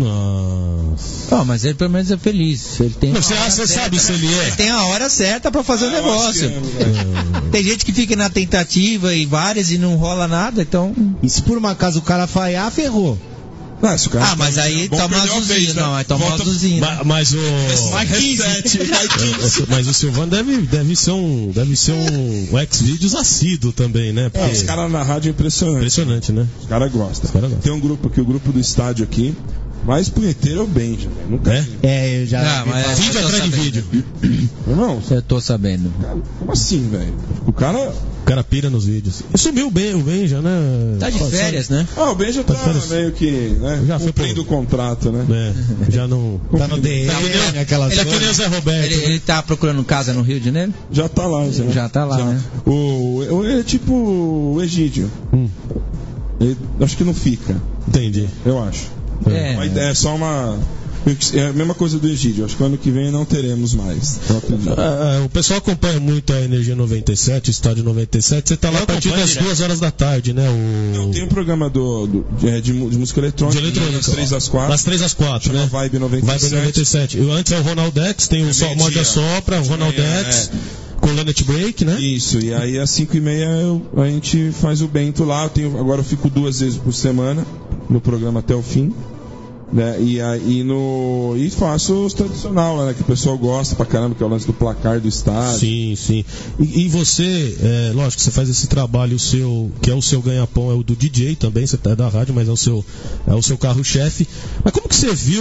Nossa. Oh, mas ele pelo menos é feliz. Ele tem Não, a você hora você certa. sabe se ele é. Ele tem a hora certa pra fazer o Ah, eu acho negócio. que é, velho. Tem gente que fica na tentativa e várias e não rola nada, então. E se por um acaso o cara falhar, ferrou. Ah, se o cara Ah, mas aí bom, toma uma perdeu a azulzinha. vez, né? Não, aí toma uma Volta- azulzinha. Ma- Mas o. Mais quinze. Mas o Silvano deve, deve ser um. Deve ser um, um ex-vídeos assíduo também, né? É, Porque- os caras na rádio é impressionante. Impressionante, né? Os caras gostam. cara gostam. Tem um grupo aqui, o grupo do estádio aqui. Mais punheteiro é o Benja, velho. Nunca É? vi. É, eu já. Ah, vi mas falar. Vídeo eu tô atrás de sabendo. vídeo. Irmão, Eu tô sabendo. cara, como assim, velho? O cara. O cara pira nos vídeos. E sumiu bem o Benja, né? Tá de Sabe- férias, né? Ah, o Benja tá férias. meio que, né? Já foi cumprindo o contrato, né? É, já não. Tá no D M, Tá que nem- né, aquelas Ele é que nem o Zé Roberto. Ele, ele tá procurando casa no Rio de Janeiro? Já tá lá, já. Já tá lá, né? O, o- ele é tipo o Egídio. Hum. Ele, acho que não fica, Entendi. eu acho. É. Uma ideia, é só uma. É a mesma coisa do Egídio. Acho que ano que vem não teremos mais. Eu acredito. Ah, ah, o pessoal acompanha muito a Energia noventa e sete, o Estádio noventa e sete. Você tá lá Eu a partir acompanho das direto. duas horas da tarde, né? O... Não, tem um programa do, do- de, é, de mu- de música eletrônica. De eletrônica. Das três às quatro. Das três às quatro, Chama né? Vibe noventa e sete. Vibe noventa e sete. E antes é o Ronaldex, tem o É so, meio-dia. Morde a Sopra, o Ronaldex, É. com o Lanet Break, né? Isso, e aí às cinco e meia eu- a gente faz o Bento lá. Eu tenho, agora eu fico duas vezes por semana no programa até o fim. Né? E aí no. E faço os tradicional lá, né? Que o pessoal gosta pra caramba, que é o lance do placar do estádio. Sim, sim. E, e você, é, lógico, você faz esse trabalho, o seu, que é o seu ganha-pão, é o do D J também, você é da rádio, mas é o seu, é o seu carro-chefe. Mas como que você viu,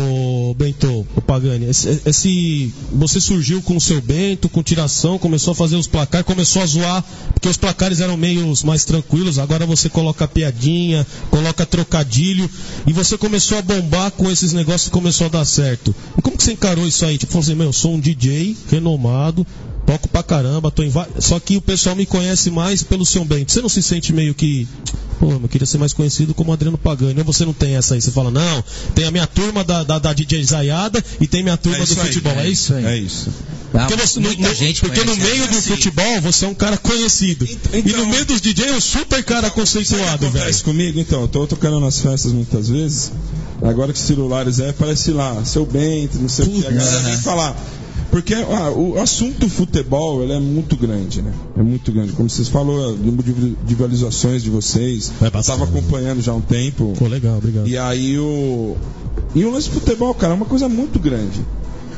o Bento, o Pagani, esse, esse, você surgiu com o seu Bento, com tiração, começou a fazer os placares, começou a zoar, porque os placares eram meio mais tranquilos, agora você coloca piadinha, coloca trocadilho, e você começou a bombar com esses negócios e começou a dar certo. E como que você encarou isso aí? Tipo, falou assim, meu, eu sou um D J renomado, toco pra caramba, tô em va... só que o pessoal me conhece mais pelo seu Bento. Você não se sente meio que, pô, eu queria ser mais conhecido como Adriano Pagani? Ou você não tem essa aí? Você fala, não, tem a minha turma da, da, da D J Zaiada e tem minha turma É do isso aí, futebol, é, é isso? É isso. Porque, você, no, muita no- gente porque no conhece, meio né? do Assim. futebol você é um cara conhecido. Então- e no meio dos D Js é um super cara conceituado, Sabe o que velho. acontece comigo? Então, eu tô tocando nas festas muitas vezes. Agora que os celulares é, aparece lá, seu Bento, não sei o que. A galera vem falar. Porque ah, o assunto futebol ele é muito grande, né? É muito grande. Como vocês falaram, o número de de visualizações de vocês. Vai Eu passar. tava acompanhando já há um tempo. Pô, legal, obrigado. E aí o. E o lance de futebol, cara, é uma coisa muito grande.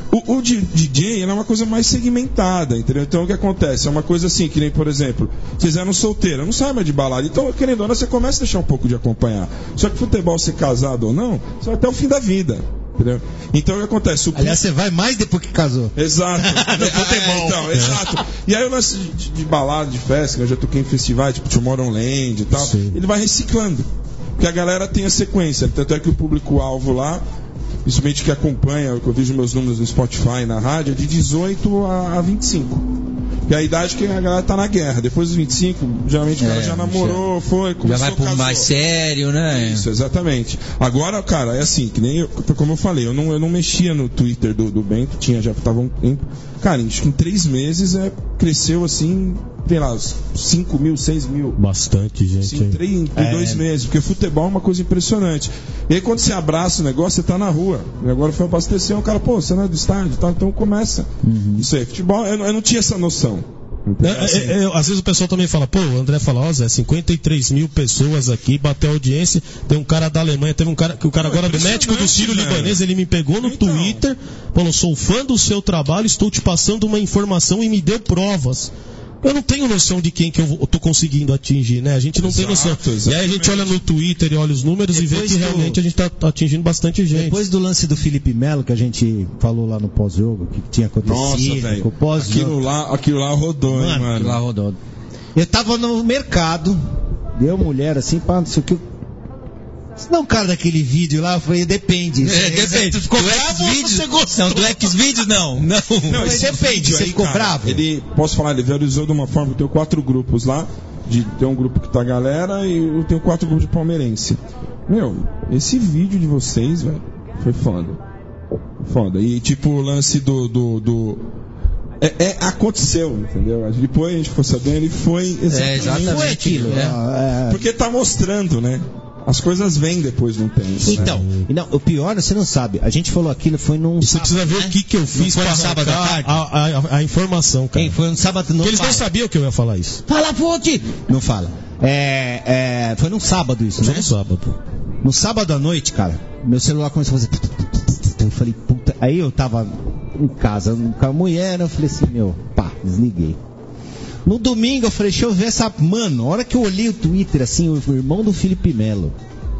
O, o D J é uma coisa mais segmentada, entendeu? Então o que acontece? É uma coisa assim, que nem, por exemplo, vocês eram solteiros, não sabe mais de balada. Então, querendo ou não, você começa a deixar um pouco de acompanhar. Só que futebol, ser casado ou não, você vai até o fim da vida. Entendeu? Então o que acontece? O... Aliás, você vai mais depois que casou. Exato. No futebol. É, então, exato. E aí o lance de, de balada, de festa, que eu já toquei em festivais, tipo Tomorrowland e tal, Sim. ele vai reciclando. Porque a galera tem a sequência. Tanto é que o público-alvo lá, principalmente que acompanha, que eu vejo meus números no Spotify, na rádio, é de dezoito a vinte e cinco. Que é a idade que a galera tá na guerra. Depois dos vinte e cinco, geralmente o cara é, já namorou, já, foi, começou, já vai pro casou. mais sério, né? Isso, exatamente. Agora, cara, é assim, que nem eu, como eu falei, eu não, eu não mexia no Twitter do, do Bento, tinha, já tava um, em, cara, acho que em três meses é, cresceu assim, sei lá, cinco mil, seis mil. Bastante, gente. Assim, em três, em é. dois meses, porque futebol é uma coisa impressionante. E aí quando você abraça o negócio, você tá na rua. E agora foi abastecer, o cara, pô, você não é do estádio, tá? Então começa. Uhum. Isso aí, futebol, eu, eu não tinha essa noção. É, é, é, às vezes o pessoal também fala, pô, o André fala, ó, Zé, cinquenta e três mil pessoas aqui, bateu audiência, tem um cara da Alemanha, teve um cara, que o cara agora do médico do Sírio Libanês, ele me pegou no então. Twitter, falou, sou fã do seu trabalho, estou te passando uma informação e me deu provas. Eu não tenho noção de quem que eu tô conseguindo atingir, né? A gente não Exato, tem noção. Exatamente. E aí a gente olha no Twitter e olha os números Depois e vê que do... realmente a gente tá atingindo bastante gente. Depois do lance do Felipe Melo, que a gente falou lá no pós-jogo, que tinha acontecido. Nossa, velho. Aquilo lá, aquilo lá rodou, mano, hein, mano. Aquilo lá rodou. Eu tava no mercado, deu mulher assim, pá, não sei o que. Não, cara, daquele vídeo lá, eu falei, depende. É, depende. Tu ficou bravo ou você gostou? Não, do Xvideos não. Não, não esse depende. Você aí, ficou cara, bravo? Ele, posso falar, ele valorizou de uma forma, eu tenho quatro grupos lá, de, tem um grupo que tá galera e eu tenho quatro grupos de palmeirense. Meu, esse vídeo de vocês, velho, foi foda. Foda. E tipo, o lance do... do, do É, é, aconteceu, entendeu? Depois a gente ficou sabendo, ele foi exatamente, é, exatamente foi aquilo. É. É. Porque tá mostrando, né? As coisas vêm depois de um tempo. Então, né? Não, o pior, você não sabe. A gente falou aquilo, foi num. Você sábado, precisa ver né? o que, que eu fiz para sábado à tarde. A, a, a informação, cara. Quem foi um sábado no. Eles fala. Não sabiam que eu ia falar isso. Fala, fonte! Não fala. É, é, foi num sábado isso, foi né? no sábado. No sábado à noite, cara, meu celular começou a fazer. Eu falei, puta. Aí eu tava em casa com a mulher, eu falei assim, meu, pá, desliguei. No domingo eu falei, deixa eu ver essa... Mano, a hora que eu olhei o Twitter, assim, o irmão do Felipe Melo.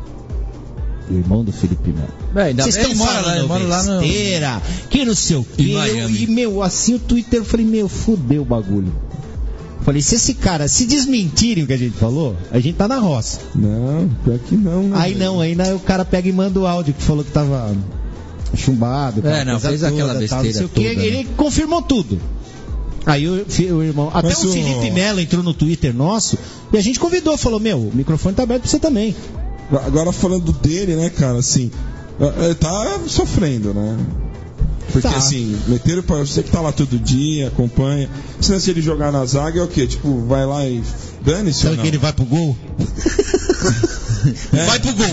O irmão do Felipe Melo. Vocês estão falando lá, lá besteira, no... que não sei o quê. E, meu, assim o Twitter, eu falei, meu, fudeu o bagulho. Eu falei, se esse cara, se desmentirem o que a gente falou, a gente tá na roça. Não, pior que não. Né, aí não, aí não, o cara pega e manda o áudio que falou que tava chumbado. É, não, fez toda, aquela besteira tal, toda. Que, né? Ele confirmou tudo. Aí o, o irmão, até Mas o Felipe o... Melo entrou no Twitter nosso e a gente convidou, falou, meu, o microfone tá aberto pra você também. Agora falando dele, né, cara, assim, ele tá sofrendo, né? Porque tá. assim, meteram pra você que tá lá todo dia, acompanha. Se ele jogar na zaga é o quê? Tipo, vai lá e dane-se. Sabe que ele vai pro gol? É. Vai pro gol.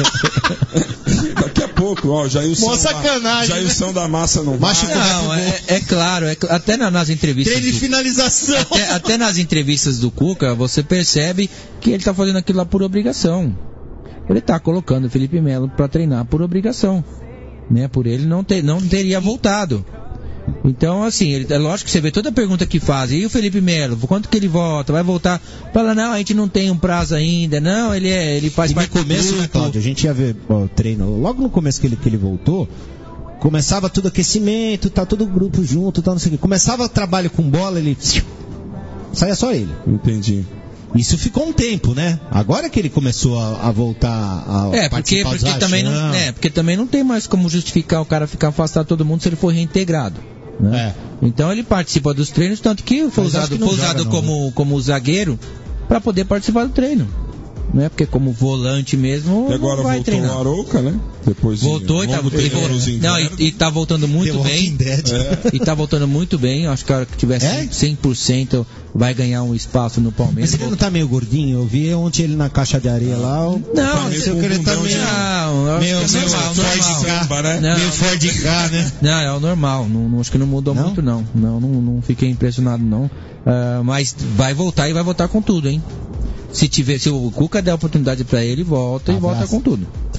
Daqui a pouco, ó, Jailson. Mó sacanagem. Jailson né? da massa não vai. Não, é, é claro, é, até nas entrevistas. Treino de finalização. Até, até nas entrevistas do Cuca, você percebe que ele tá fazendo aquilo lá por obrigação. Ele tá colocando o Felipe Melo pra treinar por obrigação. Né? Por ele não, ter, não teria voltado. Então, assim, ele, é lógico que você vê toda a pergunta que fazem. E o Felipe Melo, quanto que ele volta? Vai voltar? Fala, não, a gente não tem um prazo ainda. Não, ele, é, ele faz e parte no começo, né, Cláudio? A gente ia ver o treino. Logo no começo que ele, que ele voltou, começava tudo aquecimento, tá todo o grupo junto, tá, não sei o quê. Começava o trabalho com bola, ele... saia só ele. Entendi. Isso ficou um tempo, né? Agora que ele começou a, a voltar a é, porque, porque também não, é, porque também não tem mais como justificar o cara ficar afastado de todo mundo se ele for reintegrado. Né? É. Então ele participa dos treinos, tanto que foi Mas usado, foi usado joga, como, não, como zagueiro para poder participar do treino. Não é porque como volante mesmo. E agora não vai voltou treinar. o Arouca, né? Depois voltou de, e, tá, ele voltou, não, e, e tá voltando muito The bem. É. E tá voltando muito bem. Acho que a hora que tiver é? cem por cento vai ganhar um espaço no Palmeiras. Mas ele não tá meio gordinho? Eu vi ontem ele na caixa de areia lá. O... Não, não sei o que ele tá meio. Não, meio, meio normal, normal. Né? Não, meio Ford K, né? Não, é o normal. Não, não, acho que não mudou não? muito, não. Não, não. Não fiquei impressionado, não. Uh, mas vai voltar e vai voltar com tudo, hein? Se tiver, se o Cuca der a oportunidade pra ele, volta Abraço. E volta com tudo.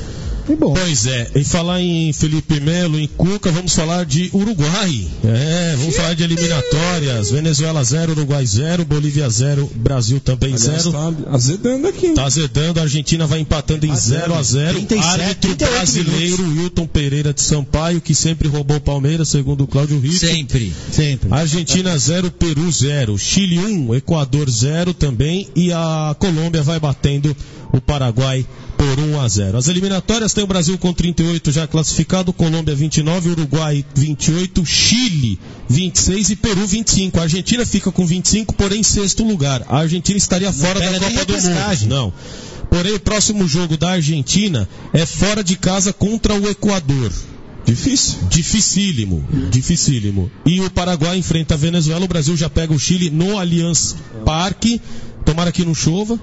E bom. Pois é, em falar em Felipe Melo, em Cuca, vamos falar de Uruguai. É, vamos falar de eliminatórias. Venezuela zero, Uruguai zero, Bolívia zero, Brasil também zero. Tá azedando aqui. Tá azedando, a Argentina vai empatando em zero a zero. Árbitro brasileiro, Wilton Pereira de Sampaio, que sempre roubou o Palmeiras, segundo o Cláudio Ritt. Sempre, sempre. Argentina zero, Peru zero, Chile um, Equador zero também, e a Colômbia vai batendo o Paraguai por um a zero. As eliminatórias tem o Brasil com trinta e oito já classificado, Colômbia vinte e nove, Uruguai vinte e oito, Chile vinte e seis e Peru vinte e cinco. A Argentina fica com vinte e cinco, porém em sexto lugar. A Argentina estaria Não fora da Copa do Mundo. Não. Porém, o próximo jogo da Argentina é fora de casa contra o Equador. Difícil. Dificílimo. Dificílimo. E o Paraguai enfrenta a Venezuela. O Brasil já pega o Chile no Allianz Parque. Tomara que não chova.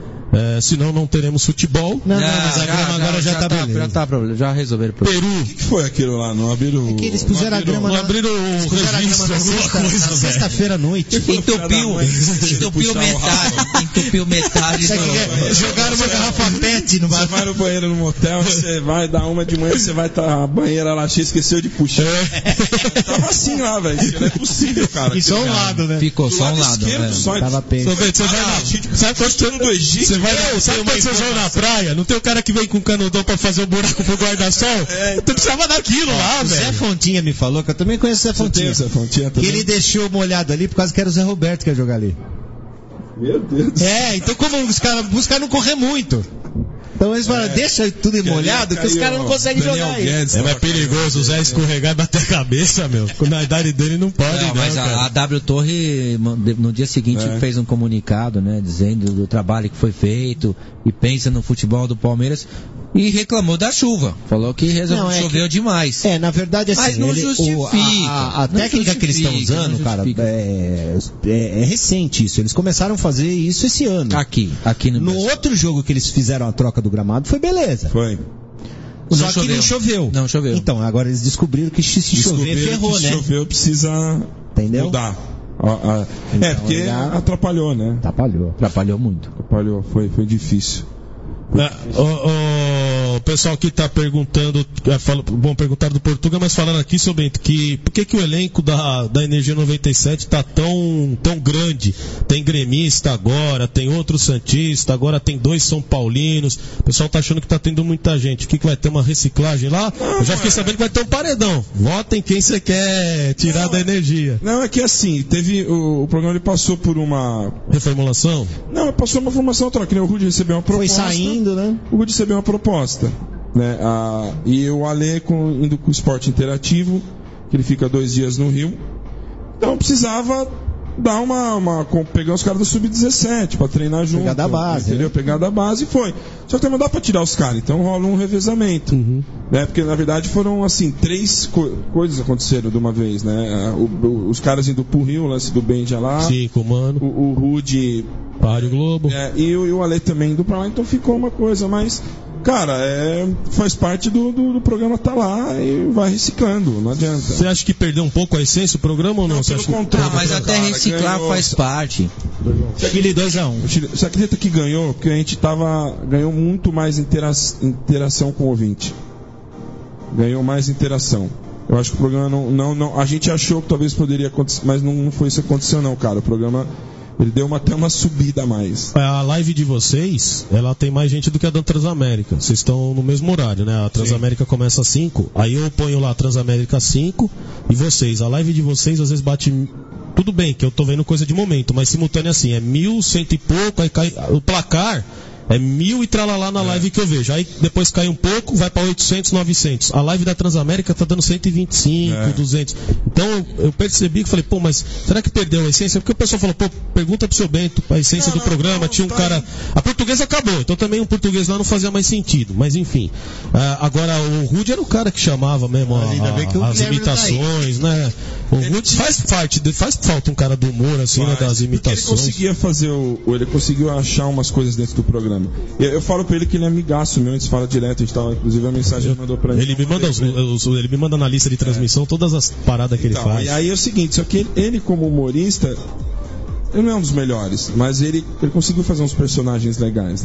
É, senão não teremos futebol. Não, não, mas a grama agora já, já tá, tá já tá problema, já resolveram o problema. Peru. O que, que foi aquilo lá? Não abriram. É que eles puseram abriram, a grama não abriram o registro, alguma coisa, na sexta-feira à noite. Entupiu, entupiu metade. Entupiu metade. Do... Jogaram uma garrafa pet no bar. Você vai no banheiro no motel, você vai dar uma de manhã, você vai estar tá, a banheira lá cheia, esqueceu de puxar. É. Tava assim lá, velho. Não é possível, cara. E só um lado, né? Ficou só um lado. Tava bem. Você vai lá. Sabe quanto do Egito? Sabe quando vocês vão na praia? Não tem o cara que vem com canudão pra fazer o buraco pro guarda-sol? É, então precisava daquilo lá, o velho. Zé Fontinha me falou, que eu também conheço o Zé Fontinha. O Zé Fontinha também. Que ele deixou molhado ali por causa que era o Zé Roberto que ia jogar ali. Meu Deus. É, então como os caras os caras não correr muito. Então eles falam, é, deixa tudo molhado, que os caras não conseguem jogar aí. É mais perigoso o Zé escorregar e bater a cabeça, meu. Na idade dele não pode, não. Não, mas a, a W Torre, no dia seguinte, é. fez um comunicado, né, dizendo do trabalho que foi feito e pensa no futebol do Palmeiras. E reclamou da chuva. Falou que resolveu, não, é choveu que, demais. É, na verdade, assim, mas não ele, justifica. O, a a, a não técnica justifica, que eles estão usando, cara, é, é, é recente isso. Eles começaram a fazer isso esse ano. Aqui, aqui no No Brasil. Outro jogo que eles fizeram a troca do gramado foi beleza. Foi. Só não que choveu. não choveu. Não choveu. Então, agora eles descobriram que se chover, ferrou, que né? Se choveu, precisa Entendeu? mudar. A, a, então, é, porque já... atrapalhou, né? Atrapalhou. Atrapalhou muito. Atrapalhou, foi, foi difícil. É, o, o pessoal que está perguntando, é, fala, bom, perguntar do Portugal, mas falando aqui, seu Bento, que por que, que o elenco da, da Energia noventa e sete está tão, tão grande? Tem gremista agora, tem outro santista, agora tem dois São Paulinos. O pessoal está achando que está tendo muita gente. O que, que vai ter uma reciclagem lá? Não, eu já fiquei é... sabendo que vai ter um paredão. Votem quem você quer tirar não, da energia. Não, é que assim, teve o, o programa ele passou por uma reformulação? Não, passou uma reformulação troca, que nem o Rudy recebeu uma proposta. Foi saindo, né? O Rudy recebeu uma proposta, né? Ah, e o Ale com, indo com o esporte interativo, que ele fica dois dias no Rio. Então precisava dar uma, uma pegar os caras do sub dezessete pra treinar junto. Pegar da base, entendeu? Né? Pegar da base e foi. Só que também não dá pra tirar os caras, então rola um revezamento. Uhum. Né? Porque na verdade foram assim, três co- coisas aconteceram de uma vez, né? O, o, os caras indo pro Rio, o lance do Benja lá. Sim, comando. O, o Rudy. Páreo Globo. É, e, e o Ale também indo pra lá, então ficou uma coisa, mas. Cara, é, faz parte do, do, do programa tá lá e vai reciclando, não adianta. Você acha que perdeu um pouco a essência do programa ou não? Não, Você pelo acha contrário. Ah, mas até cara, reciclar ganhou, faz parte. Chile dois a um. Você acredita que ganhou? Porque a gente tava, ganhou muito mais intera- interação com o ouvinte. Ganhou mais interação. Eu acho que o programa não, não, não... A gente achou que talvez poderia acontecer, mas não, não foi isso que aconteceu não, cara. O programa... Ele deu uma, até uma subida a mais. A live de vocês, ela tem mais gente do que a da Transamérica. Vocês estão no mesmo horário, né? A Transamérica Sim. começa às cinco, aí eu ponho lá a Transamérica às cinco, e vocês, a live de vocês às vezes bate... Tudo bem que eu tô vendo coisa de momento, mas simultâneo assim, é mil, cento e pouco, aí cai... O placar... É mil e tralalá na live é. que eu vejo. Aí depois cai um pouco, vai para oitocentos, novecentos. A live da Transamérica tá dando cento e vinte e cinco, é. duzentos. Então eu percebi que falei, pô, mas será que perdeu a essência? Porque o pessoal falou, pô, pergunta pro seu Bento a essência não, do não, programa. Não, tinha um tá cara. Aí. A portuguesa acabou, então também um português lá não fazia mais sentido. Mas enfim. Uh, agora o Rudy era o cara que chamava mesmo a, a, as imitações, tá né? O ele Rudy faz parte, faz falta um cara do humor, assim, faz, né? Das imitações. Ele conseguia fazer o. Ele conseguiu achar umas coisas dentro do programa. Eu, eu falo pra ele que ele é amigaço meu, a gente fala direto, a gente tava, inclusive a mensagem ele mandou pra ele. Ele me manda, os, os, ele me manda na lista de transmissão é. todas as paradas que então, ele faz. E aí é o seguinte, só que ele, ele como humorista, ele não é um dos melhores, mas ele, ele conseguiu fazer uns personagens legais lá.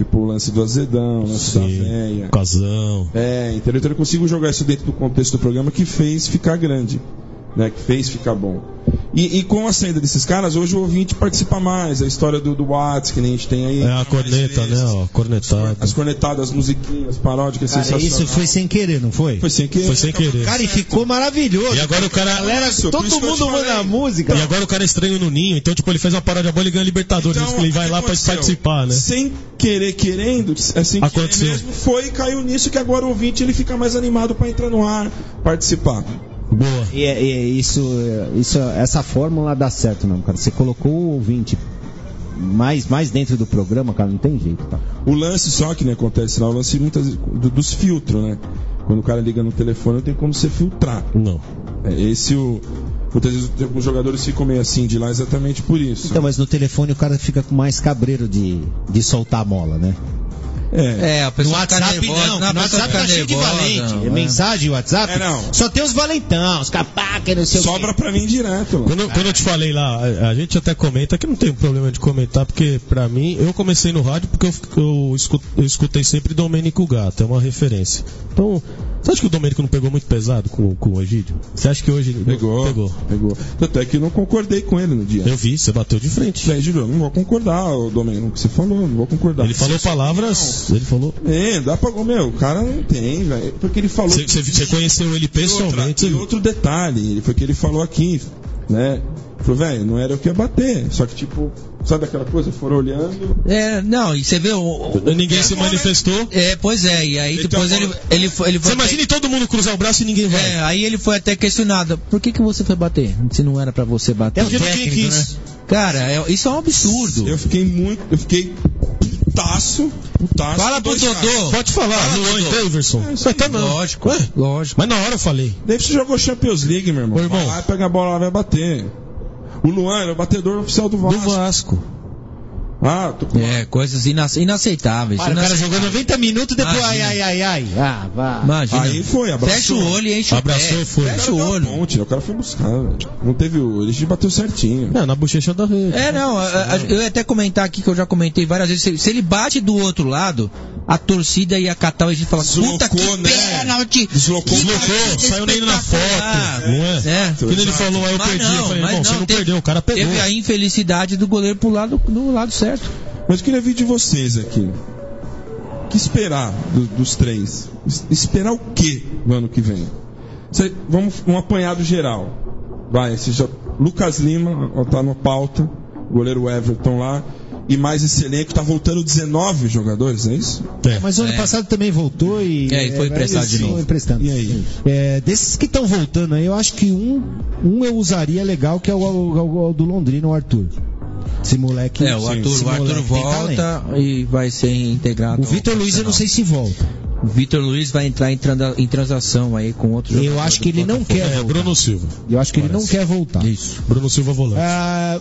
Tipo o lance do azedão, o lance Sim, da véia. Casão. É, entendeu? Então eu consigo jogar isso dentro do contexto do programa que fez ficar grande, né? Que fez ficar bom. E, e com a saída desses caras, hoje o ouvinte participa mais. A história do, do Whats, que nem a gente tem aí. É a corneta, né? Ó, cornetada. As cornetadas, as musiquinhas, paródicas, Cara, sensacional. isso foi sem querer, não foi? Foi sem querer. Foi sem querer. Cara, e ficou maravilhoso. E agora o cara. Galera, Isso, por todo isso que eu te mundo manda falei. a música. E agora o cara é estranho no ninho, então tipo, ele fez uma paródia boa e ganha Libertadores. Então, ele vai o que lá pra aconteceu? participar, né? Sem querer, querendo, assim, Aconteceu. mesmo, foi e caiu nisso que agora o ouvinte ele fica mais animado pra entrar no ar, participar. Boa. E, e isso, isso, essa fórmula dá certo mesmo, cara. Você colocou o ouvinte mais, mais dentro do programa, cara, não tem jeito, cara. O lance só que né, acontece lá, o lance muitas, do, dos filtros, né? Quando o cara liga no telefone, não tem como você filtrar. Não. É esse o. Muitas vezes os jogadores ficam meio assim de lá exatamente por isso. Então, mas no telefone o cara fica com mais cabreiro de, de soltar a mola, né? É, É, a pessoa No fica WhatsApp nervosa, não, a no pessoa WhatsApp fica tá cheio de nervosa, valente. não, é. Mensagem, WhatsApp, É, não. só tem os valentão, os capaca, não sei o sobra quê. pra mim direto. Mano. Quando, quando eu te falei lá, a, a gente até comenta que não tem problema de comentar, porque pra mim, eu comecei no rádio porque eu, eu, escut, eu escutei sempre Domênico Gato, é uma referência. Então, você acha que o Domênico não pegou muito pesado com, com o Egídio? Você acha que hoje Pegou, pegou? pegou. Tanto é que eu não concordei com ele no dia. Eu vi, você bateu de frente. Falei, Egídio, eu não vou concordar, o Domênico, o que você falou, não vou concordar. Ele falou palavras, ele falou... É, dá pra. Meu, o cara não tem, velho. Porque ele falou. Você, você, você conheceu ele pessoalmente? E, outra, e outro detalhe, foi que ele falou aqui, né? Ele falou, velho, não era o que ia bater. Só que, tipo, sabe aquela coisa? Foram olhando. É, não, e você vê o. o Ninguém é, se manifestou. É, pois é, e aí Então, depois ele, agora- ele foi. Ele foi Você imagina todo mundo cruzar o braço e ninguém vai. É, aí ele foi até questionado. Por que, que você foi bater? Se não era pra você bater. É porque ninguém Técnico, quis. né? Cara, é- isso é um absurdo. Eu fiquei muito. Eu fiquei putaço. Putaço. Fala com pro dois Dodô. caras. Pode falar, Fala, Luan Dodô. e Daverson. É, isso aí, Mas tá não. Lógico, Ué? lógico. Mas na hora eu falei. Daí você jogou Champions League, meu irmão. Ô, irmão. Vai lá, pega a bola lá, vai bater. O Luan era o batedor oficial do Do Vasco. Vasco. Ah, tô com É, coisas inace- inaceitáveis. Para, o cara inaceitáveis. jogou noventa minutos depois, ai, Imagina. ai, ai, ai. Ah, vá. Imagina. Aí foi, abraçou. Fecha o olho e enche Abraçou, o pé. foi. Fecha o Deu a olho. ponte, né? O cara foi buscar, velho. Não teve o. Ele bateu certinho. É, na bochecha da rede. É, não, a- a- eu ia até comentar aqui que eu já comentei várias vezes. Se, se ele bate do outro lado, a torcida ia catar o Egito e falar: puta que Deslocou, né? pênalti! Deslocou, Que Deslocou, partida saiu nem na espetacular! foto. Não é? É. Quando ele falou, aí eu Mas perdi. não, eu falei, mas irmão, você não teve- perdeu, o cara pegou. Teve a infelicidade do goleiro pro lado, no lado certo. Mas eu queria ver de vocês aqui. O que esperar do- dos três? Es- Esperar o quê no ano que vem? Cê- vamos um apanhado geral. Vai, esse já, Lucas Lima, ó, tá na pauta. Goleiro Everton lá. E mais esse elenco, tá voltando dezenove jogadores, é isso? É. Mas o ano É. passado também voltou e. É, e foi emprestado de eles novo. estão emprestando. E aí? É, desses que estão voltando aí, eu acho que um, um eu usaria legal, que é o, o- o do Londrina, o Arthur. Esse moleque. É, o Arthur, esse o Arthur moleque tem talento. volta e vai ser integrado. O Vitor ao Luiz eu não sei se volta. O Vitor Luiz vai entrar em, tranda- em transação aí com outro jogador. Eu acho que do ele não Botafogo. quer É, voltar. Bruno Silva. Eu acho que ele não Parece. quer voltar. Isso. Bruno Silva volante. Ah,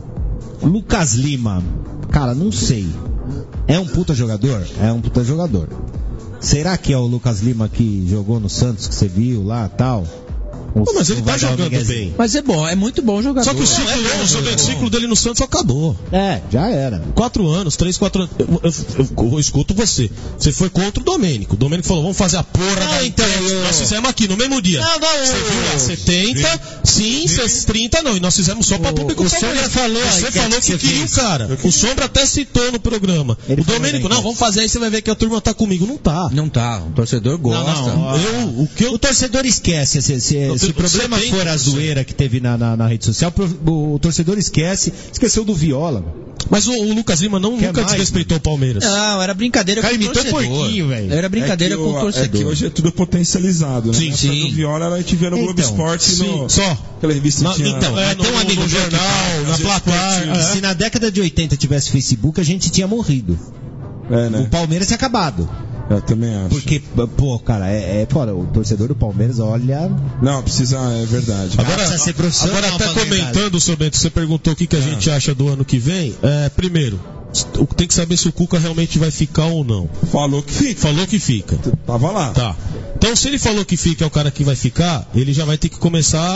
Lucas Lima. Cara, não sei. É um puta jogador? É um puta jogador. Será que é o Lucas Lima que jogou no Santos, que você viu lá tal? Ou Pô, mas ele ou tá vai dar o jogando miguezinho? bem. Mas é bom, é muito bom jogador. Só que o ciclo, É bom, o ciclo- é bom. o ciclo dele no Santos acabou. É, já era. Quatro anos, três, quatro anos. Eu, eu- eu- eu escuto você. Você foi contra o Domênico. O Domênico falou: vamos fazer a porra da então, enquete. eu- Nós fizemos aqui no mesmo dia. Não, não, Você eu- viu lá, setenta, sim, trinta não. E nós fizemos só pra público o favorito. Sombra falou a Você enquete falou que que você queria o fez. cara. O Sombra até citou no programa. Ele o falou Domênico, da não, enquete. vamos fazer aí, você vai ver que a turma tá comigo. Não tá. Não tá, o torcedor gosta. Não, não, Eu, o que eu O torcedor esquece, se, se, se o problema setenta por cento. for a zoeira que teve na, na, na rede social, o, o torcedor esquece, esqueceu do Viola. Mas o, o Lucas Lima não, Quer nunca mais, desrespeitou o Palmeiras. Não, era brincadeira Cara, com o imitou torcedor. porquinho, velho. Era brincadeira É que com o o- torcedor. É que hoje é tudo potencializado, né? Sim, Na época sim. do Viola era a gente via no Globo Então, Esporte sim, no, só. aquela revista Na- que tinha- então, É, mas tem um no- amigo no meu que jornal, fala, na às vezes, placar. é. Se na década de oitenta tivesse Facebook, a gente tinha morrido. É, O né? Palmeiras tinha acabado. Eu também acho. Porque, pô, cara, é, é fora, o torcedor do Palmeiras, olha. Não, precisa, é verdade. Agora, precisa ser profissional agora até pra ganhar. comentando sobre, você perguntou o que, que a Ah. gente acha do ano que vem. É, primeiro, o- tem que saber se o Cuca realmente vai ficar ou não. Falou que fica. Falou que fica. Tava lá. Tá. Então, se ele falou que fica, é o cara que vai ficar, ele já vai ter que começar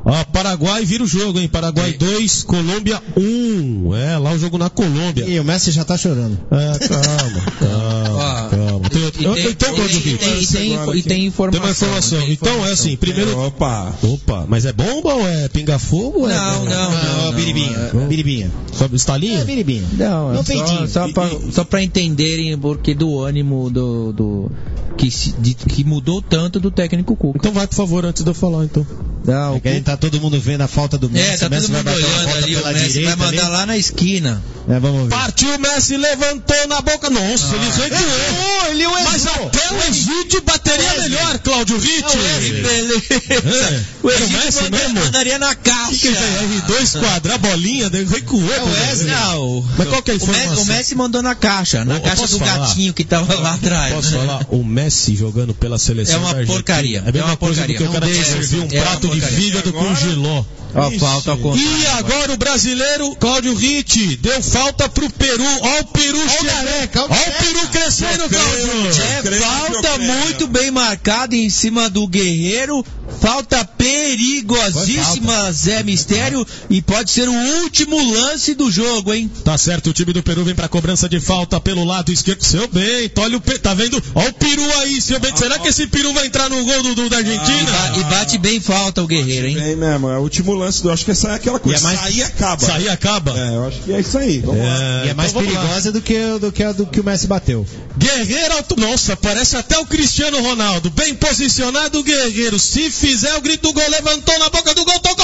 Ó, Paraguai vira o jogo, hein? Paraguai dois, Colômbia um. É, lá o jogo na Colômbia. E o Messi já tá chorando. É, calma, calma, calma. Tem outro... E tem, então, e, tem, e, tem, e, tem, e tem informação. Tem uma informação. Tem então informação. é assim, primeiro... É, opa. Opa, mas é bomba ou é pinga-fogo? Não, é não, não, não, não. Biribinha. É... Biribinha. Só estalinha? É, biribinha. Não, Não, é peidinho. só, só, pra, só pra entenderem porque do ânimo do... do que, se, de, que mudou tanto do técnico Cuca. Então vai, por favor, antes de eu falar, então. Não, é que aí tá todo mundo vendo a falta do Messi. É, tá o Messi todo mundo vai olhando ali, o Messi direita, vai mandar ali. lá na esquina. É, vamos ver. Partiu, Messi levantou na boca. Nossa, ah, ele recuou. Ele o Mas até o Egídio bateria melhor, Cláudio Ritt. Beleza. O Egídio manda, mandaria na caixa. Que é R dois quadra, a bolinha, recuou. É o Messi, não. Mas qual que é a informação? O Messi mandou na caixa, na eu caixa do falar? gatinho que tava lá atrás. Posso falar? O Messi jogando pela seleção é uma da Argentina. Porcaria. É a mesma é uma coisa porcaria. do que o cara te serviu um é prato de fígado com giló. Ó, falta ao contrário. E agora o brasileiro Cláudio Ritt deu falta pro Peru. Ó o Peru chegando. Ó o Peru crescendo, Cláudio. É falta muito bem marcada em cima do Guerreiro. Falta perigosíssima, falta. Zé Mistério. E pode ser o último lance do jogo, hein? Tá certo, o time do Peru vem pra cobrança de falta pelo lado esquerdo. Seu Bento, olha o Pe... tá vendo? Ó o Peru aí, seu Bento. Será que esse Peru vai entrar no gol do, do da Argentina? Ah, e bate bem falta o Guerreiro, hein? Bem mesmo, é o último lance, eu acho que essa é aquela coisa. E é mais... Sair acaba. Sair acaba? É, eu acho que é isso aí. Vamos é... lá. E é mais então, perigosa do que, do, que, do que o Messi bateu. Guerreiro, nossa, parece até o Cristiano Ronaldo. Bem posicionado o Guerreiro. Se fizer o grito do gol, levantou na boca do gol, tocou.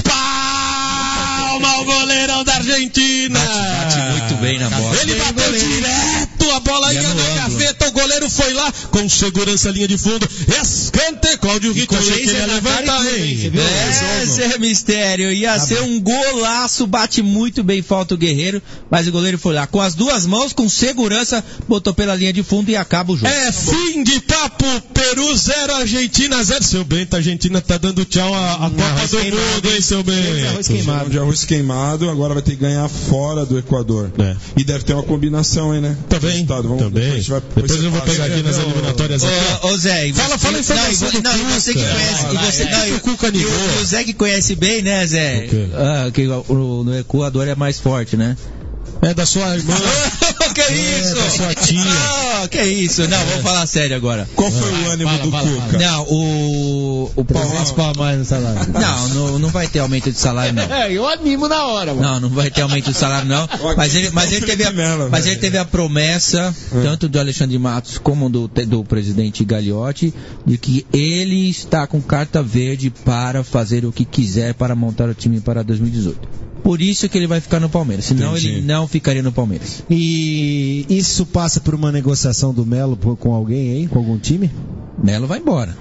Espalma o goleirão da Argentina. Bate, bate muito bem na bola. Ele bateu direto, a bola ia na gaveta, o goleiro foi lá com segurança, linha de fundo. Escante, Cláudio Ritt queria levantar, hein? É, Zé Mistério, ia ser um golaço, bate muito bem, falta o Guerreiro, mas o goleiro foi lá com as duas mãos, com segurança, botou pela linha de fundo e acaba o jogo. É fim de papo, Peru zero, Argentina zero. Seu Bento, a Argentina tá dando tchau à, à Copa do Mundo, hein, seu Bento? Arroz queimado. De arroz queimado, agora vai ter que ganhar fora do Equador. É. E deve ter uma combinação aí, né? Também, Vamos, também. Depois, vai, depois, depois eu vou pegar aqui nas eliminatórias aqui. Ô, ô Zé, e fala, você, fala informação não, não, e você que conhece, e você, não, e o Cuca e o Zé que conhece bem, né, Zé? Ah, que o, no Equador é mais forte, né? É da sua irmã. Que isso? É da sua tia. Oh, que isso? Não, vamos falar sério agora. Qual foi o ânimo fala, do fala, Cuca? Fala. Não, o... o trezentos pau mais no salário. Não, não, não vai ter aumento de salário, não. É, eu animo na hora, mano. Não, não vai ter aumento de salário, não. Mas ele, mas ele, teve, a, mas ele teve a promessa, tanto do Alexandre Matos como do, do presidente Gagliotti, de que ele está com carta verde para fazer o que quiser para montar o time para dois mil e dezoito. Por isso que ele vai ficar no Palmeiras, senão Entendi. ele não ficaria no Palmeiras. E isso passa por uma negociação do Melo com alguém aí, com algum time? Melo vai embora.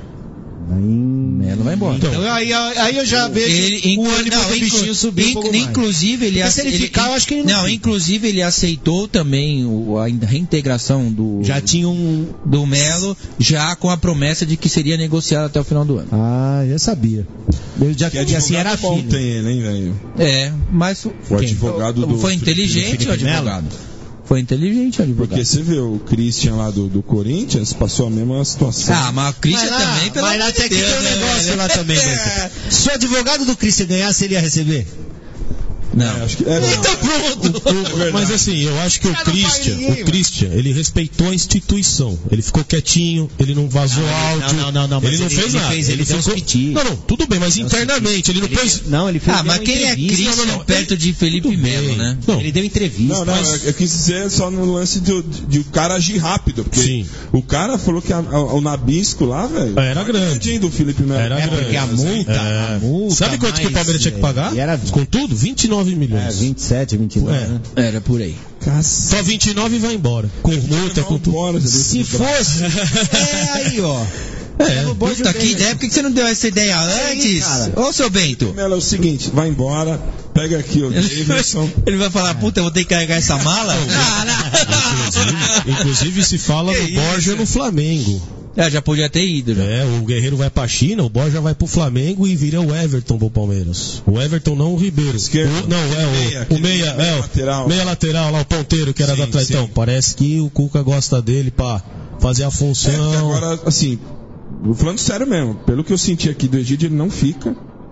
Melo vai embora. Então, aí, aí eu já vejo ele, o ânimo não, do bichinho subir um pouco mais. Inclusive, ele, se ele, ele ficar, eu acho que ele não. Não, fica. Inclusive ele aceitou também o, a reintegração do já tinha um do Melo, já com a promessa de que seria negociado até o final do ano. Ah, já sabia. Eu já que assim era filho. Tem ele, hein, velho? É, mas o advogado do foi inteligente o advogado. Foi inteligente o advogado. Porque você vê o Christian lá do, do Corinthians, passou a mesma situação. Ah, mas o Christian mas lá, também, pelo Mas lá até que tem um negócio lá também. É. Se o advogado do Christian ganhasse, ele ia receber? Não. É, acho que, é, não. Então pronto. O, o, mas assim, eu acho que o Christian, ninguém, o Christian, ele respeitou a instituição. Ele ficou quietinho, ele não vazou não, áudio. Não, não, não, ele não ele, fez ele nada. Fez, ele, ele ficou... piti. Não, não, tudo bem, mas internamente, ele não ele pôs. Fez... Não, ele fez. Ah, mas quem é Christian não, não, não. perto de Felipe Melo, né? Não. Ele deu entrevista. Não, não, mas... eu quis dizer só no lance de, de, de o cara agir rápido. Porque Sim. o cara falou que a, a, o Nabisco lá, velho. Era grande. do Felipe Melo. Era é grande. Porque a multa. É. A multa Sabe quanto que o Palmeiras tinha que pagar? Era... Com tudo? vinte e nove milhões. É, vinte e sete, vinte e nove. É. Né? Era por aí. Cacete. Só vinte e nove e vai embora. Com multa, com tudo. Embora, se fosse. É aí, ó. É, puta, que ideia, por que você não deu essa ideia antes? Aí, ô, seu Bento. Melo, é o seguinte, vai embora, pega aqui o Davidson. Ele vai falar, puta, eu vou ter que carregar essa mala? Inclusive, inclusive se fala que do Borja no Flamengo. É, já podia ter ido. Já. É, o Guerreiro vai pra China, o Borja vai pro Flamengo e vira o Everton pro Palmeiras. O Everton não o Ribeiro. O, não, é o meia, o meia, é, o lateral. meia lateral lá, o ponteiro que era sim, da Atlético. Então, parece que o Cuca gosta dele pra fazer a função. É, agora, assim, falando sério mesmo, pelo que eu senti aqui do Egídio, ele não fica. É.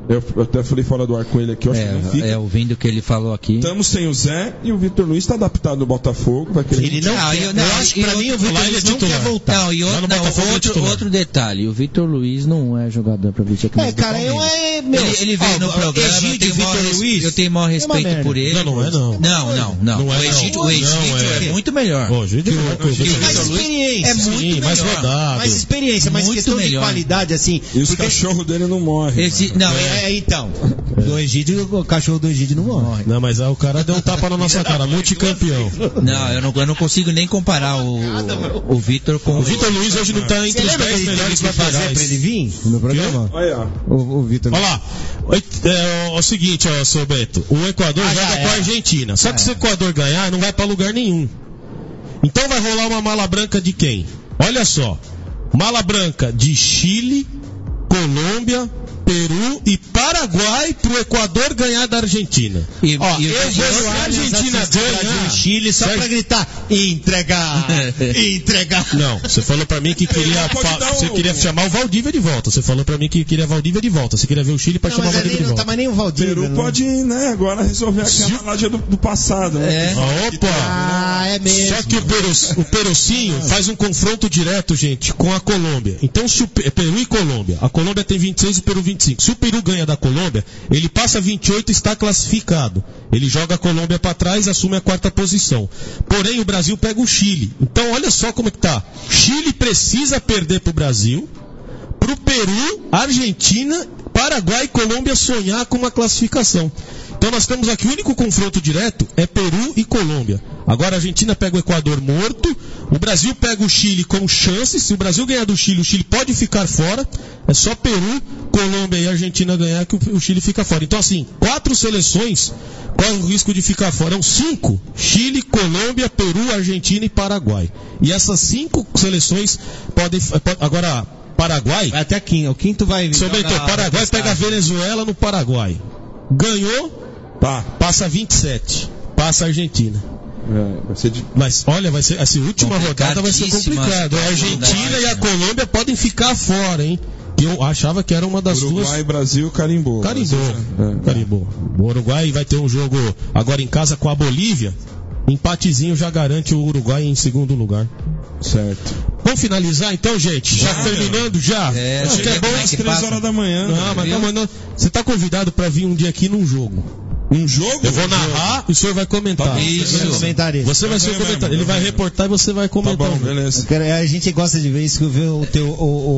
Eu, eu até falei fora do ar com ele aqui, eu acho é, que não fica. É, ouvindo o que ele falou aqui. Estamos sem o Zé e o Vitor Luiz está adaptado no Botafogo. Vai querer Ele não, Ah, quer, eu, eu, não, acho que pra eu- mim o Vitor lá ele Luiz é não titular. quer voltar. Não, e Lá no outro, não, Botafogo é outro, titular. outro detalhe, o Vitor Luiz não é jogador pra vestir a camisa É, do cara, eu Palmeiras. é, meu, ele, ele veio ó, no ó, programa, eu Egídio, tenho, maior, Vitor res- Luiz, eu tenho maior é uma respeito merda. por ele. Não, não é não. Não, não, não. Não é o Egídio, não. o Egídio Não é. é. muito melhor. Ô, Egídio Que o- é. que o Vitor Mais Luiz experiência. é muito Sim, mais melhor. rodado. Mais experiência, mas Muito questão melhor. de qualidade, assim. E os porque- cachorros dele não morrem. Esse, mano. não, É, é, é, então. Do Egídio, o cachorro do Egídio não morre. Não, mas aí o cara deu um tapa na nossa cara, multicampeão. não, eu não, eu não consigo nem comparar o, o, o Vitor com O Vitor Luiz hoje não tá entre Você os lembra dez que ele melhores teve que fazer laterais. pra ele vir no programa? Olha, ó. O, o Vitor Olha lá. É, é o seguinte, ó, seu Beto. O Equador Ah, joga já com a era. Argentina. Só Já que se o era. Equador ganhar, não vai pra lugar nenhum. Então vai rolar uma mala branca de quem? Olha só. Mala branca de Chile, Colômbia, Peru e Paraguai pro Equador ganhar da Argentina. E- Ó, e- eu e- vou e- se a Argentina ganhar. Chile só Certo? pra gritar entregar, entregar. Não, você falou pra mim que queria pode fa- dar você um- queria chamar o Valdívia de volta. Você falou pra mim que queria Valdívia de volta. Você queria ver o Chile pra Não, chamar o mas ali Valdívia de não tá volta. mais nem o Valdívia. Peru não. pode, né, agora resolver aquela laje do, do passado, né? É. Ah, opa! Ah, é mesmo. Só que o, Peru, o Perucinho faz um confronto direto, gente, com a Colômbia. Então, se o Pe- Peru e Colômbia. A Colômbia tem vinte e seis e o Peru vinte e cinco. Se o Peru ganha da Colômbia, ele passa vinte e oito e está classificado. Ele joga a Colômbia para trás e assume a quarta posição. Porém, o Brasil pega o Chile. Então, olha só como é que tá. Chile precisa perder pro Brasil, pro Peru, Argentina, Paraguai e Colômbia sonhar com uma classificação. Então nós temos aqui, o único confronto direto é Peru e Colômbia. Agora a Argentina pega o Equador morto, o Brasil pega o Chile com chance. Se o Brasil ganhar do Chile, o Chile pode ficar fora. É só Peru, Colômbia e Argentina ganhar que o Chile fica fora. Então assim, quatro seleções correm o risco de ficar fora. São cinco: Chile, Colômbia, Peru, Argentina e Paraguai. E essas cinco seleções podem... Agora, Paraguai... Vai até quinto. O quinto vai... Seu Bento, Paraguai pega a Venezuela no Paraguai. Ganhou, pá, passa vinte e sete. Passa a Argentina. É, vai ser de... Mas olha, vai ser, essa última rodada vai ser complicada. A Argentina e a Colômbia podem ficar fora, hein? Que eu achava que era uma das Uruguai duas. e Brasil carimbou. Carimbou. É. Carimbou. O Uruguai vai ter um jogo agora em casa com a Bolívia. Empatezinho já garante o Uruguai em segundo lugar. Certo. Vamos finalizar então, gente? Já, já terminando, já? É, Acho que é bom às três horas da manhã. Não, mas tá mandando... Você tá convidado pra vir um dia aqui num jogo. Um jogo? Eu vou narrar e o senhor vai comentar. Tá bom, Isso. Comentarista. Você vai ser o mesmo, comentarista. Ele vai reportar e você vai Tá comentar. bom, beleza. Eu quero- A gente gosta de ver isso, que ver o teu...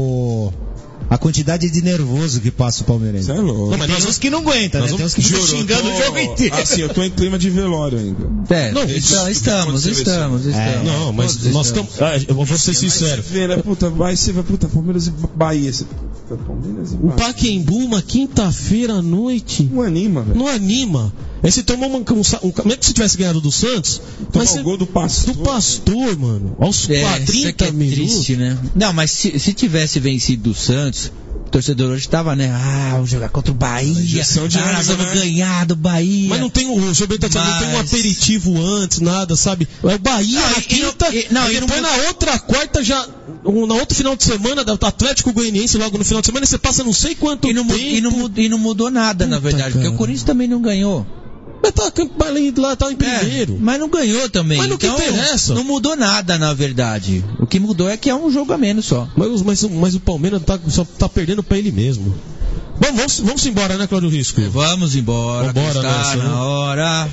O, o- a quantidade de nervoso que passa o palmeirense. Você é louco. Não, mas Tem nós- uns que não aguentam, né? nós Tem uns que ficam Juro, eu xingando tô- o jogo inteiro. Assim, eu tô em clima de velório ainda. É, Não, então, isso- estamos, isso- estamos, estamos. É. Não, mas Todos nós estamos. estamos. Ah, eu vou ser sincero. Você vê, né? Puta, vai ser, puta, Palmeiras e Bahia. Você, puta, Palmeiras e O Bahia. Pacaembu, uma quinta-feira à noite. Não anima, velho. Não anima. Aí você tomou uma, um, sa- um, mesmo que você tivesse ganhado do Santos, Tomar mas o você, gol do Pastor. do Pastor, mano, aos É, quatro, isso trinta aqui é minutos. triste, né? Não, mas se, se tivesse vencido o Santos, o torcedor hoje tava, né? Ah, vamos jogar contra o Bahia. Injeção de ah, nós ânimo, vamos né? ganhar do Bahia. Mas não tem o, o senhor Bento tá dizendo, não tem um Mas- aperitivo antes, nada, sabe? É o Bahia Não, na e- quinta, e- não, e e depois não- na outra quarta já, um, na outro final de semana, do Atlético Goianiense logo no final de semana, você passa não sei quanto E não, mu- tempo. e, não, mu- e não mudou nada, na Puta, verdade, porque cara. o Corinthians também não ganhou. Mas tá, lá tá em primeiro. É, mas não ganhou também. Mas no que então, interessa? Não mudou nada, na verdade. O que mudou é que é um jogo a menos só. Mas, os- mas, mas o Palmeiras tá, só tá perdendo pra ele mesmo. Bom, vamos, vamos embora, né, Cláudio Risco? Vamos embora, Vambora, que está nossa, na né? hora.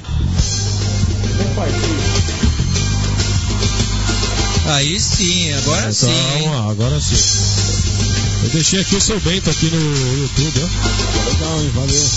Aí sim, agora sim. hein? Então, agora sim. Eu deixei aqui o seu Bento aqui no YouTube, ó. Legal, hein? Valeu.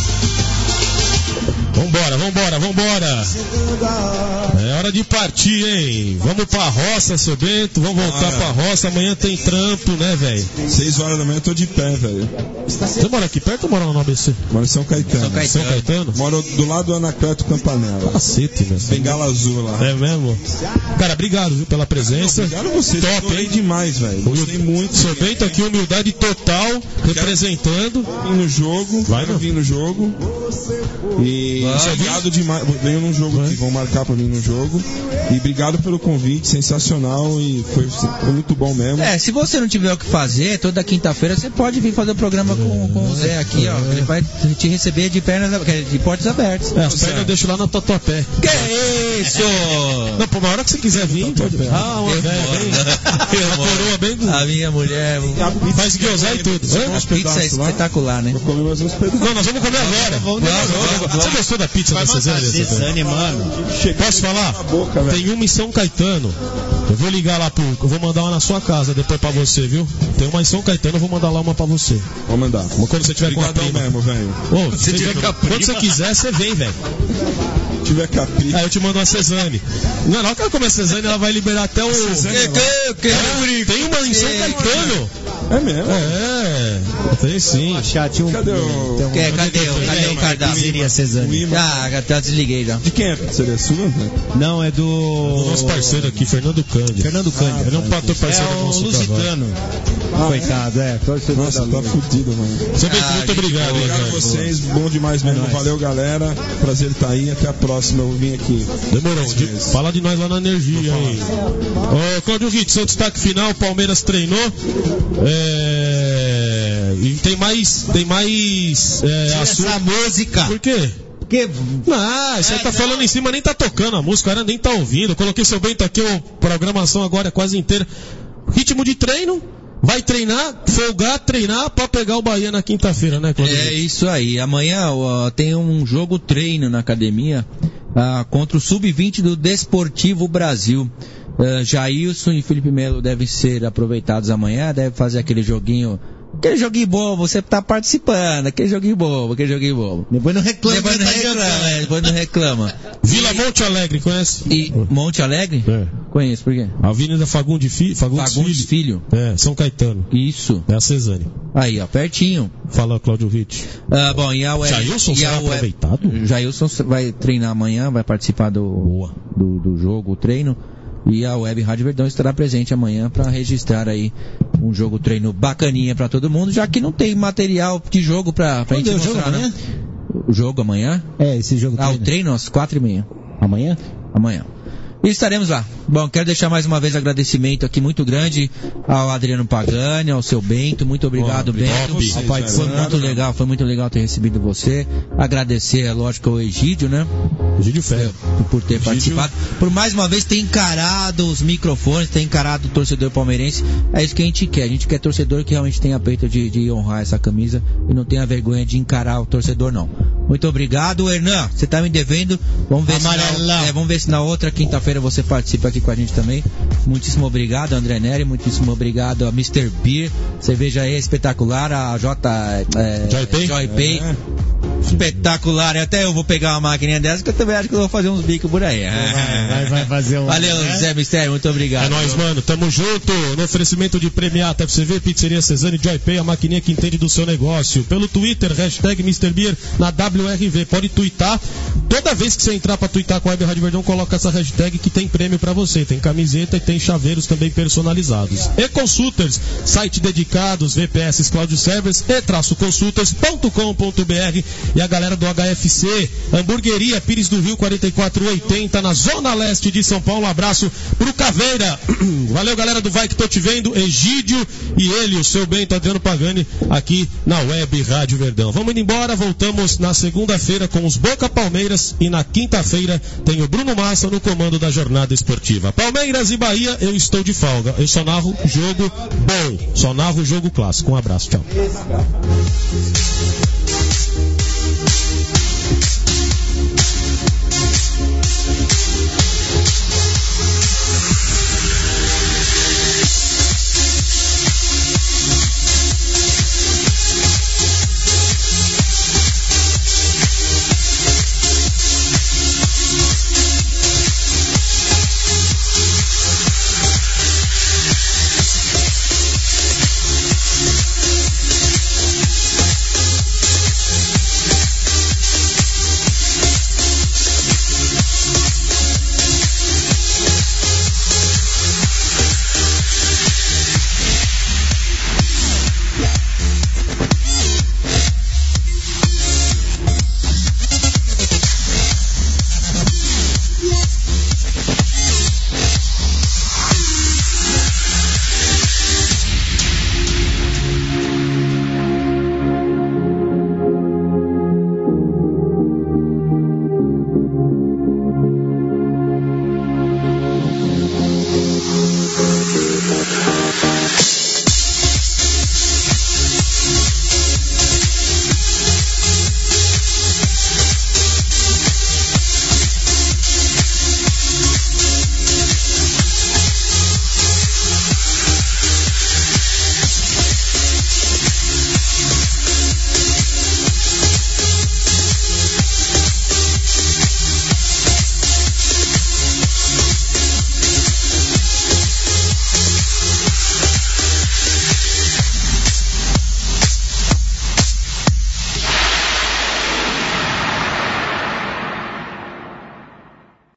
Vambora, vambora, vambora. É hora de partir, hein? Vamos pra roça, seu Bento. Vamos voltar Bora. pra roça. Amanhã tem trampo, né, velho? Seis horas da manhã eu tô de pé, velho. Você mora aqui perto ou mora lá no A B C? Moro em São Caetano. São Caetano. São Caetano? Moro do lado do Anacleto Campanella. Cacete, meu. Bengala azul lá. É mesmo? Cara, obrigado viu, pela presença. Obrigado a vocês. Top, Adorei hein? demais, velho. Gostei muito. Seu Bento aqui, humildade total, representando. Vim no jogo. Vai, quero não. vir no jogo. E Obrigado demais. Venho num jogo aqui, vão marcar pra mim no jogo. E obrigado pelo convite, sensacional e foi, foi muito bom mesmo. É, se você não tiver o que fazer, toda quinta-feira você pode vir fazer o programa com, com o Zé aqui, ó. Ele vai te receber de pernas, de portas abertas. É, as pernas eu deixo lá no Tatuapé. Que isso? Não, por uma hora que você quiser vir, pode. Ah, uma velha bem. Uma coroa bem. A minha mulher. Faz guiozar e tudo. A pizza é espetacular, né? Vou comer mais uns pedaços. Não, nós vamos comer agora. Vamos, vamos, vamos, você gostou da pizza da Cezane? Cezane, mano. Posso falar? Boca, tem uma em São Caetano. Eu vou ligar lá pro. Eu vou mandar uma na sua casa depois pra você, viu? Tem uma em São Caetano, eu vou mandar lá uma pra você. Vou mandar. Uma quando você tiver Obrigadão com a prima. mesmo, velho. Ô, você tiver com a prima. Quando você quiser, você vem, velho. Tiver capricho. Aí eu te mando uma Cezane. Não, não, quero comer a Cezane, ela vai liberar até o. Cezane, que, que, que, tem uma em São Caetano. É mesmo? É, tem sim. Chat, um... Cadê o. Tem um... Que, cadê, o, cadê o cardápio? Seria Cezane. Ah, até desliguei já. De quem é? Seria sua, velho? Não, é do. Do nosso parceiro aqui, Fernando Cândido. Fernando Cândido. Ele é um patrão parceiro é nosso. É o Lusitano. Ah, coitado, é. Nossa, tá fudido, mano. Você bem, ah, muito obrigado. Obrigado a vocês, bom demais mesmo. É Valeu, galera. Prazer estar aí. Até a próxima. Eu vou vir aqui. Demorou. De, fala de nós lá na energia aí. Ô, Cláudio Ritt, seu destaque final: Palmeiras treinou. É. E tem mais. Tem mais. É, assunto. Essa música. Por quê? Porque... Não, você é, tá não. falando em cima, nem tá tocando a música, o cara nem tá ouvindo. Eu coloquei seu Bento aqui, a programação agora é quase inteira. Ritmo de treino. Vai treinar, folgar, treinar pra pegar o Bahia na quinta-feira, né, Cláudio? É isso aí. Amanhã ó, tem um jogo treino na academia ah, contra o sub vinte do Desportivo Brasil. Uh, Jailson e Felipe Melo devem ser aproveitados amanhã, devem fazer aquele joguinho. Aquele joguinho bobo, você tá participando, aquele joguinho bobo, aquele joguinho bobo. Depois não reclama. Depois não tá reclama, é, depois não reclama. Vila Monte Alegre, conhece? E Monte Alegre? É. Conheço, por quê? Avenida Fagundes, Fi, Fagundes, Fagundes Filho. Filho. É, São Caetano. Isso. É a Cezane. Aí, ó, pertinho. Fala, Cláudio Ritt. Ah, bom, e a Web... Jailson será aproveitado? Jailson vai treinar amanhã, vai participar do, do, do jogo, o treino. E a Web Rádio Verdão estará presente amanhã para registrar aí um jogo treino bacaninha para todo mundo, já que não tem material de jogo para a gente é o mostrar, jogo amanhã? Né? O jogo amanhã? É, esse jogo Ah, treino. o treino às quatro e meia. Amanhã? Amanhã. E estaremos lá. Bom, quero deixar mais uma vez agradecimento aqui muito grande ao Adriano Pagani, ao seu Bento. Muito obrigado, oh, Bento. Vocês, foi muito nada, legal, foi muito legal ter recebido você. Agradecer, é lógico, ao Egídio, né? Egídio Ferro. Por ter Egídio... participado. Por mais uma vez ter encarado os microfones, ter encarado o torcedor palmeirense. É isso que a gente quer. A gente quer torcedor que realmente tenha peito de, de honrar essa camisa e não tenha vergonha de encarar o torcedor, não. Muito obrigado, Hernan. Você tá me devendo. Vamos ver, se na, é, vamos ver se na outra quinta-feira você participa aqui com a gente também. Muitíssimo obrigado, André Neri. Muitíssimo obrigado a mister Beer. Cerveja aí espetacular. A J. É, Joy Pay. Joy Pay. É. Espetacular. Até eu vou pegar uma maquininha dessa que eu também acho que eu vou fazer uns bicos por aí. Vai, vai fazer um. Valeu, né? Zé Mistério. Muito obrigado. É nóis, mano. Tamo junto. No oferecimento de Premiata F C V, Pizzeria Cezane, Joy Pay, a maquininha que entende do seu negócio. Pelo Twitter, hashtag mister Beer na W R V. Pode twittar. Toda vez que você entrar pra twittar com a Web Rádio Verdão, coloca essa hashtag que tem prêmio pra você. Tem camiseta e tem chaveiros também personalizados. E Consulters, site dedicado, V P S Cloud Servers e traço consultas ponto com ponto b r. E a galera do H F C, Hamburgueria Pires do Rio quarenta e quatro oitenta, na Zona Leste de São Paulo. Um abraço pro Caveira. Valeu, galera do Vai Que Tô Te Vendo, Egídio e ele, o seu Bento Adriano Pagani, aqui na Web Rádio Verdão. Vamos indo embora, voltamos na segunda-feira com os Boca Palmeiras e na quinta-feira tem o Bruno Massa no comando da jornada esportiva. Palmeiras e Bahia, eu estou de folga. Eu só narro jogo bom, só narro jogo clássico. Um abraço, tchau.